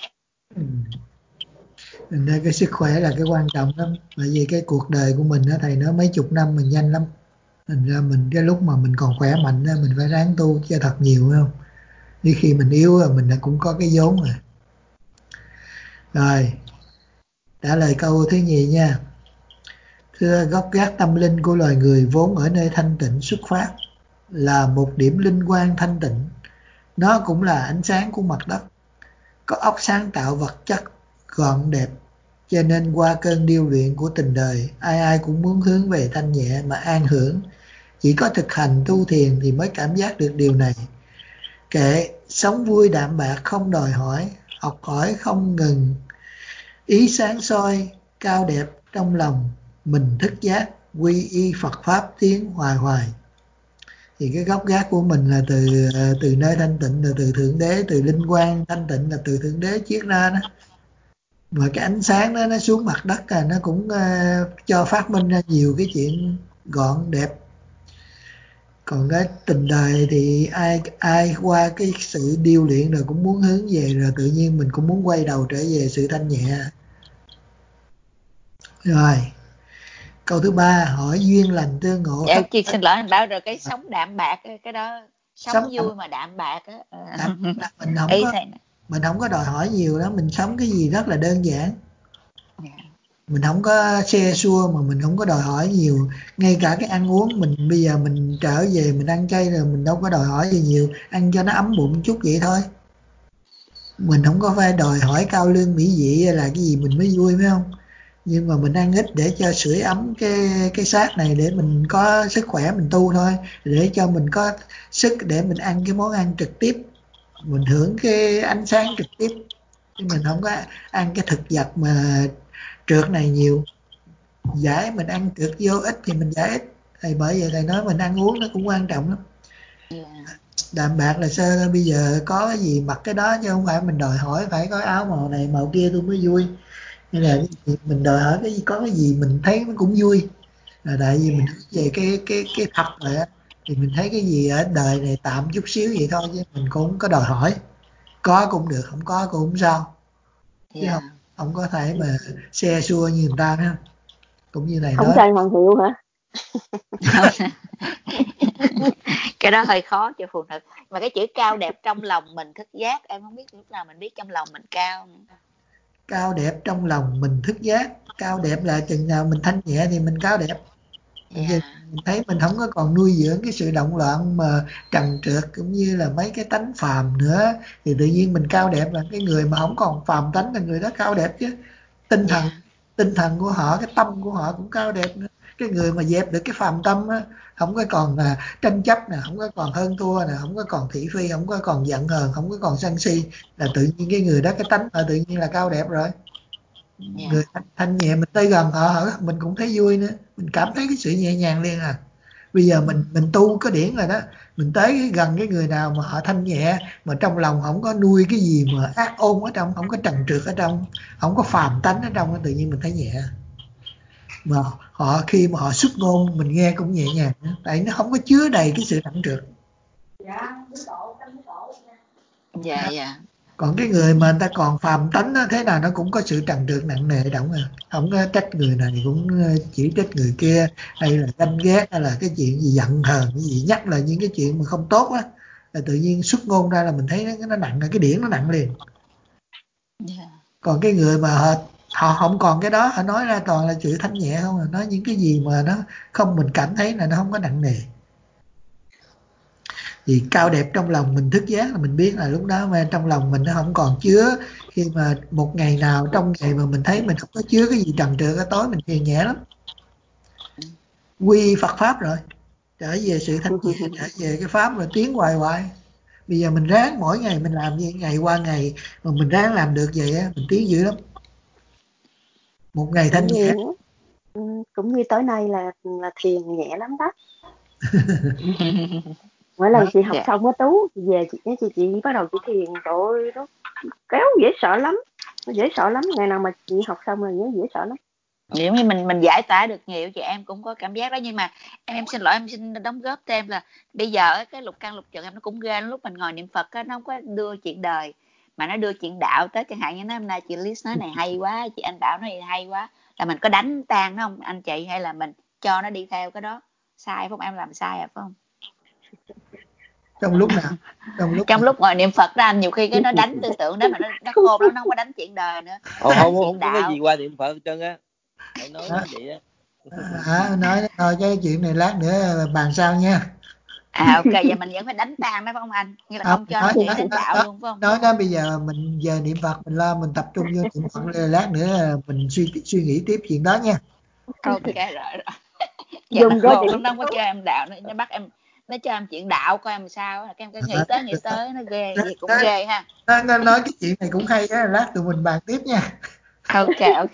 Thành ra cái sức khỏe là cái quan trọng lắm, bởi vì cái cuộc đời của mình á, thầy nói mấy chục năm mình nhanh lắm. Thành ra mình cái lúc mà mình còn khỏe mạnh á, mình phải ráng tu cho thật nhiều, phải không? Đi khi mình yếu rồi mình đã cũng có cái vốn rồi. Rồi, trả lời câu thứ nhì nha. Thưa, gốc gác tâm linh của loài người vốn ở nơi thanh tịnh xuất phát, là một điểm linh quang thanh tịnh. Nó cũng là ánh sáng của mặt đất, có óc sáng tạo vật chất, gọn đẹp. Cho nên qua cơn điêu luyện của tình đời, ai ai cũng muốn hướng về thanh nhẹ mà an hưởng. Chỉ có thực hành tu thiền thì mới cảm giác được điều này. Kệ, sống vui đạm bạc không đòi hỏi, học hỏi không ngừng, ý sáng soi, cao đẹp trong lòng, mình thức giác, quy y Phật Pháp tiến hoài hoài. Thì cái gốc gác của mình là từ nơi thanh tịnh, là từ Thượng Đế, từ linh quang thanh tịnh là từ Thượng Đế chiết ra đó. Và cái ánh sáng đó nó xuống mặt đất nó cũng cho phát minh ra nhiều cái chuyện gọn đẹp. Còn cái tình đời thì ai qua cái sự điêu luyện rồi cũng muốn hướng về, rồi tự nhiên mình cũng muốn quay đầu trở về sự thanh nhẹ. Rồi, câu thứ 3, hỏi duyên lành tương ngộ. Chị xin lỗi anh bảo rồi, cái sống đạm bạc cái đó sống vui mà đạm bạc á. Mình không có đòi hỏi nhiều đó, mình sống cái gì rất là đơn giản. Mình không có xe xua, mà mình không có đòi hỏi nhiều. Ngay cả cái ăn uống mình bây giờ mình trở về mình ăn chay rồi, mình đâu có đòi hỏi gì nhiều, ăn cho nó ấm bụng chút vậy thôi. Mình không có phải đòi hỏi cao lương mỹ vị là cái gì mình mới vui, phải không? Nhưng mà mình ăn ít để cho sưởi ấm cái xác này, để mình có sức khỏe mình tu thôi, để cho mình có sức để mình ăn cái món ăn trực tiếp, mình hưởng cái ánh sáng trực tiếp, chứ mình không có ăn cái thực vật mà trượt này nhiều. Giải mình ăn trượt vô ít thì mình giải ít. Thì bởi vậy thầy nói mình ăn uống nó cũng quan trọng lắm. Đạm bạc là sơ, bây giờ có cái gì mặc cái đó, chứ không phải mình đòi hỏi phải có áo màu này màu kia tôi mới vui. Nên là mình đòi hỏi cái gì, có cái gì mình thấy nó cũng vui. Là tại vì mình về cái thật rồi á, thì mình thấy cái gì ở đời này tạm chút xíu vậy thôi, chứ mình cũng không có đòi hỏi. Có cũng được, không có cũng không sao. Chứ không có thể mà xe xua như người ta nữa. Cũng như này không nói. trai hoàng hiệu hả? Cái đó hơi khó cho phụ nữ. Mà cái chữ cao đẹp trong lòng mình thức giác, em không biết lúc nào mình biết trong lòng mình cao nữa. Cao đẹp trong lòng mình thức giác. Cao đẹp là chừng nào mình thanh nhẹ thì mình cao đẹp. Mình thấy mình không có còn nuôi dưỡng cái sự động loạn mà trần trượt cũng như là mấy cái tánh phàm nữa, thì tự nhiên mình cao đẹp. Là cái người mà không còn phàm tánh là người đó cao đẹp chứ. Tinh thần của họ, cái tâm của họ cũng cao đẹp nữa. Cái người mà dẹp được cái phàm tâm á, không có còn tranh chấp nè, không có còn hơn thua nè, không có còn thị phi, không có còn giận hờn, không có còn sân si, là tự nhiên cái người đó cái tánh họ tự nhiên là cao đẹp rồi. Người thanh nhẹ mình tới gần họ mình cũng thấy vui nữa, mình cảm thấy cái sự nhẹ nhàng liền à. Bây giờ mình tu có điển rồi đó, mình tới gần cái người nào mà họ thanh nhẹ, mà trong lòng không có nuôi cái gì mà ác ôn ở trong, không có trần trượt ở trong, không có phàm tánh ở trong, tự nhiên mình thấy nhẹ. Mà họ khi mà họ xuất ngôn mình nghe cũng nhẹ nhàng, tại nó không có chứa đầy cái sự trần trượt. Dạ. Còn cái người mà người ta còn phàm tánh đó, thế nào nó cũng có sự trần trượt nặng nề động à. Không có trách người này cũng chỉ trách người kia, hay là ganh ghét, hay là cái chuyện gì giận hờn, cái gì nhắc là những cái chuyện mà không tốt á, là tự nhiên xuất ngôn ra là mình thấy nó nặng, cái điển nó nặng liền. Còn cái người mà họ không còn cái đó, họ nói ra toàn là chữ thanh nhẹ không à, nói những cái gì mà nó không, mình cảm thấy là nó không có nặng nề. Thì cao đẹp trong lòng mình thức giác là mình biết là lúc đó mà trong lòng mình nó không còn chứa. Khi mà một ngày nào trong ngày mà mình thấy mình không có chứa cái gì trần trượt, cái tối mình thiền nhẹ lắm, quy Phật pháp rồi, trở về sự thanh nhẹ, trở về cái pháp rồi tiến hoài hoài. Bây giờ mình ráng mỗi ngày mình làm như ngày qua ngày mà mình ráng làm được vậy á, mình tiến dữ lắm. Một ngày thanh nhẹ. Cũng như tối nay là thiền nhẹ lắm đó. Mỗi lần chị học xong á Tú, chị về chị bắt đầu chị thiền, rồi nó kéo dễ sợ lắm, nó dễ sợ lắm. Ngày nào mà chị học xong là nhớ dễ sợ lắm. Nếu như mình giải tỏa được nhiều, chị em cũng có cảm giác đó. Nhưng mà em xin lỗi, em xin đóng góp thêm là bây giờ cái lục căn lục trần em nó cũng ghê. Lúc mình ngồi niệm Phật á, nó không có đưa chuyện đời mà nó đưa chuyện đạo tới. Chẳng hạn như hôm nay chị Liz nói này hay quá, chị Anh Bảo nói hay quá, là mình có đánh tan nó không anh chị, hay là mình cho nó đi theo cái đó? Sai phải không? Em làm sai phải không? Trong lúc nào? Trong lúc ngồi niệm Phật đó anh, nhiều khi cái nó đánh tư tưởng đó mà nó khôn lắm, nó không có đánh chuyện đời nữa. Không có cái gì qua niệm Phật trơn á, phải nói như vậy á. Nói thôi cái chuyện này lát nữa bàn sau nha. Ok, vậy mình vẫn phải đánh tan đó phải không anh? Như là không cho nó nghĩ đến đạo luôn phải không? Nói đó, bây giờ mình giờ niệm Phật mình lo, mình tập trung vô niệm Phật, lát nữa mình suy nghĩ tiếp chuyện đó nha. Ok rồi. Dùng nó khôn lắm, nó không có cho em đạo, nó bắt em, nó cho em chuyện đạo coi em sao, là em nghĩ tới nó ghê, gì cũng ghê ha. Nói cái chuyện này cũng hay á, lát tụi mình bàn tiếp nha. Ok.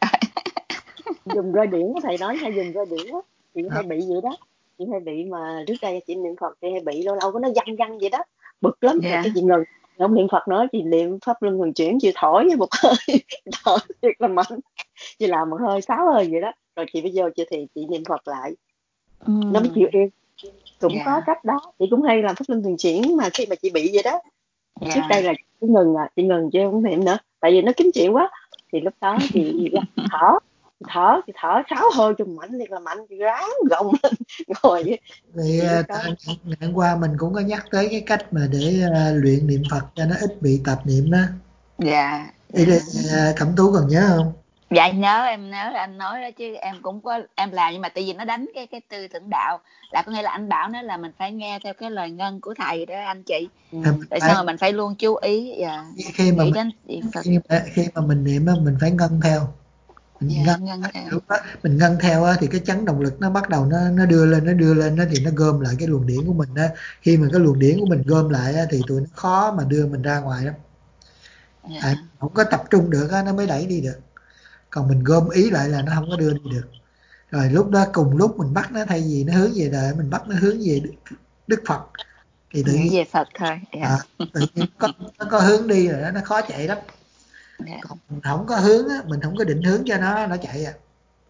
Dùng roi điển, thầy nói hay dùng roi điển á, chị hay bị vậy đó. Chị hay bị mà trước đây chị niệm Phật chị hay bị lâu lâu có nó văng vậy đó, bực lắm. Rồi cái chị ngừng, không niệm Phật nữa, chị niệm pháp luân thường chuyển, chị thổi với một hơi, thổi thiệt là mạnh, chị làm một hơi 6 hơi vậy đó. Rồi chị bây giờ thì chị niệm Phật lại, nó mới chịu yên. Cũng có cách đó, chị cũng hay làm pháp luân thường chuyển mà khi mà chị bị vậy đó. Trước đây là chị ngừng chứ không niệm nữa, tại vì nó kín chịu quá. Thì lúc đó chị thở 6 hơi cho mạnh, thiệt là mạnh, chị ráng gồng lên ngồi vậy. Thì ngày qua mình cũng có nhắc tới cái cách mà để luyện niệm Phật cho nó ít bị tạp niệm đó. Dạ. Cẩm Tú còn nhớ không? Dạ nhớ, em nhớ anh nói đó chứ em cũng có em làm, nhưng mà tại vì nó đánh cái tư tưởng đạo, là có nghĩa là anh bảo nó là mình phải nghe theo cái lời ngân của thầy đó anh chị. Tại sao mà mình phải luôn chú ý và khi mà mình niệm á, mình phải ngân theo. Lúc đó mình ngân theo á, thì cái chấn động lực nó bắt đầu nó đưa lên á, thì nó gom lại cái luồng điển của mình á. Khi mà cái luồng điển của mình gom lại á, thì tụi nó khó mà đưa mình ra ngoài lắm. Không có tập trung được á, nó mới đẩy đi được. Còn mình gom ý lại là nó không có đưa đi được. Rồi lúc đó cùng lúc mình bắt nó, thay vì nó hướng về đời, mình bắt nó hướng về Đức Phật, thì tự nhiên về Phật thôi. Tự nhiên nó có hướng đi rồi đó, nó khó chạy lắm. Còn mình không có hướng á, mình không có định hướng cho nó chạy à.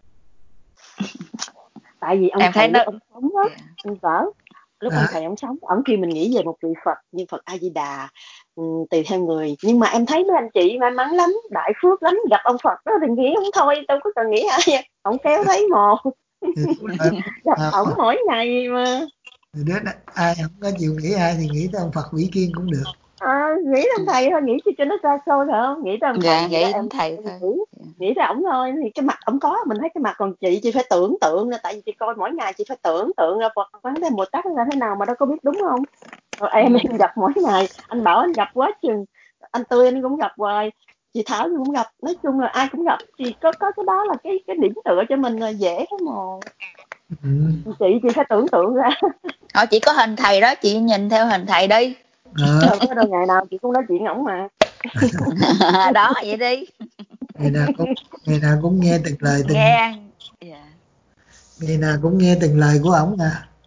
Tại vì ông thầy ông sống á, anh vỡ lúc ông thầy ông sống, ông kêu mình nghĩ về một vị Phật như Phật A Di Đà, tùy theo người. Nhưng mà em thấy mấy anh chị may mắn lắm, đại phước lắm, gặp ông Phật đó thì nghĩ không thôi, đâu có cần nghĩ ai, ông kéo thấy một gặp ổng mỗi ngày mà. Đứa ai không có chịu nghĩ ai thì nghĩ tới ông Phật Vĩ Kiên cũng được. Nghĩ đến thầy thôi, nghĩ cho nó xa xôi phải không? Nghĩ tới ông thầy, nghĩ đến thầy thôi. Nghĩ tới ổng thôi, thì cái mặt ổng có, mình thấy cái mặt. Còn chị phải tưởng tượng ra, tại vì chị coi mỗi ngày, chị phải tưởng tượng ra Phật Quán Thế Bồ Tát là thế nào mà đâu có biết, đúng không? Rồi em gặp mỗi ngày, anh Bảo anh gặp quá chừng, anh Tươi anh cũng gặp hoài, chị Thảo cũng gặp, nói chung là ai cũng gặp. Thì có cái đó là cái điểm tựa cho mình là dễ cái mà. Chị phải tưởng tượng ra. Họ chỉ có hình thầy đó, chị nhìn theo hình thầy đi. Đâu có đâu, ngày nào chị cũng nói chuyện ổng mà. Đó vậy đi. Ngày nào cũng nghe từng lời ngày nào cũng nghe từng lời của ổng à.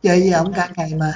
Chơi với ổng cả ngày mà.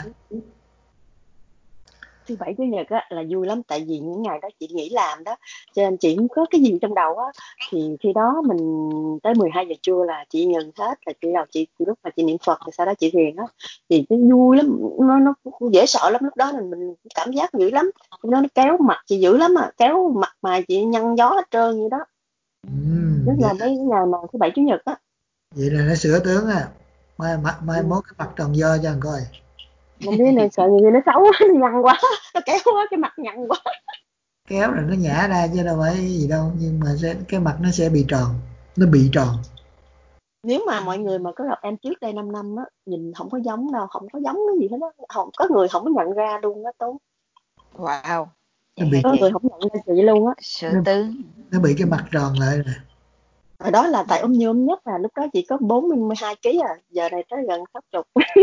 Thứ bảy chủ nhật á là vui lắm, tại vì những ngày đó chị nghỉ làm đó, cho nên chị không có cái gì trong đầu á, thì khi đó mình tới 12 giờ trưa là chị ngừng hết, là chị đầu chị lúc mà chị niệm Phật rồi sau đó chị thiền á, thì nó vui lắm, nó dễ sợ lắm, lúc đó mình cảm giác dữ lắm, nó kéo mặt chị dữ lắm, à kéo mặt mà chị nhăn gió hết trơn vậy đó, nhất là mấy ngày mà thứ bảy chủ nhật á. Vậy là nó sửa tướng à. Mai mốt cái mặt tròn do cho anh coi. Không biết nên sợ người nó xấu quá, nó nhăn quá, nó kéo quá, cái mặt nhăn quá. Kéo là nó nhả ra chứ đâu phải gì đâu, nhưng mà cái mặt nó sẽ bị tròn, nó bị tròn. Nếu mà mọi người mà có gặp em trước đây 5 năm á, nhìn không có giống đâu, không có giống cái gì hết á, không có người không có nhận ra luôn á Tú. Wow. Nó bị Có người không nhận ra chị luôn á. Sửa tướng. Nó bị cái mặt tròn lại rồi. Hồi đó là tại nhôm nhất là lúc đó chỉ có 42 kg à, giờ này tới gần 60.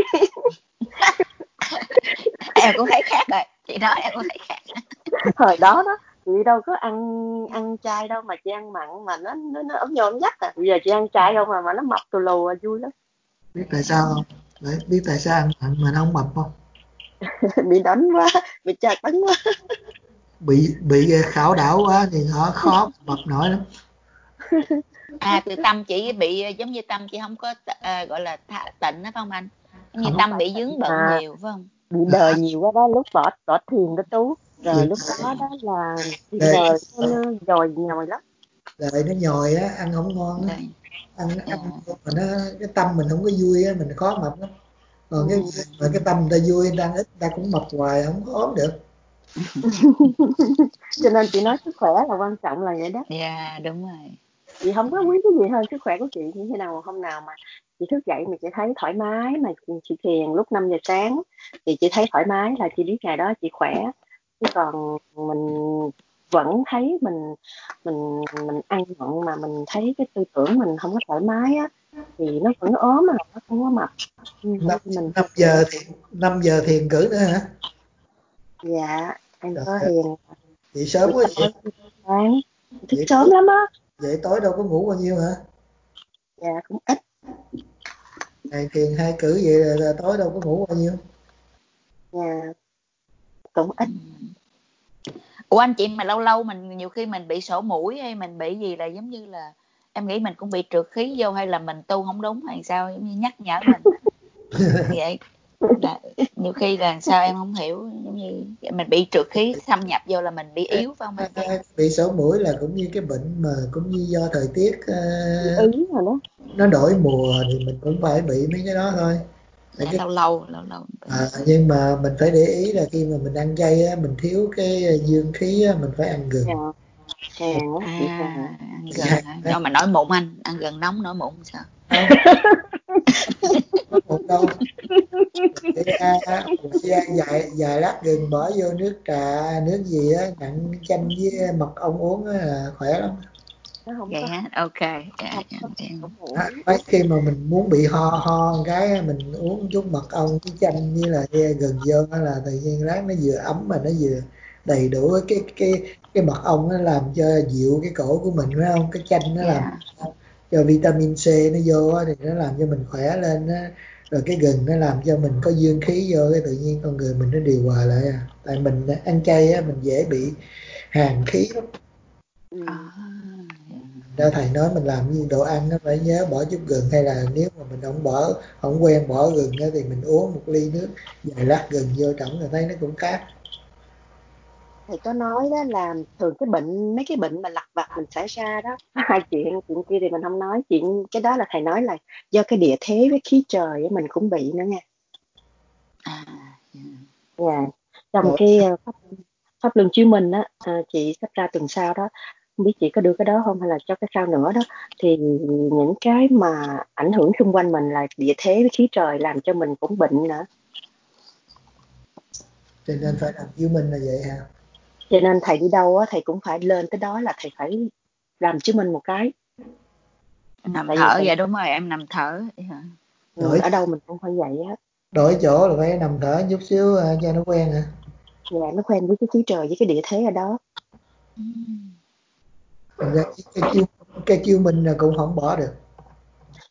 Em cũng thấy khác rồi, chị nói em cũng thấy khác. Thời đó đó chị đâu có ăn chay đâu mà chị ăn mặn mà nó ốm nhôm nhất à, bây giờ chị ăn chay không mà nó mập tù lù à, vui lắm. Biết tại sao không? Đấy, biết tại sao ăn mặn mà nó không mập không? Bị đánh quá, bị tra tấn quá. Bị khảo đảo quá thì họ khó mập nổi lắm. Từ Tâm chị bị giống như Tâm, chị không có gọi là tịnh đó phải không anh? Như Không. Tâm bị dướng bận nhiều phải không? Bị đời nhiều quá đó, lúc bỏ thiền đó Tú, rồi lúc đó đó là bị đời nó dồi nhồi lắm. Đời nó nhồi á, ăn không ngon á. Ăn mà nó cái tâm mình không có vui á, mình khó mập lắm. Còn cái tâm người ta vui, người ta ít, người ta cũng mập hoài không có ốm được. Cho nên chị nói sức khỏe là quan trọng là vậy đó. Dạ đúng rồi. Chị không có quý cái gì hơn sức khỏe của chị, như thế nào hôm nào mà chị thức dậy mà chị thấy thoải mái, mà chị thiền lúc 5 giờ sáng thì chị thấy thoải mái là chị biết ngày đó chị khỏe. Chứ còn mình vẫn thấy mình ăn mặn mà mình thấy cái tư tưởng mình không có thoải mái á, thì nó vẫn ốm mà nó không có mập. Mình 5 giờ thiền cử nữa hả? Dạ em Trời có ơi, thiền. vậy sớm quá vậy. Sáng thức Vậy sớm lắm á. Vậy tối đâu có ngủ bao nhiêu hả? Dạ cũng ít. Ngày thiền 2 cử vậy là tối đâu có ngủ bao nhiêu? Dạ cũng ít. Ủa anh chị, mà lâu lâu mình nhiều khi mình bị sổ mũi hay mình bị gì là giống như là em nghĩ mình cũng bị trượt khí vô, hay là mình tu không đúng hay sao, giống như nhắc nhở mình vậy là nhiều khi là sao em không hiểu, giống như mình bị trượt khí xâm nhập vô là mình bị yếu phải không anh? Bị sổ mũi là cũng như cái bệnh mà cũng như do thời tiết Ý rồi đó. nó đổi mùa thì mình cũng phải bị mấy cái đó thôi. Dạ, lâu lâu Nhưng mà mình phải để ý là khi mà mình ăn chay á, mình thiếu cái dương khí á, mình phải ăn gừng. Ăn gừng hả? Đâu mà nổi mụn anh, ăn gừng nóng nổi mụn sao? Nổi mụn đâu. Vài lát gừng bỏ vô nước trà, nước gì á, nặn chanh với mật ong uống á là khỏe lắm. Vậy hả? Ok. Mấy khi mà mình muốn bị ho một cái mình uống chút mật ong với chanh với là gừng vô là tự nhiên lát nó vừa ấm mà nó vừa đầy đủ cái mật ong nó làm cho dịu cái cổ của mình, phải không? Cái chanh nó làm cho vitamin C nó vô thì nó làm cho mình khỏe lên á. Rồi cái gừng nó làm cho mình có dương khí vô, cái tự nhiên con người mình nó điều hòa lại à. Tại mình ăn chay á, mình dễ bị hàn khí lắm. Ra thầy nói mình làm gì đồ ăn nó phải nhớ bỏ chút gừng, hay là nếu mà mình không quen bỏ gừng á, thì mình uống một ly nước vài lát gừng vô trỏng là thấy nó cũng khác. Thầy có nói đó là thường mấy cái bệnh mà lặt vặt mình xảy ra đó, hai chuyện kia thì mình không nói, chuyện cái đó là thầy nói là do cái địa thế với khí trời của mình cũng bị nữa nha. Dạ. Trong cái pháp luân chiếu minh á, chị sắp ra tuần sau đó, không biết chị có đưa cái đó không hay là cho cái sau nữa đó, thì những cái mà ảnh hưởng xung quanh mình là địa thế với khí trời làm cho mình cũng bệnh nữa. Cho nên phải làm chiếu minh là vậy hả? Cho nên thầy đi đâu á, thầy cũng phải lên tới đó là thầy phải làm chiếu minh một cái. Nằm thở vậy đúng rồi, em nằm thở. Ở đâu mình cũng phải vậy á. Đổi chỗ là phải nằm thở chút xíu cho nó quen hả? Dạ, nó quen với cái khí trời với cái địa thế ở đó. Cái chiêu mình là cũng không bỏ được.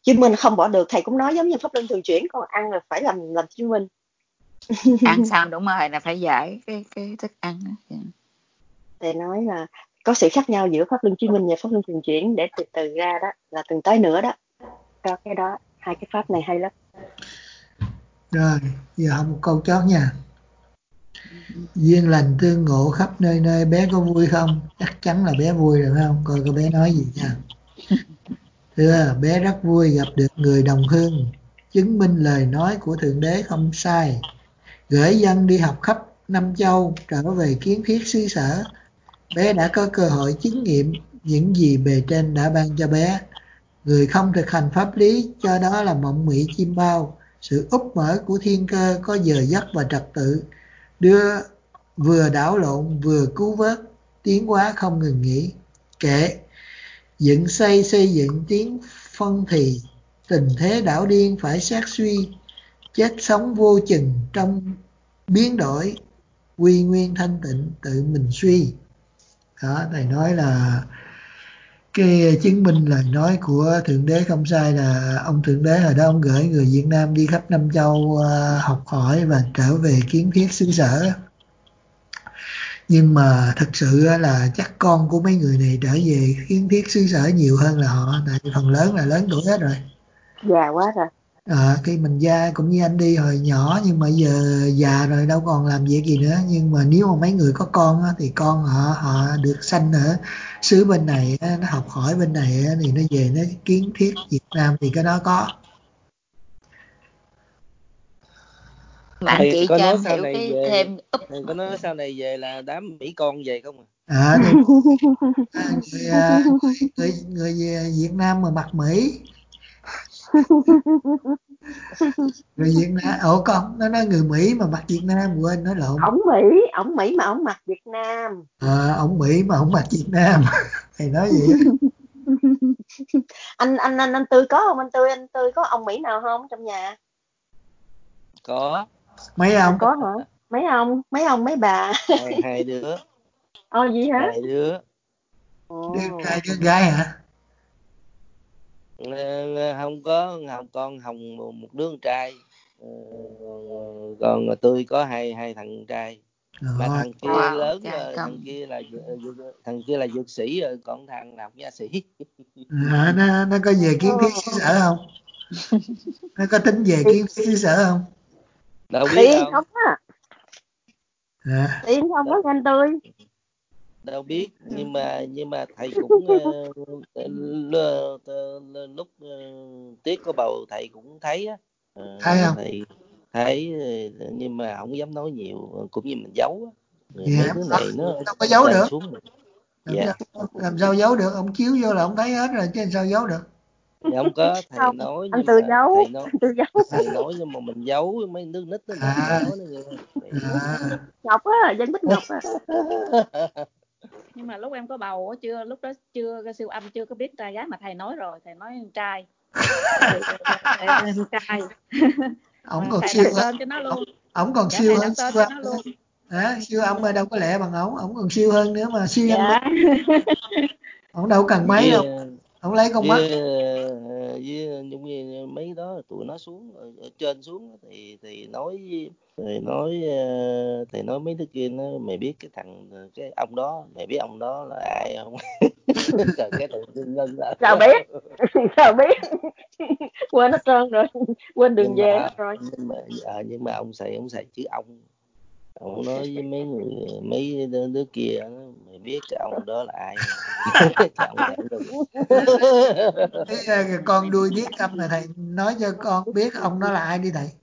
chứng minh không bỏ được. Thầy cũng nói giống như pháp luân thường chuyển, còn ăn là phải làm chứng minh. Ăn xong đúng rồi, là phải giải cái thức ăn đó. Thầy nói là có sự khác nhau giữa pháp luân chứng minh và pháp luân thường chuyển, để từ từ ra đó là từng tới nữa đó. Có cái đó, hai cái pháp này hay lắm. Rồi giờ học một câu chót nha. Duyên lành tương ngộ khắp nơi nơi, bé có vui không? Chắc chắn là bé vui rồi phải không? Coi cô bé nói gì nha. Thưa, bé rất vui gặp được người đồng hương, chứng minh lời nói của Thượng Đế không sai. Gửi dân đi học khắp năm châu, trở về kiến thiết xứ sở. Bé đã có cơ hội chứng nghiệm những gì bề trên đã ban cho bé. Người không thực hành pháp lý cho đó là mộng mị chim bao. Sự úp mở của thiên cơ có giờ giấc và trật tự, vừa đảo lộn vừa cứu vớt, tiến hóa không ngừng nghỉ. Kệ dựng xây dựng tiến phân thì, tình thế đảo điên phải xét suy, chết sống vô chừng trong biến đổi, quy nguyên thanh tịnh tự mình suy. Đó, thầy nói là cái chứng minh lời nói của Thượng Đế không sai là ông Thượng Đế hồi đó ông gửi người Việt Nam đi khắp năm châu học hỏi và trở về kiến thiết xứ sở. Nhưng mà thật sự là chắc con của mấy người này trở về kiến thiết xứ sở nhiều hơn là họ, tại phần lớn là lớn tuổi hết rồi. Già quá rồi. Khi mình già cũng như anh đi hồi nhỏ, nhưng mà giờ già rồi đâu còn làm việc gì nữa. Nhưng mà nếu mà mấy người có con thì con họ được sanh ở xứ bên này, nó học hỏi bên này thì nó về nó kiến thiết Việt Nam thì cái đó có. Mà anh chị cho em hiểu cái về, thêm thầy có nói sau này về là đám Mỹ con về không Người Việt Nam mà mặc Mỹ. Người Việt Nam, con nó nói người Mỹ mà mặc Việt Nam, quên nói lộn. Ổng Mỹ mà ổng mặc Việt Nam. Ổng Mỹ mà ổng mặc Việt Nam. Thầy nói vậy. Anh Tư có không? Anh Tư có ông Mỹ nào không trong nhà? Có. Mấy ông? Có hả? Mấy ông mấy bà? Hai đứa. Gì hả? Hai đứa. Đứa trai đứa gái hả? Không có, con Hồng một đứa con trai, còn tôi có hai thằng trai. Mà thằng kia lớn rồi, thằng kia là dược sĩ rồi, còn thằng nào nha sĩ. Nó có về kiến thiết xứ sở không? Nó có tính về kiến thiết xứ sở không? Đâu biết đâu. Không á. Tiền không có anh Tươi. Đâu biết, nhưng mà thầy cũng lúc Tiết có bầu thầy cũng thấy á. Thấy không? Thầy thấy, nhưng mà không dám nói nhiều, cũng như mình giấu á. Mấy đứa này nó đâu có giấu được. xuống Làm sao giấu được? Ông chiếu vô là ông thấy hết rồi chứ làm sao giấu được? Không có, thầy nói anh Tư giấu. Thầy nói nhưng mà mình giấu, mấy đứa nít nó nói nó nghe. Ngọc á, Dân Bích Ngọc á. Nhưng mà lúc em có bầu chưa, lúc đó chưa siêu âm, chưa có biết trai gái, mà thầy nói rồi, thầy nói trai. Trai. Ông còn thầy siêu đặt tên cho nó luôn. Ông còn siêu hơn siêu âm luôn. Siêu âm mà đâu có lẹ bằng ông còn siêu hơn nữa mà siêu âm. Dạ. Ông đâu cần máy đâu, ông lấy con mắt. Với mấy đó tụi nó xuống ở trên xuống thì nói mấy đứa kia nó, mày biết cái ông đó, mày biết ông đó là ai không? Rồi cái tự nhiên ngân ra. Sao biết quên hết trơn rồi, quên đường về hết rồi. Nhưng mà ông xài chữ ông nói với mấy đứa kia, mày biết cái ông đó là ai không? Cái ông này con đuôi điếc câm là thầy nói cho con biết ông đó là ai đi thầy.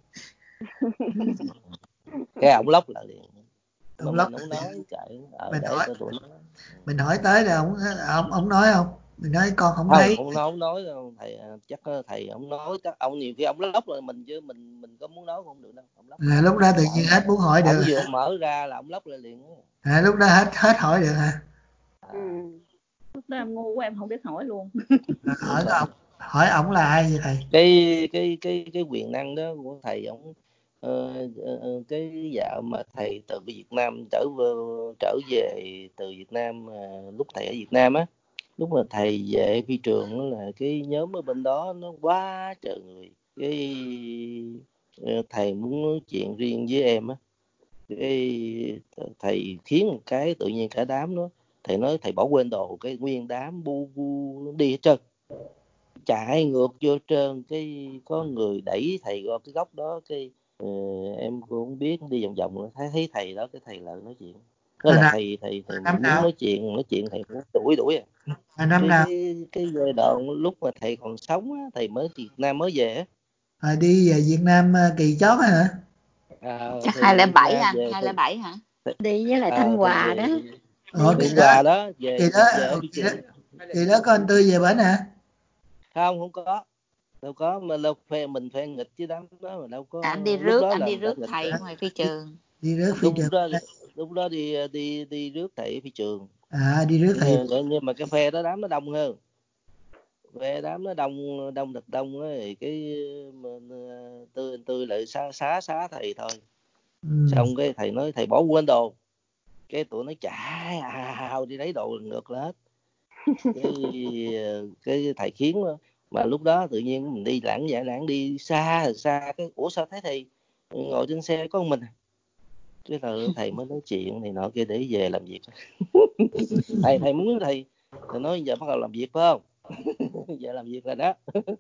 Cái ông lóc là liền. Ông Mà lóc mình không nói chạy để cho tụi nó. Mình hỏi tới là ông nói không? Mình nói con không thấy. Không nói đâu thầy, chắc thầy không nói, chắc ông nhiều khi ông lóc rồi mình chứ mình có muốn nói không được đâu. Ông lóc. Lúc đó tự nhiên hết muốn hỏi được. Ông vừa mở ra là ông lóc lại liền. Lúc đó hết hỏi được hả? Lúc đó em ngu quá, em không biết hỏi luôn. Hỏi ổng là ai vậy thầy? Cái quyền năng đó của thầy, ổng cái dạo mà thầy từ Việt Nam trở về từ Việt Nam, lúc thầy ở Việt Nam á, lúc mà thầy về phi trường là cái nhóm ở bên đó nó quá trời người, cái thầy muốn nói chuyện riêng với em á, cái thầy khiến một cái tự nhiên cả đám đó, thầy nói thầy bỏ quên đồ, cái nguyên đám bu bu đi hết trơn, chạy ngược vô trơn, cái có người đẩy thầy qua cái góc đó, cái em cũng không biết, đi vòng vòng thấy thầy đó, cái thầy lại nói chuyện đó, là thầy năm muốn nào nói chuyện thầy cũng đuổi năm nào cái giai đoạn lúc mà thầy còn sống á, thầy mới Việt Nam mới về á. đi về Việt Nam kỳ chót á hả? Chắc Thầy 207 ra hả? về 207 hả? Đi với lại Thanh thầy Hòa về đó. Biên Hòa đó, về phi kỳ trường. đó có anh Tư về bển hả? Không có, đâu có, mà đâu mình phe nghịch chứ đám đó mà đâu có. Anh đi Lúc đó anh là đi mình đã rước nghịch thầy rồi. ngoài phi trường. Đi rước phi trường. Lúc đó đi rước thầy phi trường. Đi rước thầy. Nhưng mà cái phe đó đám nó đông hơn. Phe đám nó đông thật đông ấy, cái Tư lại xá thầy thôi. Xong cái thầy nói thầy bỏ quên đồ. Cái tụi nó chạy ào đi lấy đồ ngược lại hết. Cái thầy khiến mà lúc đó tự nhiên mình đi lãng đi xa cái ủa sao thấy thầy ngồi trên xe có mình, cái thầy mới nói chuyện này nọ kia để về làm việc. thầy muốn thầy nói giờ bắt đầu làm việc phải không? Giờ làm việc rồi đó.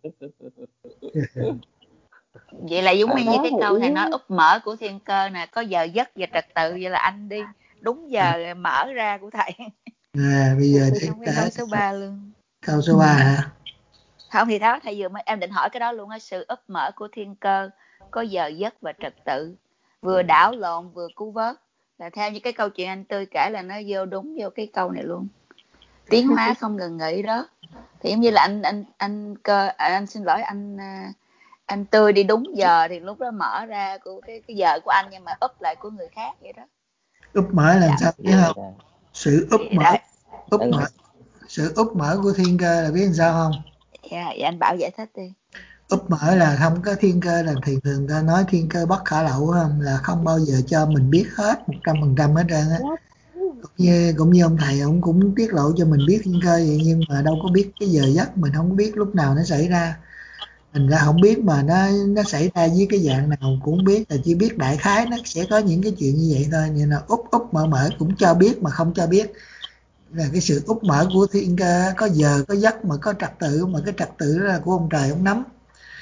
Vậy là giống như cái câu thầy nói úp mở của Thiên Cơ nè, có giờ giấc và trật tự, vậy là anh đi đúng giờ mở ra của thầy. Bây giờ trong cái câu số 3 luôn. Câu số 3 hả? Không thì đó, thầy vừa mới em định hỏi cái đó luôn á, sự úp mở của Thiên Cơ có giờ giấc và trật tự, vừa đảo lộn vừa cứu vớt, là theo như cái câu chuyện anh Tươi kể là nó vô đúng vô cái câu này luôn. Tiến hóa không ngừng nghỉ đó. Thì giống như là anh xin lỗi anh Tươi đi đúng giờ thì lúc đó mở ra của cái giờ của anh, nhưng mà úp lại của người khác vậy đó. Úp mở là sao biết không? Sự úp mở sự úp mở của Thiên Cơ là biết làm sao không? Vậy anh Bảo giải thích đi. Úp mở là không có Thiên Cơ, là thường ta nói Thiên Cơ bất khả lậu, không là không bao giờ cho mình biết hết 100% hết trơn á. Cũng như ông thầy ông cũng tiết lộ cho mình biết Thiên Cơ vậy, nhưng mà đâu có biết cái giờ giấc, mình không biết lúc nào nó xảy ra, mình ra không biết mà nó xảy ra với cái dạng nào cũng không biết, là chỉ biết đại khái nó sẽ có những cái chuyện như vậy thôi. Nên là úp mở cũng cho biết mà không cho biết, là cái sự úp mở của Thiên Cơ có giờ có giấc mà có trật tự, mà cái trật tự đó là của ông trời ông nắm.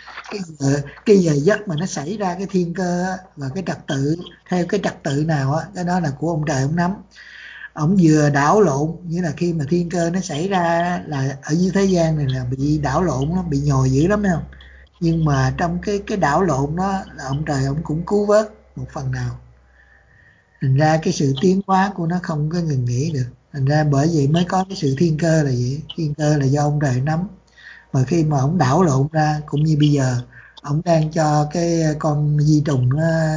Cái giờ giấc mà nó xảy ra cái Thiên Cơ á, và cái trật tự theo cái trật tự nào á, cái đó là của ông trời ông nắm. Ông vừa đảo lộn, nghĩa là khi mà Thiên Cơ nó xảy ra là ở dưới thế gian này là bị đảo lộn, nó bị nhồi dữ lắm, thấy không? Nhưng mà trong cái đảo lộn đó là ông trời ông cũng cứu vớt một phần nào. Thành ra cái sự tiến hóa của nó không có ngừng nghỉ được. Thành ra bởi vậy mới có cái sự Thiên Cơ là vậy. Thiên Cơ là do ông trời nắm. Mà khi mà ông đảo lộn ra, cũng như bây giờ ông đang cho cái con vi trùng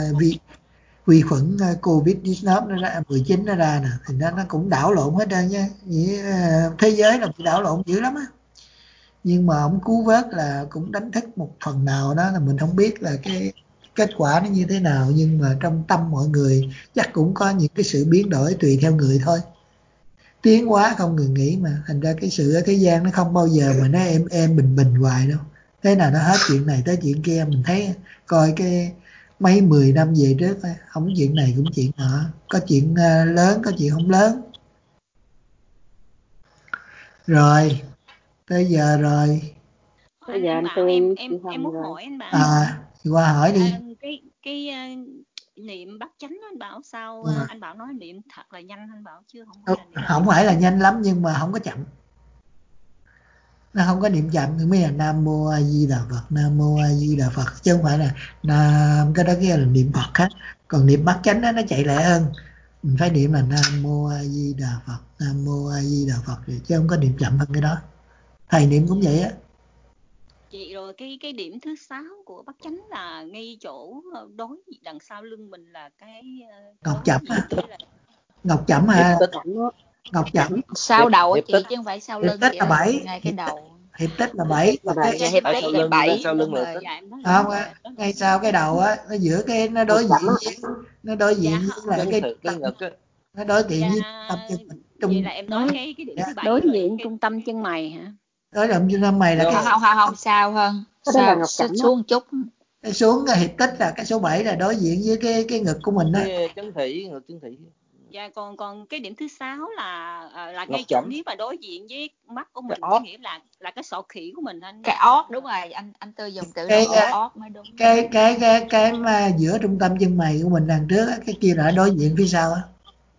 vi khuẩn COVID-19 nó ra 19 nó ra nè, thì nó cũng đảo lộn hết trơn nha. Thế giới là bị đảo lộn dữ lắm á. Nhưng mà ông cứu vớt là cũng đánh thức một phần nào đó, là mình không biết là cái kết quả nó như thế nào, nhưng mà trong tâm mọi người chắc cũng có những cái sự biến đổi tùy theo người thôi. Tiến hóa không ngừng nghỉ mà, thành ra cái sự ở thế gian nó không bao giờ mà nó em bình hoài đâu. Thế nào nó hết chuyện này tới chuyện kia. Mình thấy coi cái mấy 10 năm về trước, không có chuyện này cũng chuyện nọ, có chuyện lớn có chuyện không lớn. Rồi tới giờ rồi. Bây giờ anh Bảo em muốn hỏi anh Bảo. Qua hỏi đi. Cái niệm bắt chánh anh Bảo sao anh Bảo nói niệm thật là nhanh anh Bảo, chứ không phải là nhanh lắm nhưng mà không có chậm. Nó không có niệm chậm, mới là Nam Mô A Di Đà Phật, Nam Mô A Di Đà Phật, chứ không phải là cái đó kia là niệm Phật khác. Còn niệm bắt chánh đó, nó chạy lẹ hơn, mình phải niệm là Nam Mô A Di Đà Phật, Nam Mô A Di Đà Phật, chứ không có niệm chậm hơn cái đó. Thầy niệm cũng vậy á. Chị rồi cái điểm thứ 6 của bắt chánh là ngay chỗ đối đằng sau lưng mình là cái Ngọc chậm á. là... Ngọc chậm à. Ngọc chậm sau đầu chị chứ không phải sau lưng. Hiệp tích là 7. Ngay cái đầu. Hiệp tích là 7. Hiệp tích là 7 sau lưng là không, ngay sau cái đầu á, nó giữa cái nó đối diện với, nó đối diện với lại cái nó đối diện với tâm chân mình. Vậy là em nói cái điểm thứ 7 đối rồi. diện trung tâm chân mày hả? Đối diện trung tâm mày là Không cái không không sao hơn. Cái đó là Sao ngọc chẩm á. xuống một chút. cái xuống cái hiệp tích là cái số 7 là đối diện với cái ngực của mình đó. Cái chấn thị, ngực chấn thị. Dạ, còn cái điểm thứ 6 là Ngọc ngay chỗ chẩm. nếu mà đối diện với mắt của mình, Cái ót. nghĩa là cái sọ khỉ của mình anh. Cái ót, đúng rồi, anh Tư dùng từ Cái đó, ót mới đúng. cái mà giữa trung tâm chân mày của mình đằng trước á, cái kia là đối diện phía sau á.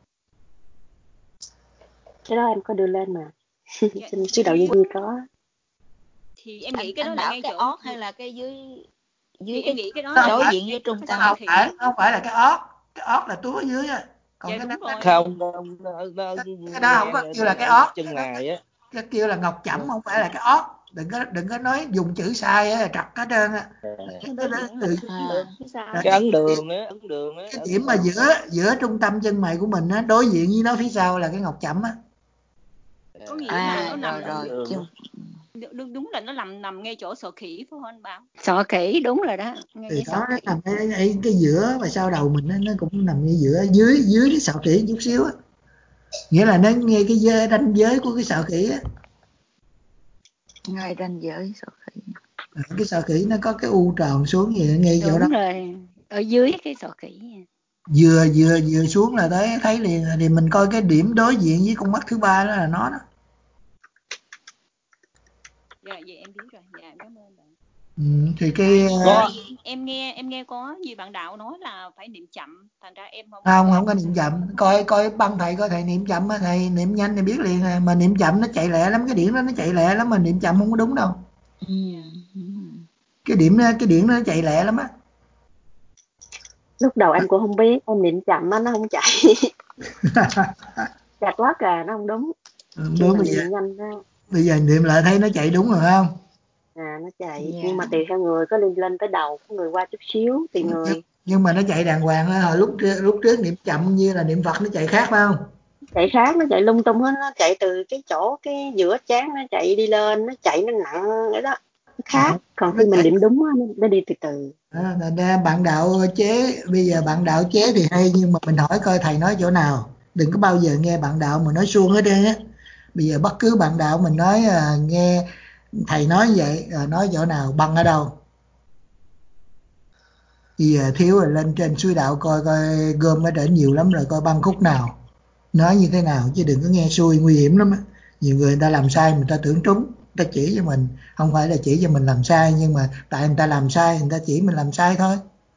Cái đó em có đưa lên mà. Dạ, Xin sứ đạo Duy có. thì em nghĩ cái đó Anh là bảo ngay cái chỗ ót hay là cái dưới thì cái em nghĩ cái đó Nó là đối ngay diện với trung cái tâm. sọ khỉ. không phải là cái ót là túi ở dưới á. Còn Dạ cái đúng đó rồi. Không, cái đó không có kêu là cái ót, chân mày á. cái kêu là ngọc chẩm, không phải là cái ót. Đừng có nói dùng chữ sai á, trật hết trơn á. Đối diện phía sau. Cái ấn đường á, cái điểm mà giữa trung tâm chân mày của mình á, đối diện với nó phía sau là cái ngọc chẩm á. Có nghĩa là nó nằm rồi. đúng là nó nằm ngay chỗ sọ khỉ phải không anh Bảo? Sọ khỉ đúng rồi đó. Thì đó nó nằm ở cái giữa và sau đầu mình nó cũng nằm ngay giữa dưới cái sọ khỉ chút xíu á, nghĩa là nó ngay cái ranh giới của cái sọ khỉ á. Ngay ranh giới sọ khỉ. Cái sọ khỉ nó có cái u tròn xuống vậy ngay chỗ đó. Đúng rồi, ở dưới cái sọ khỉ. Vừa xuống là thấy liền. Thì mình coi cái điểm đối diện với con mắt thứ ba đó là nó đó. Dạ, vậy em biết rồi. Dạ, em cảm ơn bạn. Thì cái em nghe có gì bạn đạo nói là phải niệm chậm, thành ra em không có niệm chậm. Coi băng thầy coi thầy niệm chậm á, thầy niệm nhanh thì biết liền à. Mà niệm chậm nó chạy lẹ lắm, cái điểm đó nó chạy lẹ lắm, mà niệm chậm không có đúng đâu. Cái điểm nó chạy lẹ lắm á. Lúc đầu em cũng không biết, em niệm chậm á, nó không chạy. Chặt quá kìa, nó không đúng. Đúng mà bây giờ, nhanh ra. bây giờ niệm lại thấy nó chạy đúng rồi không? Nó chạy, nhưng mà tùy theo người, có lên tới đầu, có người qua chút xíu, tùy người. Nhưng mà nó chạy đàng hoàng á. Hồi lúc trước niệm chậm như là niệm Phật nó chạy khác phải không? Chạy khác, nó chạy lung tung hết, nó chạy từ cái chỗ cái giữa trán nó chạy đi lên, nó chạy nó nặng cái đó. Nó khác. Còn khi mình niệm đúng á, nó đi từ từ. Thành ra bạn đạo chế, bây giờ bạn đạo chế thì hay, nhưng mà mình hỏi coi thầy nói chỗ nào. Đừng có bao giờ nghe bạn đạo mà nói suông hết trơn á. Bây giờ bất cứ bạn đạo mình nói nghe thầy nói vậy, nói chỗ nào, băng ở đâu. Bây giờ thiếu rồi lên trên suối đạo coi gom ở trển nhiều lắm rồi, coi băng khúc nào, nói như thế nào, chứ đừng có nghe xuôi, nguy hiểm lắm á. Nhiều người ta làm sai người ta tưởng trúng, người ta chỉ cho mình, không phải là chỉ cho mình làm sai, nhưng mà tại người ta làm sai người ta chỉ mình làm sai thôi.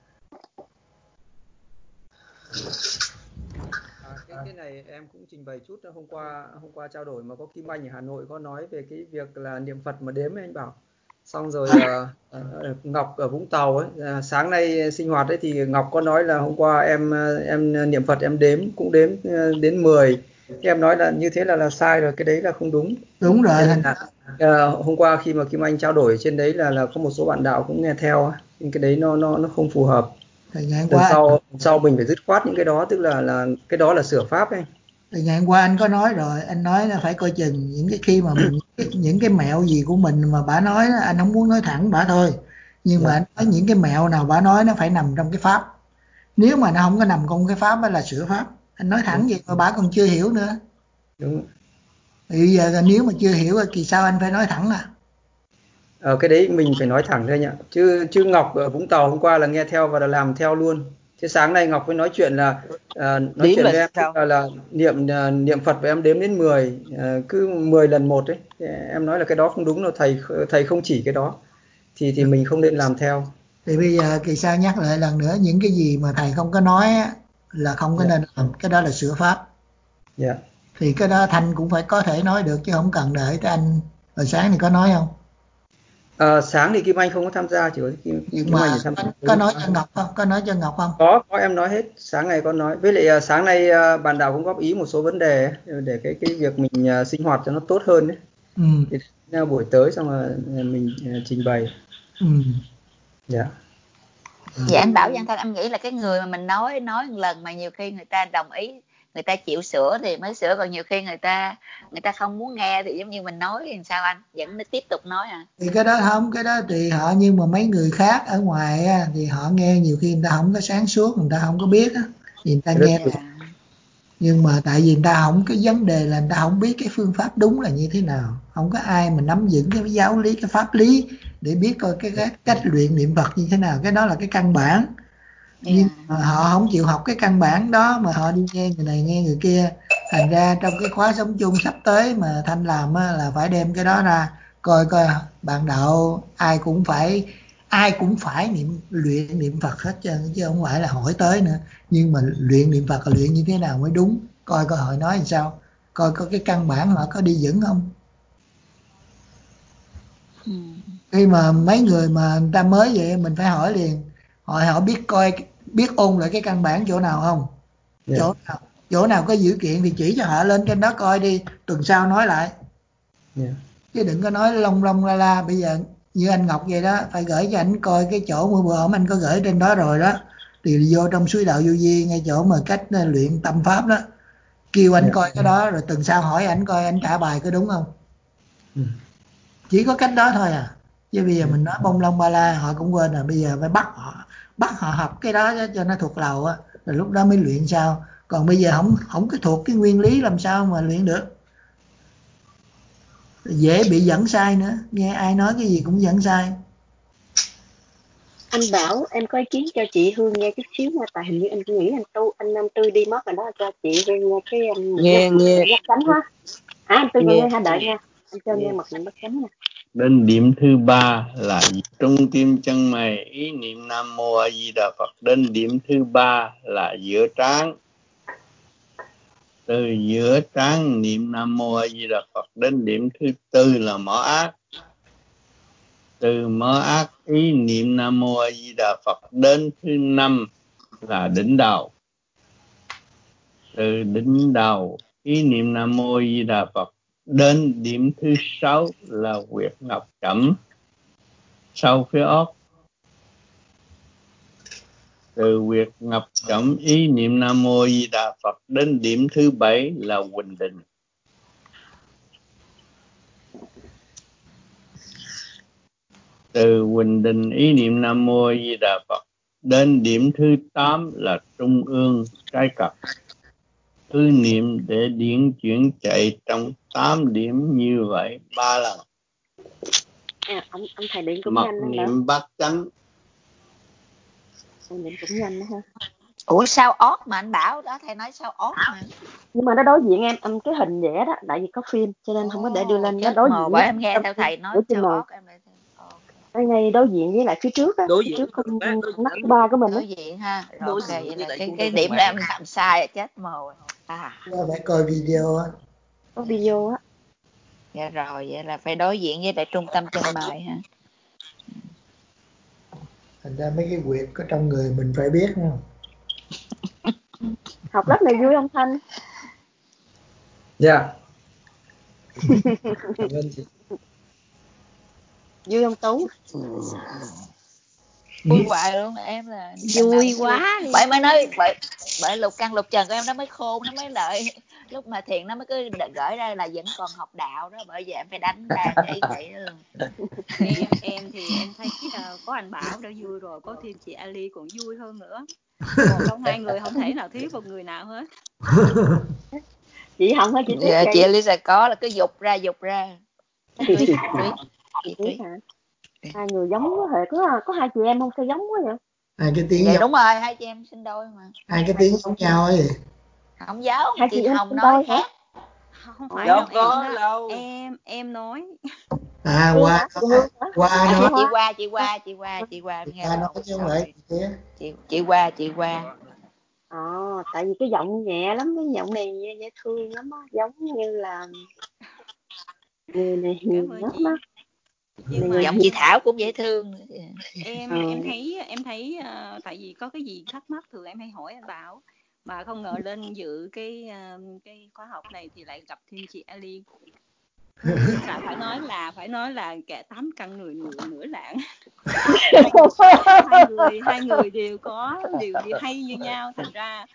Cái này em cũng trình bày chút. Hôm qua trao đổi mà có Kim Anh ở Hà Nội có nói về cái việc là niệm Phật mà đếm ấy, anh Bảo. Xong rồi Ngọc ở Vũng Tàu ấy, sáng nay sinh hoạt ấy thì Ngọc có nói là hôm qua em niệm Phật em đếm cũng đếm đến 10. Thì em nói là như thế là sai rồi, cái đấy là không đúng. Đúng rồi. Hôm qua khi mà Kim Anh trao đổi trên đấy là có một số bạn đạo cũng nghe theo, nhưng cái đấy nó không phù hợp. Sau mình phải dứt khoát những cái đó, tức là cái đó là sửa pháp ấy. Thì ngày hôm qua anh có nói rồi, anh nói là phải coi chừng những cái khi mà mình những cái mẹo gì của mình mà bả nói đó, anh không muốn nói thẳng bả thôi, nhưng mà anh nói những cái mẹo nào bả nói nó phải nằm trong cái pháp. Nếu mà nó không có nằm trong cái pháp đó là sửa pháp. Anh nói thẳng vậy mà bả còn chưa hiểu nữa. Đúng. Thì bây giờ nếu mà chưa hiểu thì sao anh phải nói thẳng à? Cái đấy mình phải nói thẳng thôi nhỉ. Chứ Ngọc ở Vũng Tàu hôm qua là nghe theo và là làm theo luôn. Thế sáng nay Ngọc mới nói chuyện là nói chuyện với em là niệm Phật và em đếm đến 10, cứ 10 lần một ấy. Em nói là cái đó không đúng đâu, thầy không chỉ cái đó. Thì mình không nên làm theo. Thì bây giờ Kỳ Sa nhắc lại lần nữa, những cái gì mà thầy không có nói á, là không có nên làm, cái đó là sửa pháp. Thì cái đó Thanh cũng phải có thể nói được, chứ không cần đợi tới anh. Hồi sáng thì có nói không? Sáng thì Kim Anh không có tham gia, chỉ có Kim Anh để tham gia. Có nói cho Ngọc không? Có nói cho Ngọc không? Có em nói hết. Sáng ngày có nói. Với lại sáng nay bạn đạo cũng góp ý một số vấn đề để cái việc mình sinh hoạt cho nó tốt hơn ấy. Thì buổi tới xong rồi mình trình bày. Dạ anh Bảo Văn Thanh, em nghĩ là cái người mà mình nói một lần mà nhiều khi người ta đồng ý, người ta chịu sửa thì mới sửa, còn nhiều khi người ta không muốn nghe thì giống như mình nói thì sao anh vẫn tiếp tục nói à? Thì cái đó không, cái đó tùy họ, nhưng mà mấy người khác ở ngoài á, thì họ nghe nhiều khi người ta không có sáng suốt, người ta không có biết á, thì người ta nghe Nhưng mà tại vì người ta không, cái vấn đề là người ta không biết cái phương pháp đúng là như thế nào, không có ai mà nắm vững cái giáo lý, cái pháp lý để biết coi cái cách luyện niệm Phật như thế nào. Cái đó là cái căn bản. Nhưng mà họ không chịu học cái căn bản đó, mà họ đi nghe người này nghe người kia. Thành ra trong cái khóa sống chung sắp tới mà Thanh làm á, là phải đem cái đó ra coi coi bạn đạo ai cũng phải luyện niệm Phật hết trơn, chứ không phải là hỏi tới nữa. Nhưng mà luyện niệm Phật là luyện như thế nào mới đúng, coi coi họ nói làm sao, coi coi cái căn bản họ có đi vững không. Khi mà mấy người mà người ta mới vậy mình phải hỏi liền, họ biết ôn lại cái căn bản chỗ nào không. Chỗ nào có dữ kiện thì chỉ cho họ lên trên đó coi đi, tuần sau nói lại. Chứ đừng có nói lông lông la la. Bây giờ như anh Ngọc vậy đó, phải gửi cho anh coi cái chỗ bữa ổm anh có gửi trên đó rồi đó, thì vô trong suối đạo vô vi ngay chỗ mà cách luyện tâm pháp đó, kêu anh coi cái đó, rồi tuần sau hỏi anh coi anh trả bài có đúng không. Chỉ có cách đó thôi à. Chứ bây giờ mình nói bông lông ba la họ cũng quên rồi. Bây giờ phải bắt họ học cái đó cho nó thuộc lầu á, rồi lúc đó mới luyện sao. Còn bây giờ không có thuộc cái nguyên lý làm sao mà luyện được. Dễ bị dẫn sai nữa, nghe ai nói cái gì cũng dẫn sai. Anh Bảo, em có ý kiến cho chị Hương nghe chút xíu nha, tại hình như anh nghĩ anh Nam Tư đi mất rồi đó, cho chị Hương nghe cái nghe bắt cánh ha. Anh Tư còn nghe hả, đợi nha, anh cho nghe mật niệm bắt cánh nha. Đến điểm thứ 3 là trung tim chân mày, ý niệm Nam Mô A Di Đà Phật. Đến điểm thứ 3 là giữa trán, từ giữa trán niệm Nam Mô A Di Đà Phật. Đến điểm thứ 4 là mỏ ác, từ mỏ ác ý niệm Nam Mô A Di Đà Phật. Đến thứ 5 là đỉnh đầu, từ đỉnh đầu ý niệm Nam Mô A Di Đà Phật. Đến điểm thứ 6 là huyệt ngọc trẩm sau phía óc, từ huyệt ngọc trẩm ý niệm Nam Mô A Di Đà Phật. Đến điểm thứ 7 là huỳnh định, từ huỳnh định ý niệm Nam Mô A Di Đà Phật. Đến điểm thứ 8 là trung ương trái cật, cứ niệm để điển chuyển chạy trong 8 điểm như vậy 3 lần. Ông thầy điện cũng mật nhanh đó niệm hả? bát chánh. Ông điện cũng nhanh đó ha. Ủa sao ót mà anh Bảo đó, thầy nói sao ót mà. Nhưng mà nó đối diện em cái hình vẽ đó, tại vì có phim cho nên không có để đưa lên, nó đối diện bởi em nghe theo thầy nói sao ót em lại ngay đối diện với lại phía trước á, phía trước con mắt thứ 3 của mình á. đối diện ha. Rồi ok, vậy là cái điểm đó em làm sai chết mồ. Phải coi video á. Có video á. Dạ rồi, vậy là phải đối diện với lại trung tâm chân mày ha. Thành ra mấy cái quyệt có trong người mình phải biết không? Học lớp này vui không Thanh? Dạ. Cảm ơn chị. Vui không Tú? Vui hoài luôn, em là vui quá đi. Bởi mới nói bởi lục căn lục trần của em nó mới khôn, nó mới lợi. Lúc mà Thiện nó mới cứ gửi ra là vẫn còn học đạo đó, bởi vậy em phải đánh ra cái vậy đó. Em thì em thấy có anh Bảo đã vui rồi, có thêm chị Ali còn vui hơn nữa. Một trong hai người không thể nào thiếu một người nào hết. Chị không hả chị Tuyết? Chị Elisa có là cứ dục ra Tuyết hả? Hai người giống quá hệ, có hai chị em không, sao giống quá vậy? Hai cái tiếng vậy giống. Đúng rồi, hai chị em sinh đôi mà. Hai cái tiếng giống nhau ấy. Không giống, hai chị em Hồng nói khác. Không phải đâu em nói. Qua nói. Chị Qua nghe Nói chứ không phải chị Qua. Tại vì cái giọng nhẹ lắm, cái giọng này dễ thương lắm á, giống như là người này hiền lắm á. Nhưng mà giọng chị Thảo cũng dễ thương. Em thấy tại vì có cái gì thắc mắc thường em hay hỏi anh Bảo, mà không ngờ lên dự cái khóa học này thì lại gặp thêm chị Ali. Là phải nói là kẻ 8 căn người nửa lạng. hai người đều hay như nhau, thành ra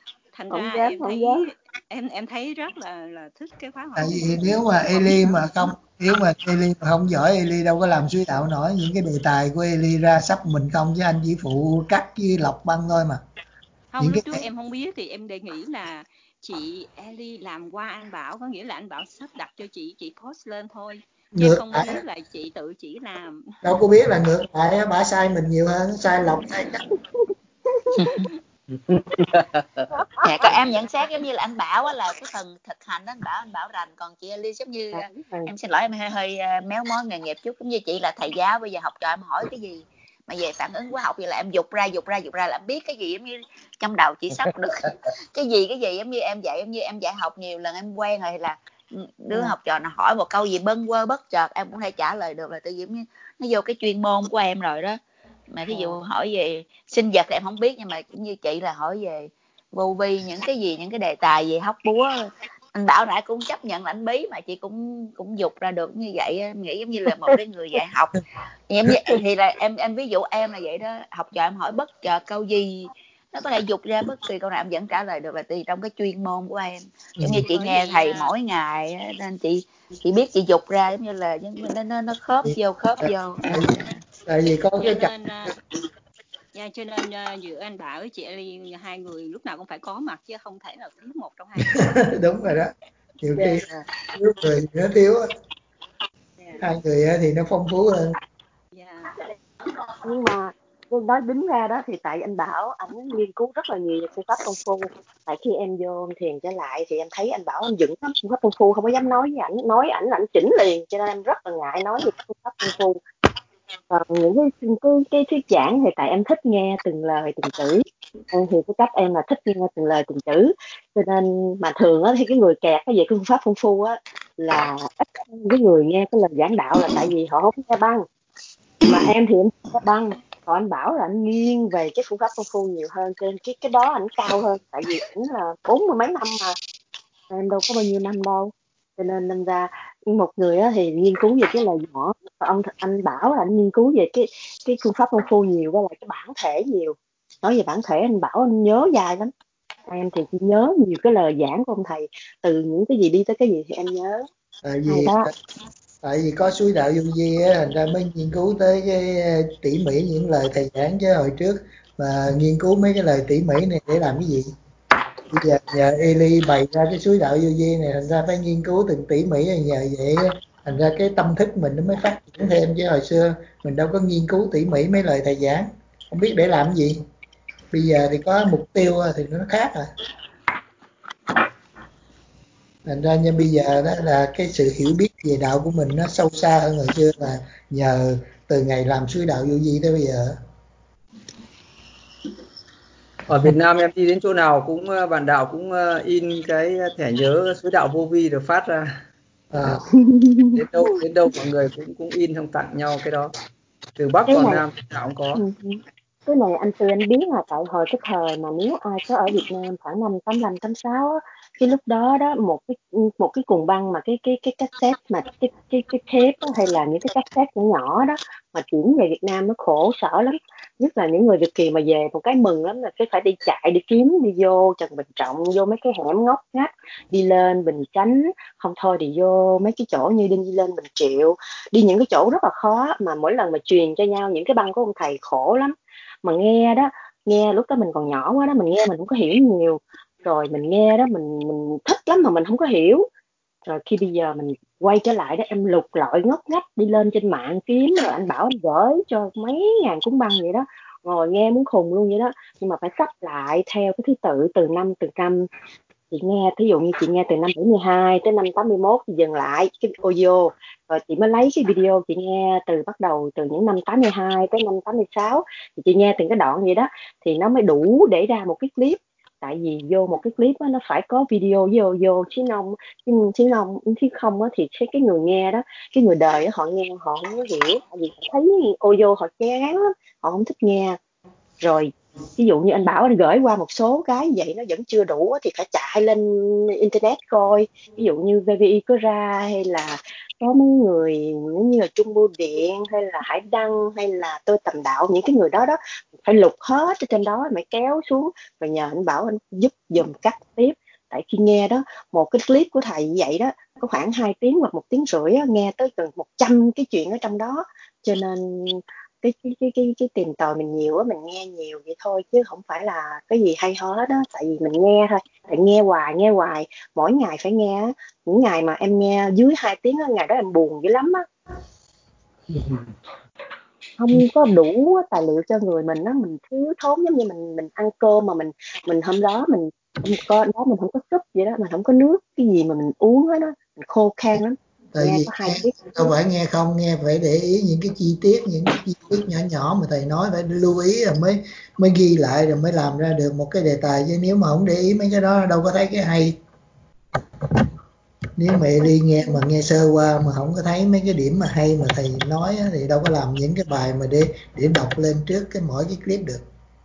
em thấy rất là thích cái khóa học. Tại vì nếu mà Eli mà không giỏi, Eli đâu có làm suy đạo nổi. Những cái đề tài của Eli ra sắp mình không, chứ anh chỉ phụ cắt với lọc băng thôi mà. Không, lúc trước em không biết thì em đề nghị là chị Ellie làm qua anh Bảo, có nghĩa là anh Bảo sắp đặt cho chị post lên thôi, chứ Ngược không lại, biết là chị tự chỉ làm. đâu có biết là ngược lại á, bả sai mình nhiều hơn, sai lọc sai chắc. Dạ, có em nhận xét giống như là anh Bảo á, là cái phần thực hành đó anh Bảo rành, còn chị Ellie giống như em xin lỗi em hơi méo mó nghề nghiệp chút, giống như chị là thầy giáo, bây giờ học trò em hỏi cái gì mà về phản ứng hóa học vậy là em dục ra là em biết cái gì, giống như trong đầu chị sắp được cái gì giống như em dạy học nhiều lần em quen rồi, là đứa học trò nó hỏi một câu gì bâng quơ bất chợt em cũng thể trả lời được, là tự nhiên nó vô cái chuyên môn của em rồi đó. Mà thí dụ hỏi về sinh vật thì em không biết, nhưng mà cũng như chị là hỏi về vô vi, những cái đề tài về hóc búa, anh Bảo nãy cũng chấp nhận là anh bí, mà chị cũng dục ra được như vậy. Em nghĩ giống như là một cái người dạy học thì là em ví dụ em là vậy đó, học trò em hỏi bất chợt câu gì nó có thể dục ra bất kỳ câu nào em vẫn trả lời được, là từ trong cái chuyên môn của em. Giống như chị nghe thầy mỗi ngày nên chị biết chị dục ra, giống như là nó khớp vô Tại vì có cái cho nên giữa anh Bảo với chị Ellie, hai người lúc nào cũng phải có mặt chứ không thể nào thiếu một trong hai người. đúng rồi đó, nhiều khi thiếu người nó thiếu, hai người thì nó phong phú hơn. Nhưng mà nói đúng ra đó thì tại anh Bảo ảnh nghiên cứu rất là nhiều về phương pháp công phu. Tại khi em vô thiền trở lại thì em thấy anh Bảo anh vững lắm, phương pháp công phu không có dám nói với ảnh, nói ảnh là ảnh chỉnh liền, cho nên em rất là ngại nói về phương pháp công phu. Còn những cái thuyết giảng thì tại em thích nghe từng lời từng chữ, thì cái cách em là thích nghe từng lời từng chữ, cho nên mà thường á thì cái người kẹt cái về phương pháp công phu á là ít cái người nghe cái lời giảng đạo, là tại vì họ không nghe băng. Mà em thì em nghe băng, còn anh Bảo là anh nghiêng về cái phương pháp công phu nhiều hơn, trên cái đó ảnh cao hơn, tại vì ảnh là 40 mấy năm mà em đâu có bao nhiêu năm đâu, cho nên đâm ra một người á thì nghiên cứu về cái lời nhỏ, còn anh Bảo là anh nghiên cứu về cái phương pháp công phu nhiều, với lại cái bản thể nhiều. Nói về bản thể anh Bảo anh nhớ dài lắm, em thì chỉ nhớ nhiều cái lời giảng của ông thầy, từ những cái gì đi tới cái gì thì em nhớ. Tại vì có suối đạo vô vi á, thành ra mới nghiên cứu tới cái tỉ mỉ những lời thầy giảng, chứ hồi trước mà nghiên cứu mấy cái lời tỉ mỉ này để làm cái gì. Bây giờ nhờ Eli bày ra cái suối đạo vô vi này, thành ra phải nghiên cứu từng tỉ mỉ, rồi nhờ vậy thành ra cái tâm thức mình nó mới phát triển thêm, chứ hồi xưa mình đâu có nghiên cứu tỉ mỉ mấy lời thầy giảng, không biết để làm cái gì. Bây giờ thì có mục tiêu thì nó khác rồi. Thành ra như bây giờ đó là cái sự hiểu biết về đạo của mình nó sâu xa hơn hồi xưa, là nhờ từ ngày làm suối đạo vô vi tới bây giờ. Ở Việt Nam em đi đến chỗ nào cũng bạn đạo cũng in cái thẻ nhớ suối đạo vô vi được phát ra. Đến đâu mọi người cũng in xong tặng nhau cái đó, từ Bắc vào Nam nào cũng có. Cái này anh Tư anh biết là tại hồi cái thời mà nếu ai có ở Việt Nam khoảng năm 85 86 á, cái lúc đó đó một cái cuộn băng mà cái cassette mà cái tape á, hay là những cái cassette nhỏ nhỏ đó mà chuyển về Việt Nam nó khổ sở lắm, nhất là những người Việt kiều mà về một cái mừng lắm là cái phải đi chạy đi kiếm, đi vô Trần Bình Trọng, vô mấy cái hẻm ngóc ngách, đi lên Bình Chánh, không thôi thì vô mấy cái chỗ như đi lên Bình Triệu, đi những cái chỗ rất là khó, mà mỗi lần mà truyền cho nhau những cái băng của ông thầy khổ lắm. Mà nghe đó, nghe lúc đó mình còn nhỏ quá đó, mình nghe mình không có hiểu nhiều, rồi mình nghe đó mình thích lắm mà mình không có hiểu, rồi khi bây giờ mình quay trở lại đó, em lục lọi ngóc ngách đi lên trên mạng kiếm, rồi anh Bảo anh gửi cho mấy ngàn cuốn băng vậy đó, ngồi nghe muốn khùng luôn vậy đó, nhưng mà phải sắp lại theo cái thứ tự từng năm. Chị nghe, thí dụ như chị nghe từ năm 72 tới năm 81 thì dừng lại cái audio, rồi chị mới lấy cái video chị nghe bắt đầu từ những năm 82 tới năm 86, thì chị nghe từng cái đoạn vậy đó thì nó mới đủ để ra một cái clip. Tại vì vô một cái clip đó, nó phải có video với audio, chứ không thì cái người nghe đó, cái người đời đó, họ nghe họ không có hiểu, tại vì họ thấy audio họ chán lắm, họ không thích nghe. Rồi ví dụ như anh Bảo anh gửi qua một số cái vậy nó vẫn chưa đủ thì phải chạy lên internet coi, ví dụ như VVI có ra, hay là có mấy người như là Trung Bưu Điện hay là Hải Đăng hay là Tôi Tầm Đạo, những cái người đó đó phải lục hết ở trên đó, phải kéo xuống rồi nhờ anh Bảo anh giúp dùm cắt tiếp. Tại khi nghe đó, một cái clip của thầy như vậy đó có khoảng 2 tiếng hoặc 1 tiếng rưỡi á, nghe tới gần 100 cái chuyện ở trong đó, cho nên cái tìm tòi mình nhiều á, mình nghe nhiều vậy thôi chứ không phải là cái gì hay ho hết á, tại vì mình nghe thôi, tại nghe hoài, mỗi ngày phải nghe á. Những ngày mà em nghe dưới 2 tiếng á, ngày đó em buồn dữ lắm á, không có đủ tài liệu cho người mình á, mình thiếu thốn, giống như mình ăn cơm mà mình hôm đó mình hôm có đó mình không có súp vậy đó, mình không có nước cái gì mà mình uống hết đó, mình khô khan lắm. Tại Nghe vì có 2 tiếng đâu phải nghe không, nghe phải để ý những cái chi tiết, nhỏ nhỏ mà thầy nói phải lưu ý rồi mới mới ghi lại rồi mới làm ra được một cái đề tài, chứ nếu mà không để ý mấy cái đó đâu có thấy cái hay. Nếu mà đi nghe mà nghe sơ qua mà không có thấy mấy cái điểm mà hay mà thầy nói á, thì đâu có làm những cái bài mà để đọc lên trước mỗi cái clip được.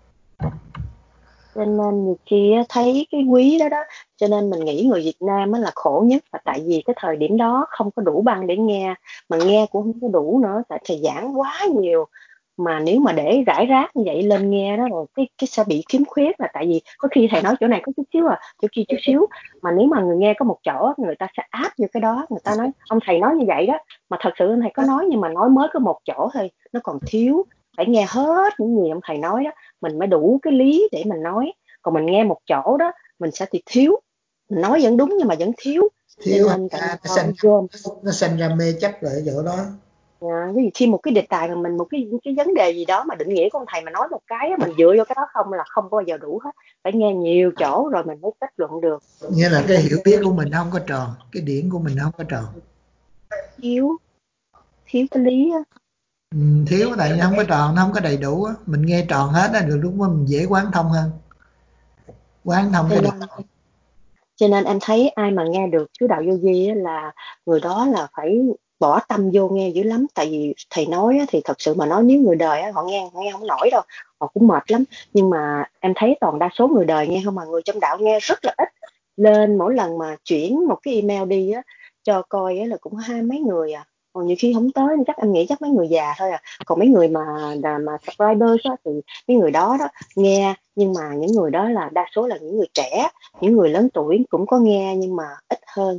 cho nên nhiều khi á, thấy cái quý đó đó, cho nên mình nghĩ người Việt Nam á là khổ nhất, là tại vì cái thời điểm đó không có đủ băng để nghe, mà nghe cũng không có đủ nữa, tại thầy giảng quá nhiều, mà nếu mà để rải rác như vậy lên nghe đó rồi cái sẽ bị khiếm khuyết, là tại vì có khi thầy nói chỗ này có chút xíu chỗ kia chút xíu, mà nếu mà người nghe có một chỗ người ta sẽ áp vô cái đó, người ta nói ông thầy nói như vậy đó, mà thật sự ông thầy có nói nhưng mà nói mới có một chỗ thôi, nó còn thiếu, phải nghe hết những gì ông thầy nói đó mình mới đủ cái lý để mình nói, còn mình nghe một chỗ đó mình sẽ thì thiếu, mình nói vẫn đúng nhưng mà vẫn thiếu, cho nên nó sinh ra mê chấp lại ở chỗ đó. ví dụ khi một cái đề tài mà mình một cái vấn đề gì đó mà định nghĩa của ông thầy mà nói một cái mình dựa vô cái đó không là không bao giờ đủ hết, phải nghe nhiều chỗ rồi mình mới kết luận được. Nghĩa là cái hiểu biết của mình không có tròn, cái điển của mình không có tròn, thiếu cái lý á. Thiếu tại vì không có tròn, nó không có đầy đủ á. Mình nghe tròn hết á, được lúc đó mình dễ quán thông hơn, quán thông cái được. Cho nên em thấy ai mà nghe được chú đạo vô vi là người đó là phải bỏ tâm vô nghe dữ lắm, tại vì thầy nói thì thật sự mà nói nếu người đời họ nghe không nổi đâu, họ cũng mệt lắm, nhưng mà em thấy toàn đa số người đời nghe không, mà người trong đạo nghe rất là ít, lên mỗi lần mà chuyển một cái email đi á cho coi á là cũng 20 mấy người còn nhiều khi không tới, chắc em nghĩ chắc mấy người già thôi còn mấy người mà subscribers á thì mấy người đó nghe, nhưng mà những người đó là đa số là những người trẻ, những người lớn tuổi cũng có nghe nhưng mà ít hơn.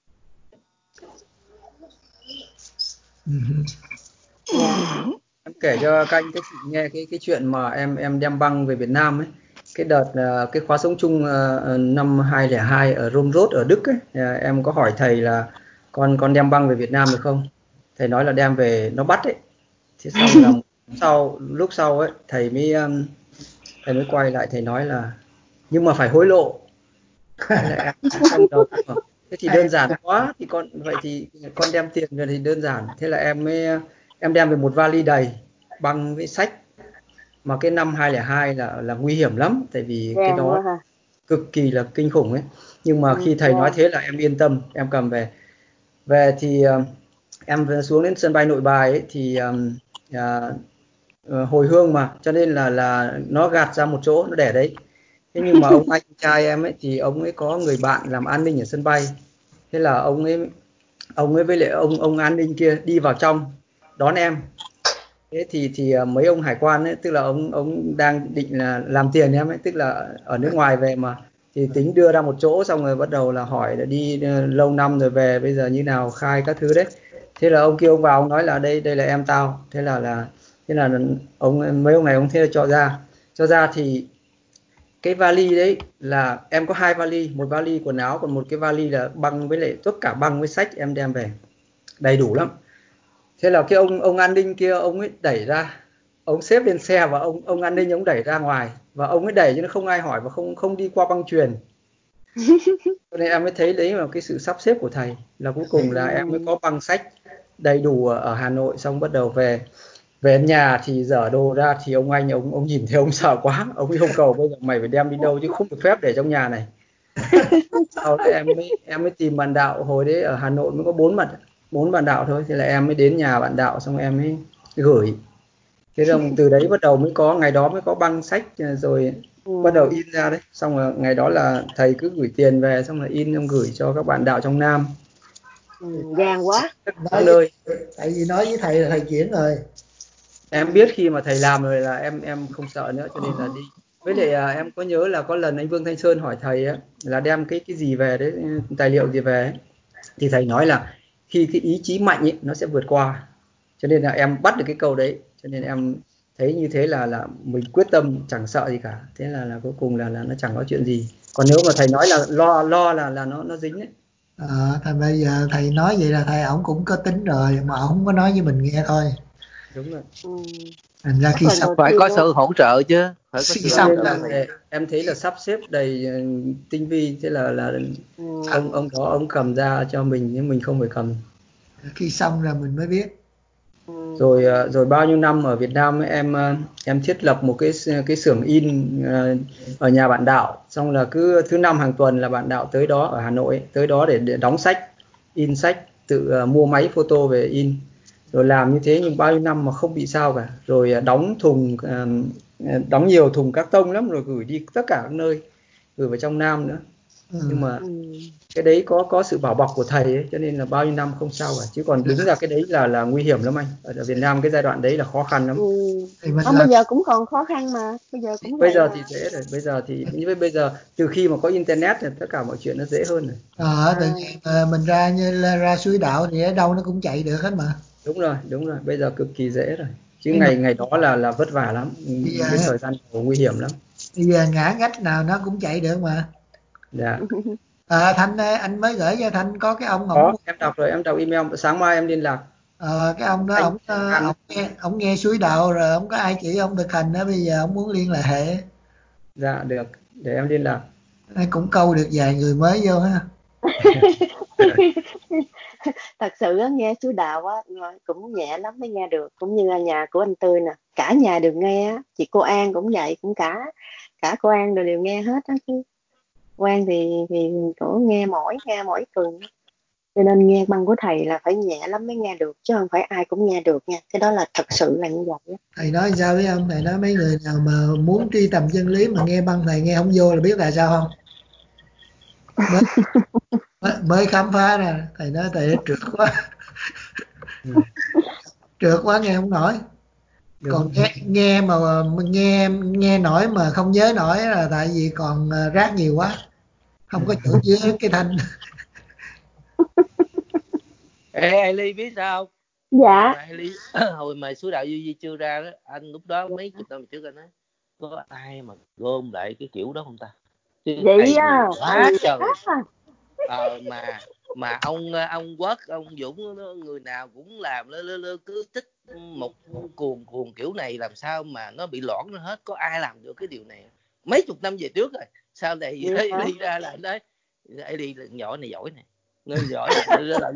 Em kể cho các anh các chị nghe cái chuyện mà em đem băng về Việt Nam ấy, cái đợt cái khóa sống chung năm 2002 ở Romrod ở Đức ấy, em có hỏi thầy là con đem băng về Việt Nam được không, thầy nói là đem về nó bắt ấy, thế xong là lúc sau ấy thầy mới quay lại thầy nói là nhưng mà phải hối lộ. Thế là em trong đầu thế thì đơn giản quá, thì vậy thì con đem tiền về thì đơn giản, thế là em đem về một vali đầy băng với sách, mà cái năm 2002 là nguy hiểm lắm, tại vì cái đó cực kỳ là kinh khủng ấy, nhưng mà khi thầy nói thế là em yên tâm, em cầm về thì em xuống đến sân bay Nội Bài ấy, thì hồi hương mà cho nên là nó gạt ra một chỗ nó để đấy. Thế nhưng mà ông anh trai em ấy thì ông ấy có người bạn làm an ninh ở sân bay, thế là ông ấy với lại ông an ninh kia đi vào trong đón em. Thế thì mấy ông hải quan ấy, tức là ông đang định là làm tiền em ấy, tức là ở nước ngoài về mà, thì tính đưa ra một chỗ, xong rồi bắt đầu là hỏi là đi lâu năm rồi về bây giờ như nào, khai các thứ đấy. Thế là ông kia ông vào ông nói là đây là em tao, thế là mấy ông này ông thế là cho ra thì cái vali đấy là em có 2 vali, một vali quần áo, còn một cái vali là băng với lại tất cả băng với sách em đem về đầy đủ lắm. Thế là cái ông an ninh kia ông ấy đẩy ra, ông xếp lên xe và ông an ninh ông đẩy ra ngoài, và ông ấy đẩy chứ nó không ai hỏi và không đi qua băng chuyền. Cho nên em mới thấy đấy là cái sự sắp xếp của thầy, là cuối cùng là em mới có băng sách đầy đủ ở Hà Nội. Xong bắt đầu về nhà thì dở đồ ra thì ông anh ông nhìn thấy ông sợ quá, ông yêu cầu bây giờ mày phải đem đi đâu chứ không được phép để trong nhà này. Sau đó em mới tìm bạn đạo, hồi đấy ở Hà Nội mới có 4 bạn đạo thôi, thế là em mới đến nhà bạn đạo xong em mới gửi. Thế rồi từ đấy bắt đầu mới có, ngày đó mới có băng sách rồi bắt đầu in ra đấy. Xong rồi ngày đó là thầy cứ gửi tiền về xong rồi in xong gửi cho các bạn đạo trong Nam. Gian quá. Tại vì nói với thầy là thầy chuyển rồi. Em biết khi mà thầy làm rồi là em không sợ nữa, cho nên là đi. Với lại em có nhớ là có lần anh Vương Thanh Sơn hỏi thầy ấy, là đem cái gì về đấy, tài liệu gì về ấy. Thì thầy nói là khi cái ý chí mạnh ấy, nó sẽ vượt qua. Cho nên là em bắt được cái câu đấy, cho nên em thấy như thế là mình quyết tâm chẳng sợ gì cả, thế là cuối cùng là nó chẳng có chuyện gì. Còn nếu mà thầy nói là lo là nó dính đấy. Thầy bây giờ thầy nói vậy là thầy ổng cũng có tính rồi mà ổng không có nói với mình nghe thôi. Đúng rồi. Thành ra khi xong phải có sự hỗ trợ chứ, phải có khi sự xong nên hỗ là trợ. em thấy là sắp xếp đầy tinh vi, thế là ông đó ông cầm ra cho mình nhưng mình không phải cầm. khi xong rồi mình mới biết. Rồi bao nhiêu năm ở Việt Nam ấy, em thiết lập một cái xưởng in ở nhà bạn Đạo, xong là cứ thứ năm hàng tuần là bạn Đạo tới đó ở Hà Nội ấy, tới đó để đóng sách, in sách, tự mua máy photo về in, rồi làm như thế nhưng bao nhiêu năm mà không bị sao cả. Rồi đóng thùng, đóng nhiều thùng các tông lắm, rồi gửi đi tất cả các nơi, gửi vào trong Nam nữa. Nhưng mà cái đấy có sự bảo bọc của thầy ấy, cho nên là bao nhiêu năm không sao cả. Chứ còn đúng ra cái đấy là nguy hiểm lắm anh. Ở Việt Nam cái giai đoạn đấy là khó khăn lắm. Bây giờ cũng còn khó khăn mà, bây giờ cũng Bây giờ mà. thì dễ rồi, bây giờ từ khi mà có internet thì tất cả mọi chuyện nó dễ hơn rồi. Tự nhiên mình ra Suối Đạo thì ở đâu nó cũng chạy được hết mà. Đúng rồi, bây giờ cực kỳ dễ rồi. Chứ ngày đó là vất vả lắm, cái thời gian nguy hiểm lắm. Bây giờ ngã ngách nào nó cũng chạy được mà. Dạ. Thanh ơi, anh mới gửi cho Thanh có cái ông Có, em đọc rồi, em đọc email, sáng mai em liên lạc. Cái ông đó ông nghe Suối Đạo rồi ông có ai chỉ ông thực hành đó, bây giờ ông muốn liên hệ. Dạ được, để em liên lạc. Cũng câu được vài người mới vô ha. Thật sự á, nghe Suối Đạo á cũng nhẹ lắm mới nghe được, cũng như là nhà của anh Tươi nè, cả nhà đều nghe á, chị cô An cũng vậy, cũng cả cô An đều nghe hết á chứ. Cô An thì cũng nghe mỗi tuần, cho nên nghe băng của thầy là phải nhẹ lắm mới nghe được, chứ không phải ai cũng nghe được nha, cái đó là thật sự là như vậy. Thầy nói sao biết không? Thầy nói mấy người nào mà muốn truy tầm chân lý mà nghe băng thầy nghe không vô là biết tại sao không? mới khám phá ra. Thầy nói thầy trượt quá. Trượt quá nghe không nổi. Còn nghe mà nghe nổi mà không nhớ nổi là tại vì còn rác nhiều quá, không có chỗ chứa cái thanh. Ê Ly biết sao không? Dạ. Hồi mà Suối Đạo Duy chưa ra đó, anh lúc đó mấy chục năm trước anh nói có ai mà gom lại cái kiểu đó không ta? Chứ Vậy á, quá trời. Mà ông Quốc, ông Dũng, người nào cũng làm cứ thích một cuồng kiểu này, làm sao mà nó bị loãng nó hết, có ai làm được cái điều này mấy chục năm về trước rồi. Sau này đi ra là đấy, đi nhỏ này giỏi này, nó giỏi nó là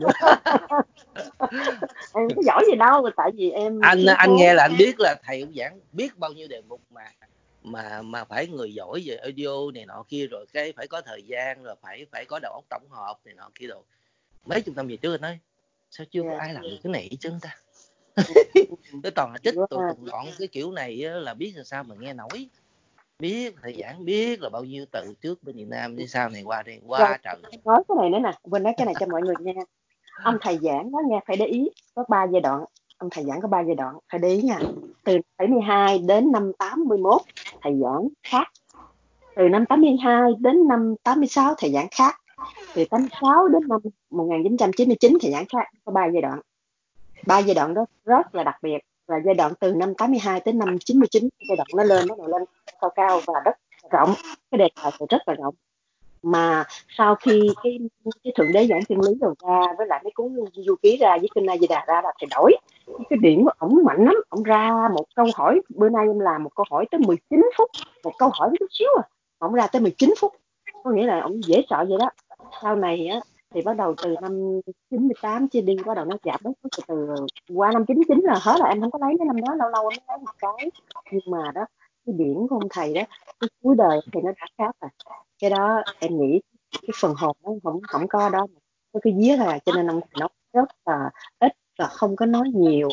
em có giỏi gì đâu, tại vì em anh nghe là anh biết là thầy cũng giảng biết bao nhiêu đề mục mà phải người giỏi về audio này nọ kia, rồi cái phải có thời gian, rồi phải có đầu óc tổng hợp này nọ kia, rồi mấy chục năm về trước anh nói sao chưa có ai làm được cái này hết trơn ta. Cái toàn là trích tụng đoạn cái kiểu này là biết là sao mà nghe nổi, biết thầy giảng biết là bao nhiêu từ trước bên Việt Nam đi sau này qua đây quá trời. Nói cái này nữa nè, quên nói cái này cho mọi người nghe. Ông thầy giảng đó nha, phải để ý có 3 giai đoạn. Ông thầy giảng có 3 giai đoạn, phải để ý nha. Từ 72 đến năm 81 thầy giảng khác. Từ năm 82 đến năm 86 thầy giảng khác. Từ 86 đến năm 1999 thầy giảng khác. Có 3 giai đoạn. 3 giai đoạn đó rất là đặc biệt. Là giai đoạn từ năm 82 đến năm 99, giai đoạn nó lên cao và rất rộng. Cái đề tài rất là rộng. Mà sau khi cái thượng đế giảng chân lý rồi ra, với lại mấy cuốn du ký ra với kinh A Di Đà ra là thầy đổi cái điểm của ổng mạnh lắm. Ổng ra một câu hỏi, bữa nay em làm một câu hỏi tới 19 phút, một câu hỏi chút xíu ổng ra tới 19 phút, có nghĩa là ổng dễ sợ vậy đó. Sau này á thì bắt đầu từ năm 98 chia đi, bắt đầu nó giảm từ qua năm 99 là hết rồi, em không có lấy cái năm đó, lâu lâu em mới lấy một cái. Nhưng mà đó, cái điển của ông thầy đó, cái cuối đời thì nó đã khác rồi. Cái đó em nghĩ cái phần hồn nó không có đó, cái vía thôi à. Cho nên ông thầy nói rất là ít và không có nói nhiều,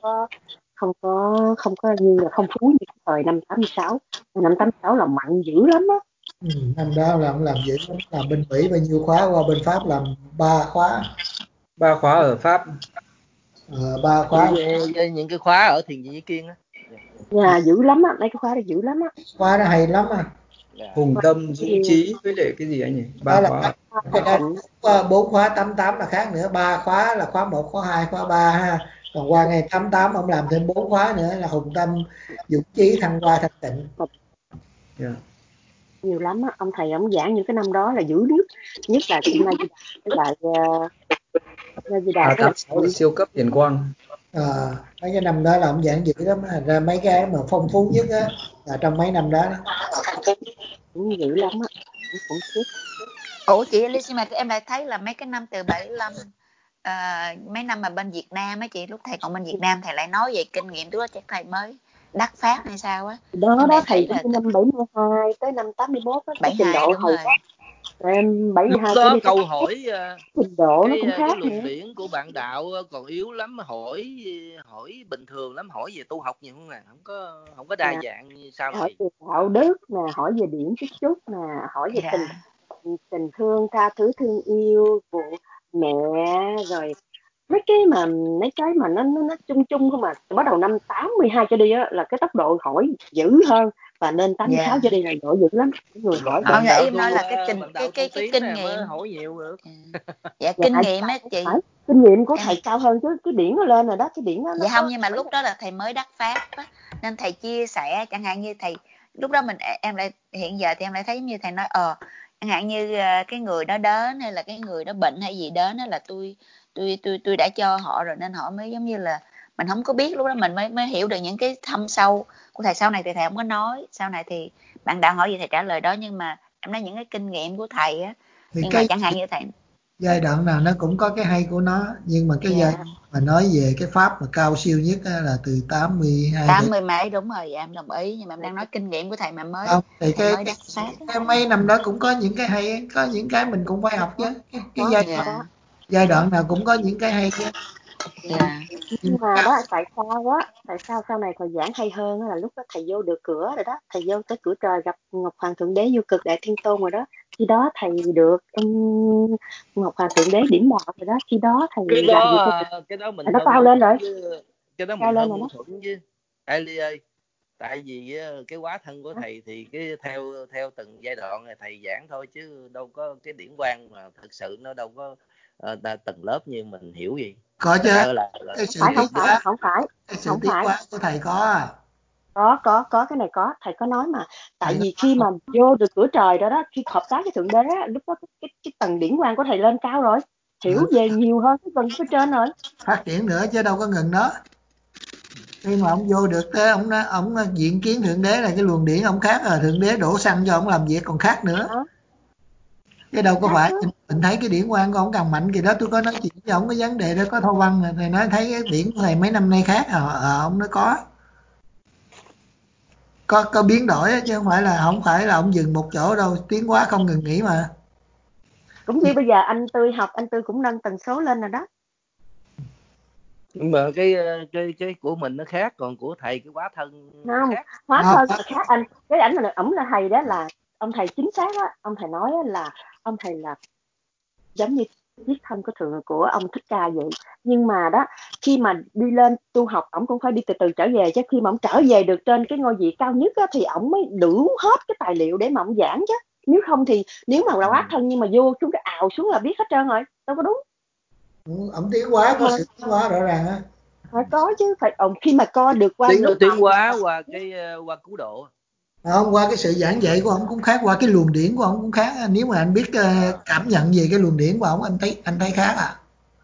không có như là phong phú như thời năm 86. Năm 86 là mạnh dữ lắm á. Năm đó là ông làm dữ lắm, làm bên Mỹ bao nhiêu khóa, qua bên Pháp làm 3 khóa ở Pháp. 3 khóa. Những cái khóa ở Thiền Viện Kiên á. Dữ lắm á, mấy cái khóa đó dữ lắm á. Khóa đó hay lắm à. Hùng tâm, dũng trí với lại cái gì anh nhỉ? 3 khóa. Cái đó 4 khóa 88 là khác nữa, 3 khóa là khóa 1, khóa 2, khóa 3 ha. Còn qua ngày 88 ông làm thêm 4 khóa nữa là hùng tâm, dũng chí, thăng hoa, thanh tịnh. Nhiều lắm á, ông thầy ông giảng những cái năm đó là dữ nhất là Kinh Na Di Đà với lại Na Di Đà với lại 86 là siêu cấp hiển quang. Mấy cái năm đó là ông giảng dữ lắm, thành ra mấy cái mà phong phú nhất á là trong mấy năm đó. Cũng dữ lắm á, cũng khiếp. Ủa chị Alice, mà em lại thấy là mấy cái năm từ 75 mấy năm mà bên Việt Nam á chị, lúc thầy còn bên Việt Nam thầy lại nói về kinh nghiệm lúc đó chắc thầy mới đắc pháp hay sao á. Đó thầy đến năm 72 tới năm 81 á, cái trình độ thầy đó. Em 72 lúc đó đi câu hỏi trình độ nó cũng khác cái luận điển của bạn đạo còn yếu lắm, hỏi bình thường lắm, hỏi về tu học nhiều không, không có đa dạng như sau này. Hỏi về đạo đức nè, hỏi về điển chút nè, hỏi về tình thương, tha thứ, thương yêu của mẹ, rồi mấy cái mà nó chung không, mà bắt đầu năm 82 cho đi á là cái tốc độ hỏi dữ hơn, và nên 86 cho đi là độ dữ lắm, người hỏi bạn đạo em nói là cái kinh nghiệm hỏi nhiều được. Dạ kinh nghiệm á chị, kinh nghiệm của thầy cao hơn chứ, cái điển nó lên rồi đó, cái điển nó dạ không, nhưng mà lúc đó là thầy mới đắc pháp á, nên thầy chia sẻ chẳng hạn như thầy lúc đó em lại hiện giờ thì em lại thấy như thầy nói chẳng hạn như cái người đó đến hay là cái người đó bệnh hay gì đến đó là tôi đã cho họ rồi, nên họ mới giống như là mình không có biết, lúc đó mình mới hiểu được những cái thâm sâu của thầy. Sau này thì thầy không có nói, sau này thì bạn đạo hỏi gì thầy trả lời đó, nhưng mà em nói những cái kinh nghiệm của thầy á, nhưng mà chẳng hạn như thầy giai đoạn nào nó cũng có cái hay của nó, nhưng mà cái giai đoạn mà nói về cái pháp mà cao siêu nhất là từ 80 mấy, đúng rồi, em đồng ý, nhưng mà em đang nói kinh nghiệm của thầy mà mới không, thì mới đắc pháp. cái mấy năm đó cũng có những cái hay, có những cái mình cũng phải học chứ, cái giai đoạn nào cũng có những cái hay chứ. Nhưng mà đó tại sao sau này thầy giảng hay hơn là lúc đó thầy vô được cửa rồi đó, thầy vô tới cửa trời gặp Ngọc Hoàng Thượng Đế Vô Cực Đại Thiên Tôn rồi đó, khi đó thầy được Ngọc Hoàng Thượng Đế điểm đạo rồi đó, khi đó thầy cái đó mình nó cao lên rồi, cái đó mình hơn thuận chứ Ali ơi, tại vì cái quá thân của thầy thì cái theo từng giai đoạn này thầy giảng thôi, chứ đâu có cái điển quang mà thực sự nó đâu có tầng lớp như mình hiểu gì. Có chứ, cái sự không phải của thầy có cái này có, thầy có nói mà, tại vì khi mà vô được cửa trời đó khi hợp tác với Thượng Đế á, lúc đó cái tầng điển quang của thầy lên cao rồi, hiểu về nhiều hơn cái phần phía trên rồi, phát triển nữa chứ đâu có ngừng đó. Khi mà ông vô được cái ông diện kiến Thượng Đế là cái luồng điển ông khác rồi, Thượng Đế đổ xăng cho ông làm việc còn khác nữa. Chứ đâu có phải mình thấy cái điển quang của ông càng mạnh, kỳ đó tôi có nói chuyện với ông cái vấn đề đó, có Thâu Văn này, thầy nói thấy cái điển của thầy mấy năm nay khác ông nói có biến đổi chứ không phải là ông dừng một chỗ đâu, tiến hóa không ngừng nghỉ mà. Cũng như bây giờ anh Tươi cũng nâng tần số lên rồi đó. Nhưng mà cái của mình nó khác, còn của thầy cái hóa thân khác. Hóa thân khác anh. Cái ảnh mà ổng là thầy đó, là ông thầy chính xác á, ông thầy nói là ông thầy là giống như chiếc thân của ông Thích Ca vậy. Nhưng mà đó, khi mà đi lên tu học, ổng cũng phải đi từ từ trở về, chứ khi mà ổng trở về được trên cái ngôi vị cao nhất á, thì ổng mới đủ hết cái tài liệu để mà ổng giảng chứ. Nếu không thì nếu mà là hóa thân nhưng mà vô xuống cái ào xuống là biết hết trơn rồi, đâu có đúng. Ổng tiến hóa có sự tiến hóa rõ ràng á. Phải có chứ, phải khi mà co được qua tiến hóa qua cứu độ. Không, qua cái sự giảng dạy của ông cũng khác, qua cái luồng điển của ông cũng khác. Nếu mà anh biết cảm nhận về cái luồng điển của ông, anh thấy khác à.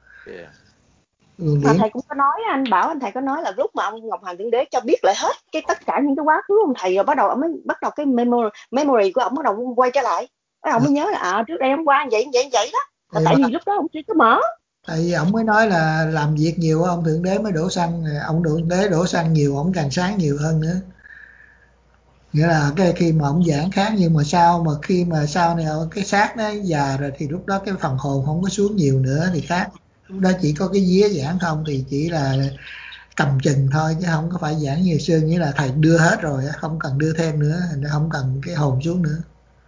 Mà thầy cũng có nói, anh bảo anh thầy có nói là lúc mà ông Ngọc Hoàng Thượng Đế cho biết lại hết cái tất cả những cái quá khứ ông thầy, rồi bắt đầu ông mới bắt đầu cái memory của ông bắt đầu quay trở lại, ông mới nhớ là trước đây ông qua vậy đó. Tại vì lúc đó ông chưa có mở. Tại vì ông mới nói là làm việc nhiều ông Thượng Đế mới đổ xăng, ông Thượng Đế đổ xăng nhiều ông càng sáng nhiều hơn nữa. Nghĩa là cái khi mà ông giảng khác, nhưng mà khi mà sau này cái xác nó già rồi thì lúc đó cái phần hồn không có xuống nhiều nữa thì khác. Lúc đó chỉ có cái vía giảng không, thì chỉ là cầm chừng thôi chứ không có phải giảng như xưa, nghĩa là thầy đưa hết rồi, không cần đưa thêm nữa, không cần cái hồn xuống nữa.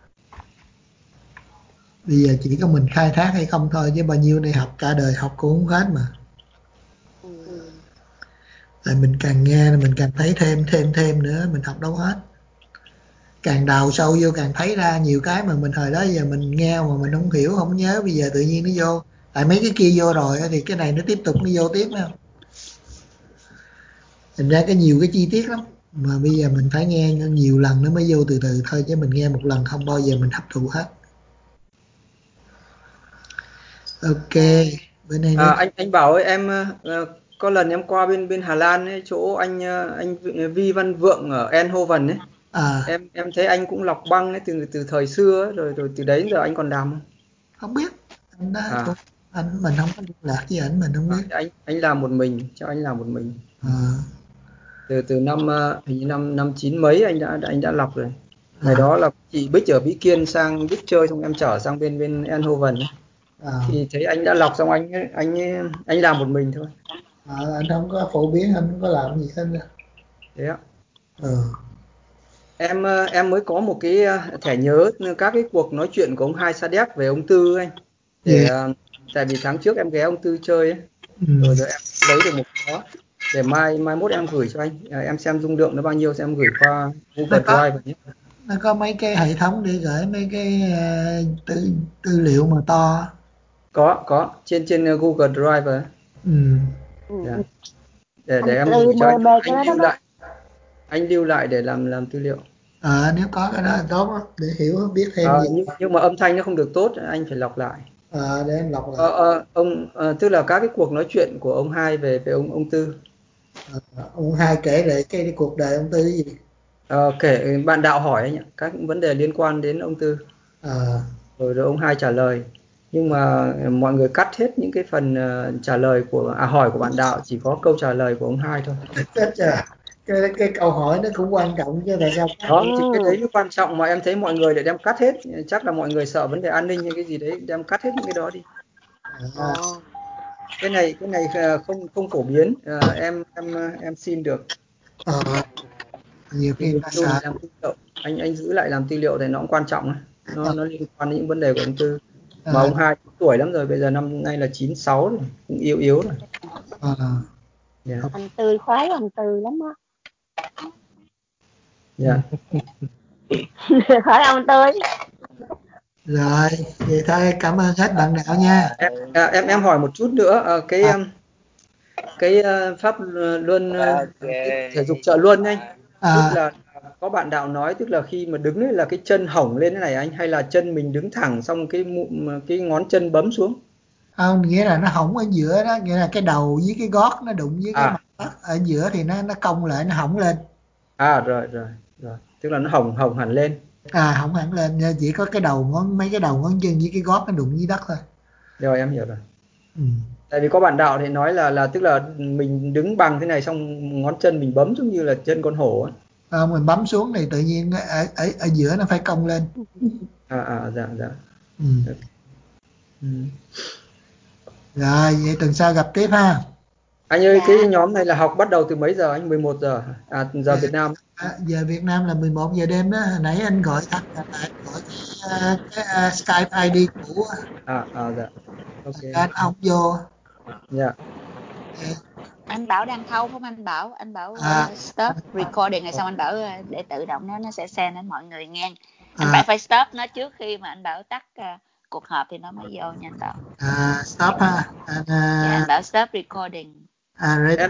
Bây giờ chỉ có mình khai thác hay không thôi, chứ bao nhiêu này học cả đời học cũng không hết mà. Rồi mình càng nghe mình càng thấy thêm nữa, mình học đâu hết. Càng đào sâu vô càng thấy ra nhiều cái mà mình hồi đó giờ mình nghe mà mình không hiểu không nhớ, bây giờ tự nhiên nó vô. Tại mấy cái kia vô rồi thì cái này nó tiếp tục nó vô tiếp không. Thành ra nhiều cái chi tiết lắm, mà bây giờ mình phải nghe nhiều lần nó mới vô từ từ thôi, chứ mình nghe một lần không bao giờ mình hấp thụ hết. Ok, bữa nay nữa. Anh Bảo ơi, em có lần em qua bên Hà Lan ấy, chỗ anh Vi Văn Vượng ở Eindhoven ấy. Em thấy anh cũng lọc băng ấy từ thời xưa ấy, rồi từ đấy đến giờ anh còn làm không? Không biết, mình không có liên lạc với ảnh, mình không biết. Anh làm một mình, cho anh làm một mình. Từ năm hình như năm 9 mấy anh đã lọc rồi. Ngày đó là chị Bích ở Vĩ Kiên sang Đức chơi, xong em chở sang bên Eindhoven ấy. Thì thấy anh đã lọc xong anh làm một mình thôi. Anh không có phổ biến, anh không có làm gì hết. Thế ạ. Em mới có một cái thẻ nhớ các cái cuộc nói chuyện của ông Hai Sa Đéc về ông Tư anh. Để tại vì tháng trước em ghé ông Tư chơi ấy. Rồi em lấy được một cái đó. Để mai mốt em gửi cho anh. Em xem dung lượng nó bao nhiêu, xem em gửi qua Google Drive nhé. Nó có mấy cái hệ thống để gửi mấy cái tư liệu mà to. Có trên Google Drive ấy. Để em gửi cho anh lưu lại. Anh lưu lại để làm tư liệu. Nếu có cái đó là tốt đó, để hiểu biết thêm gì. Nhưng mà âm thanh nó không được tốt, anh phải lọc lại. Để em lọc lại. Tức là các cái cuộc nói chuyện của ông Hai về ông Tư. Ông Hai kể lại cái cuộc đời ông Tư gì? Kể bạn đạo hỏi anh ạ, các vấn đề liên quan đến ông Tư. Rồi ông Hai trả lời. Nhưng mà mọi người cắt hết những cái phần trả lời hỏi của bạn đạo, chỉ có câu trả lời của ông Hai thôi. Cái câu hỏi nó cũng quan trọng chứ, tại sao đó thì cái đấy nó quan trọng mà em thấy mọi người để đem cắt hết, chắc là mọi người sợ vấn đề an ninh hay cái gì đấy, đem cắt hết những cái đó đi. Cái này không phổ biến, em xin được. Nhiều khi làm tư liệu, anh giữ lại làm tư liệu thì nó cũng quan trọng, nó liên quan đến những vấn đề của ông Tư. Mà ông Hai tuổi lắm rồi, bây giờ năm nay là 96 rồi, cũng yếu rồi. Anh Tư khoái anh Tư lắm á. Hỏi ông Tư. Rồi, vậy thôi, cảm ơn hết bạn đạo nha. Em hỏi một chút nữa, cái pháp luân thể dục Trợ Luân anh, tức là có bạn đạo nói, tức là khi mà đứng ấy là cái chân hổng lên thế này anh, hay là chân mình đứng thẳng xong cái ngón chân bấm xuống? Không, nghĩa là nó hổng ở giữa đó, nghĩa là cái đầu với cái gót nó đụng với cái mặt đó. Ở giữa thì nó cong lại, nó hổng lên. Rồi, tức là nó hổng hẳn lên. Hổng hẳn lên, chỉ có cái đầu mấy cái đầu ngón chân với cái gót nó đụng với đất thôi. Rồi, em hiểu rồi. Tại vì có bạn đạo thì nói là tức là mình đứng bằng thế này, xong ngón chân mình bấm giống như là chân con hổ ấy. Mình bấm xuống thì tự nhiên ở giữa nó phải cong lên. Dạ. Rồi, vậy tuần sau gặp tiếp ha. Anh ơi, cái nhóm này là học bắt đầu từ mấy giờ anh? 11 giờ giờ Việt Nam. Giờ Việt Nam là 11 giờ đêm đó. Hồi nãy anh gọi Thanh lại, gọi cái Skype ID cũ. Dạ. Ok. Anh không vô. Dạ. Anh Bảo đang thâu không anh Bảo? Anh Bảo stop recording rồi xong anh Bảo để tự động nó sẽ send đến mọi người nghe. Anh Bảo phải stop nó trước khi mà anh Bảo tắt cuộc họp thì nó mới vô nha anh Bảo. Stop ha. Anh Bảo stop recording.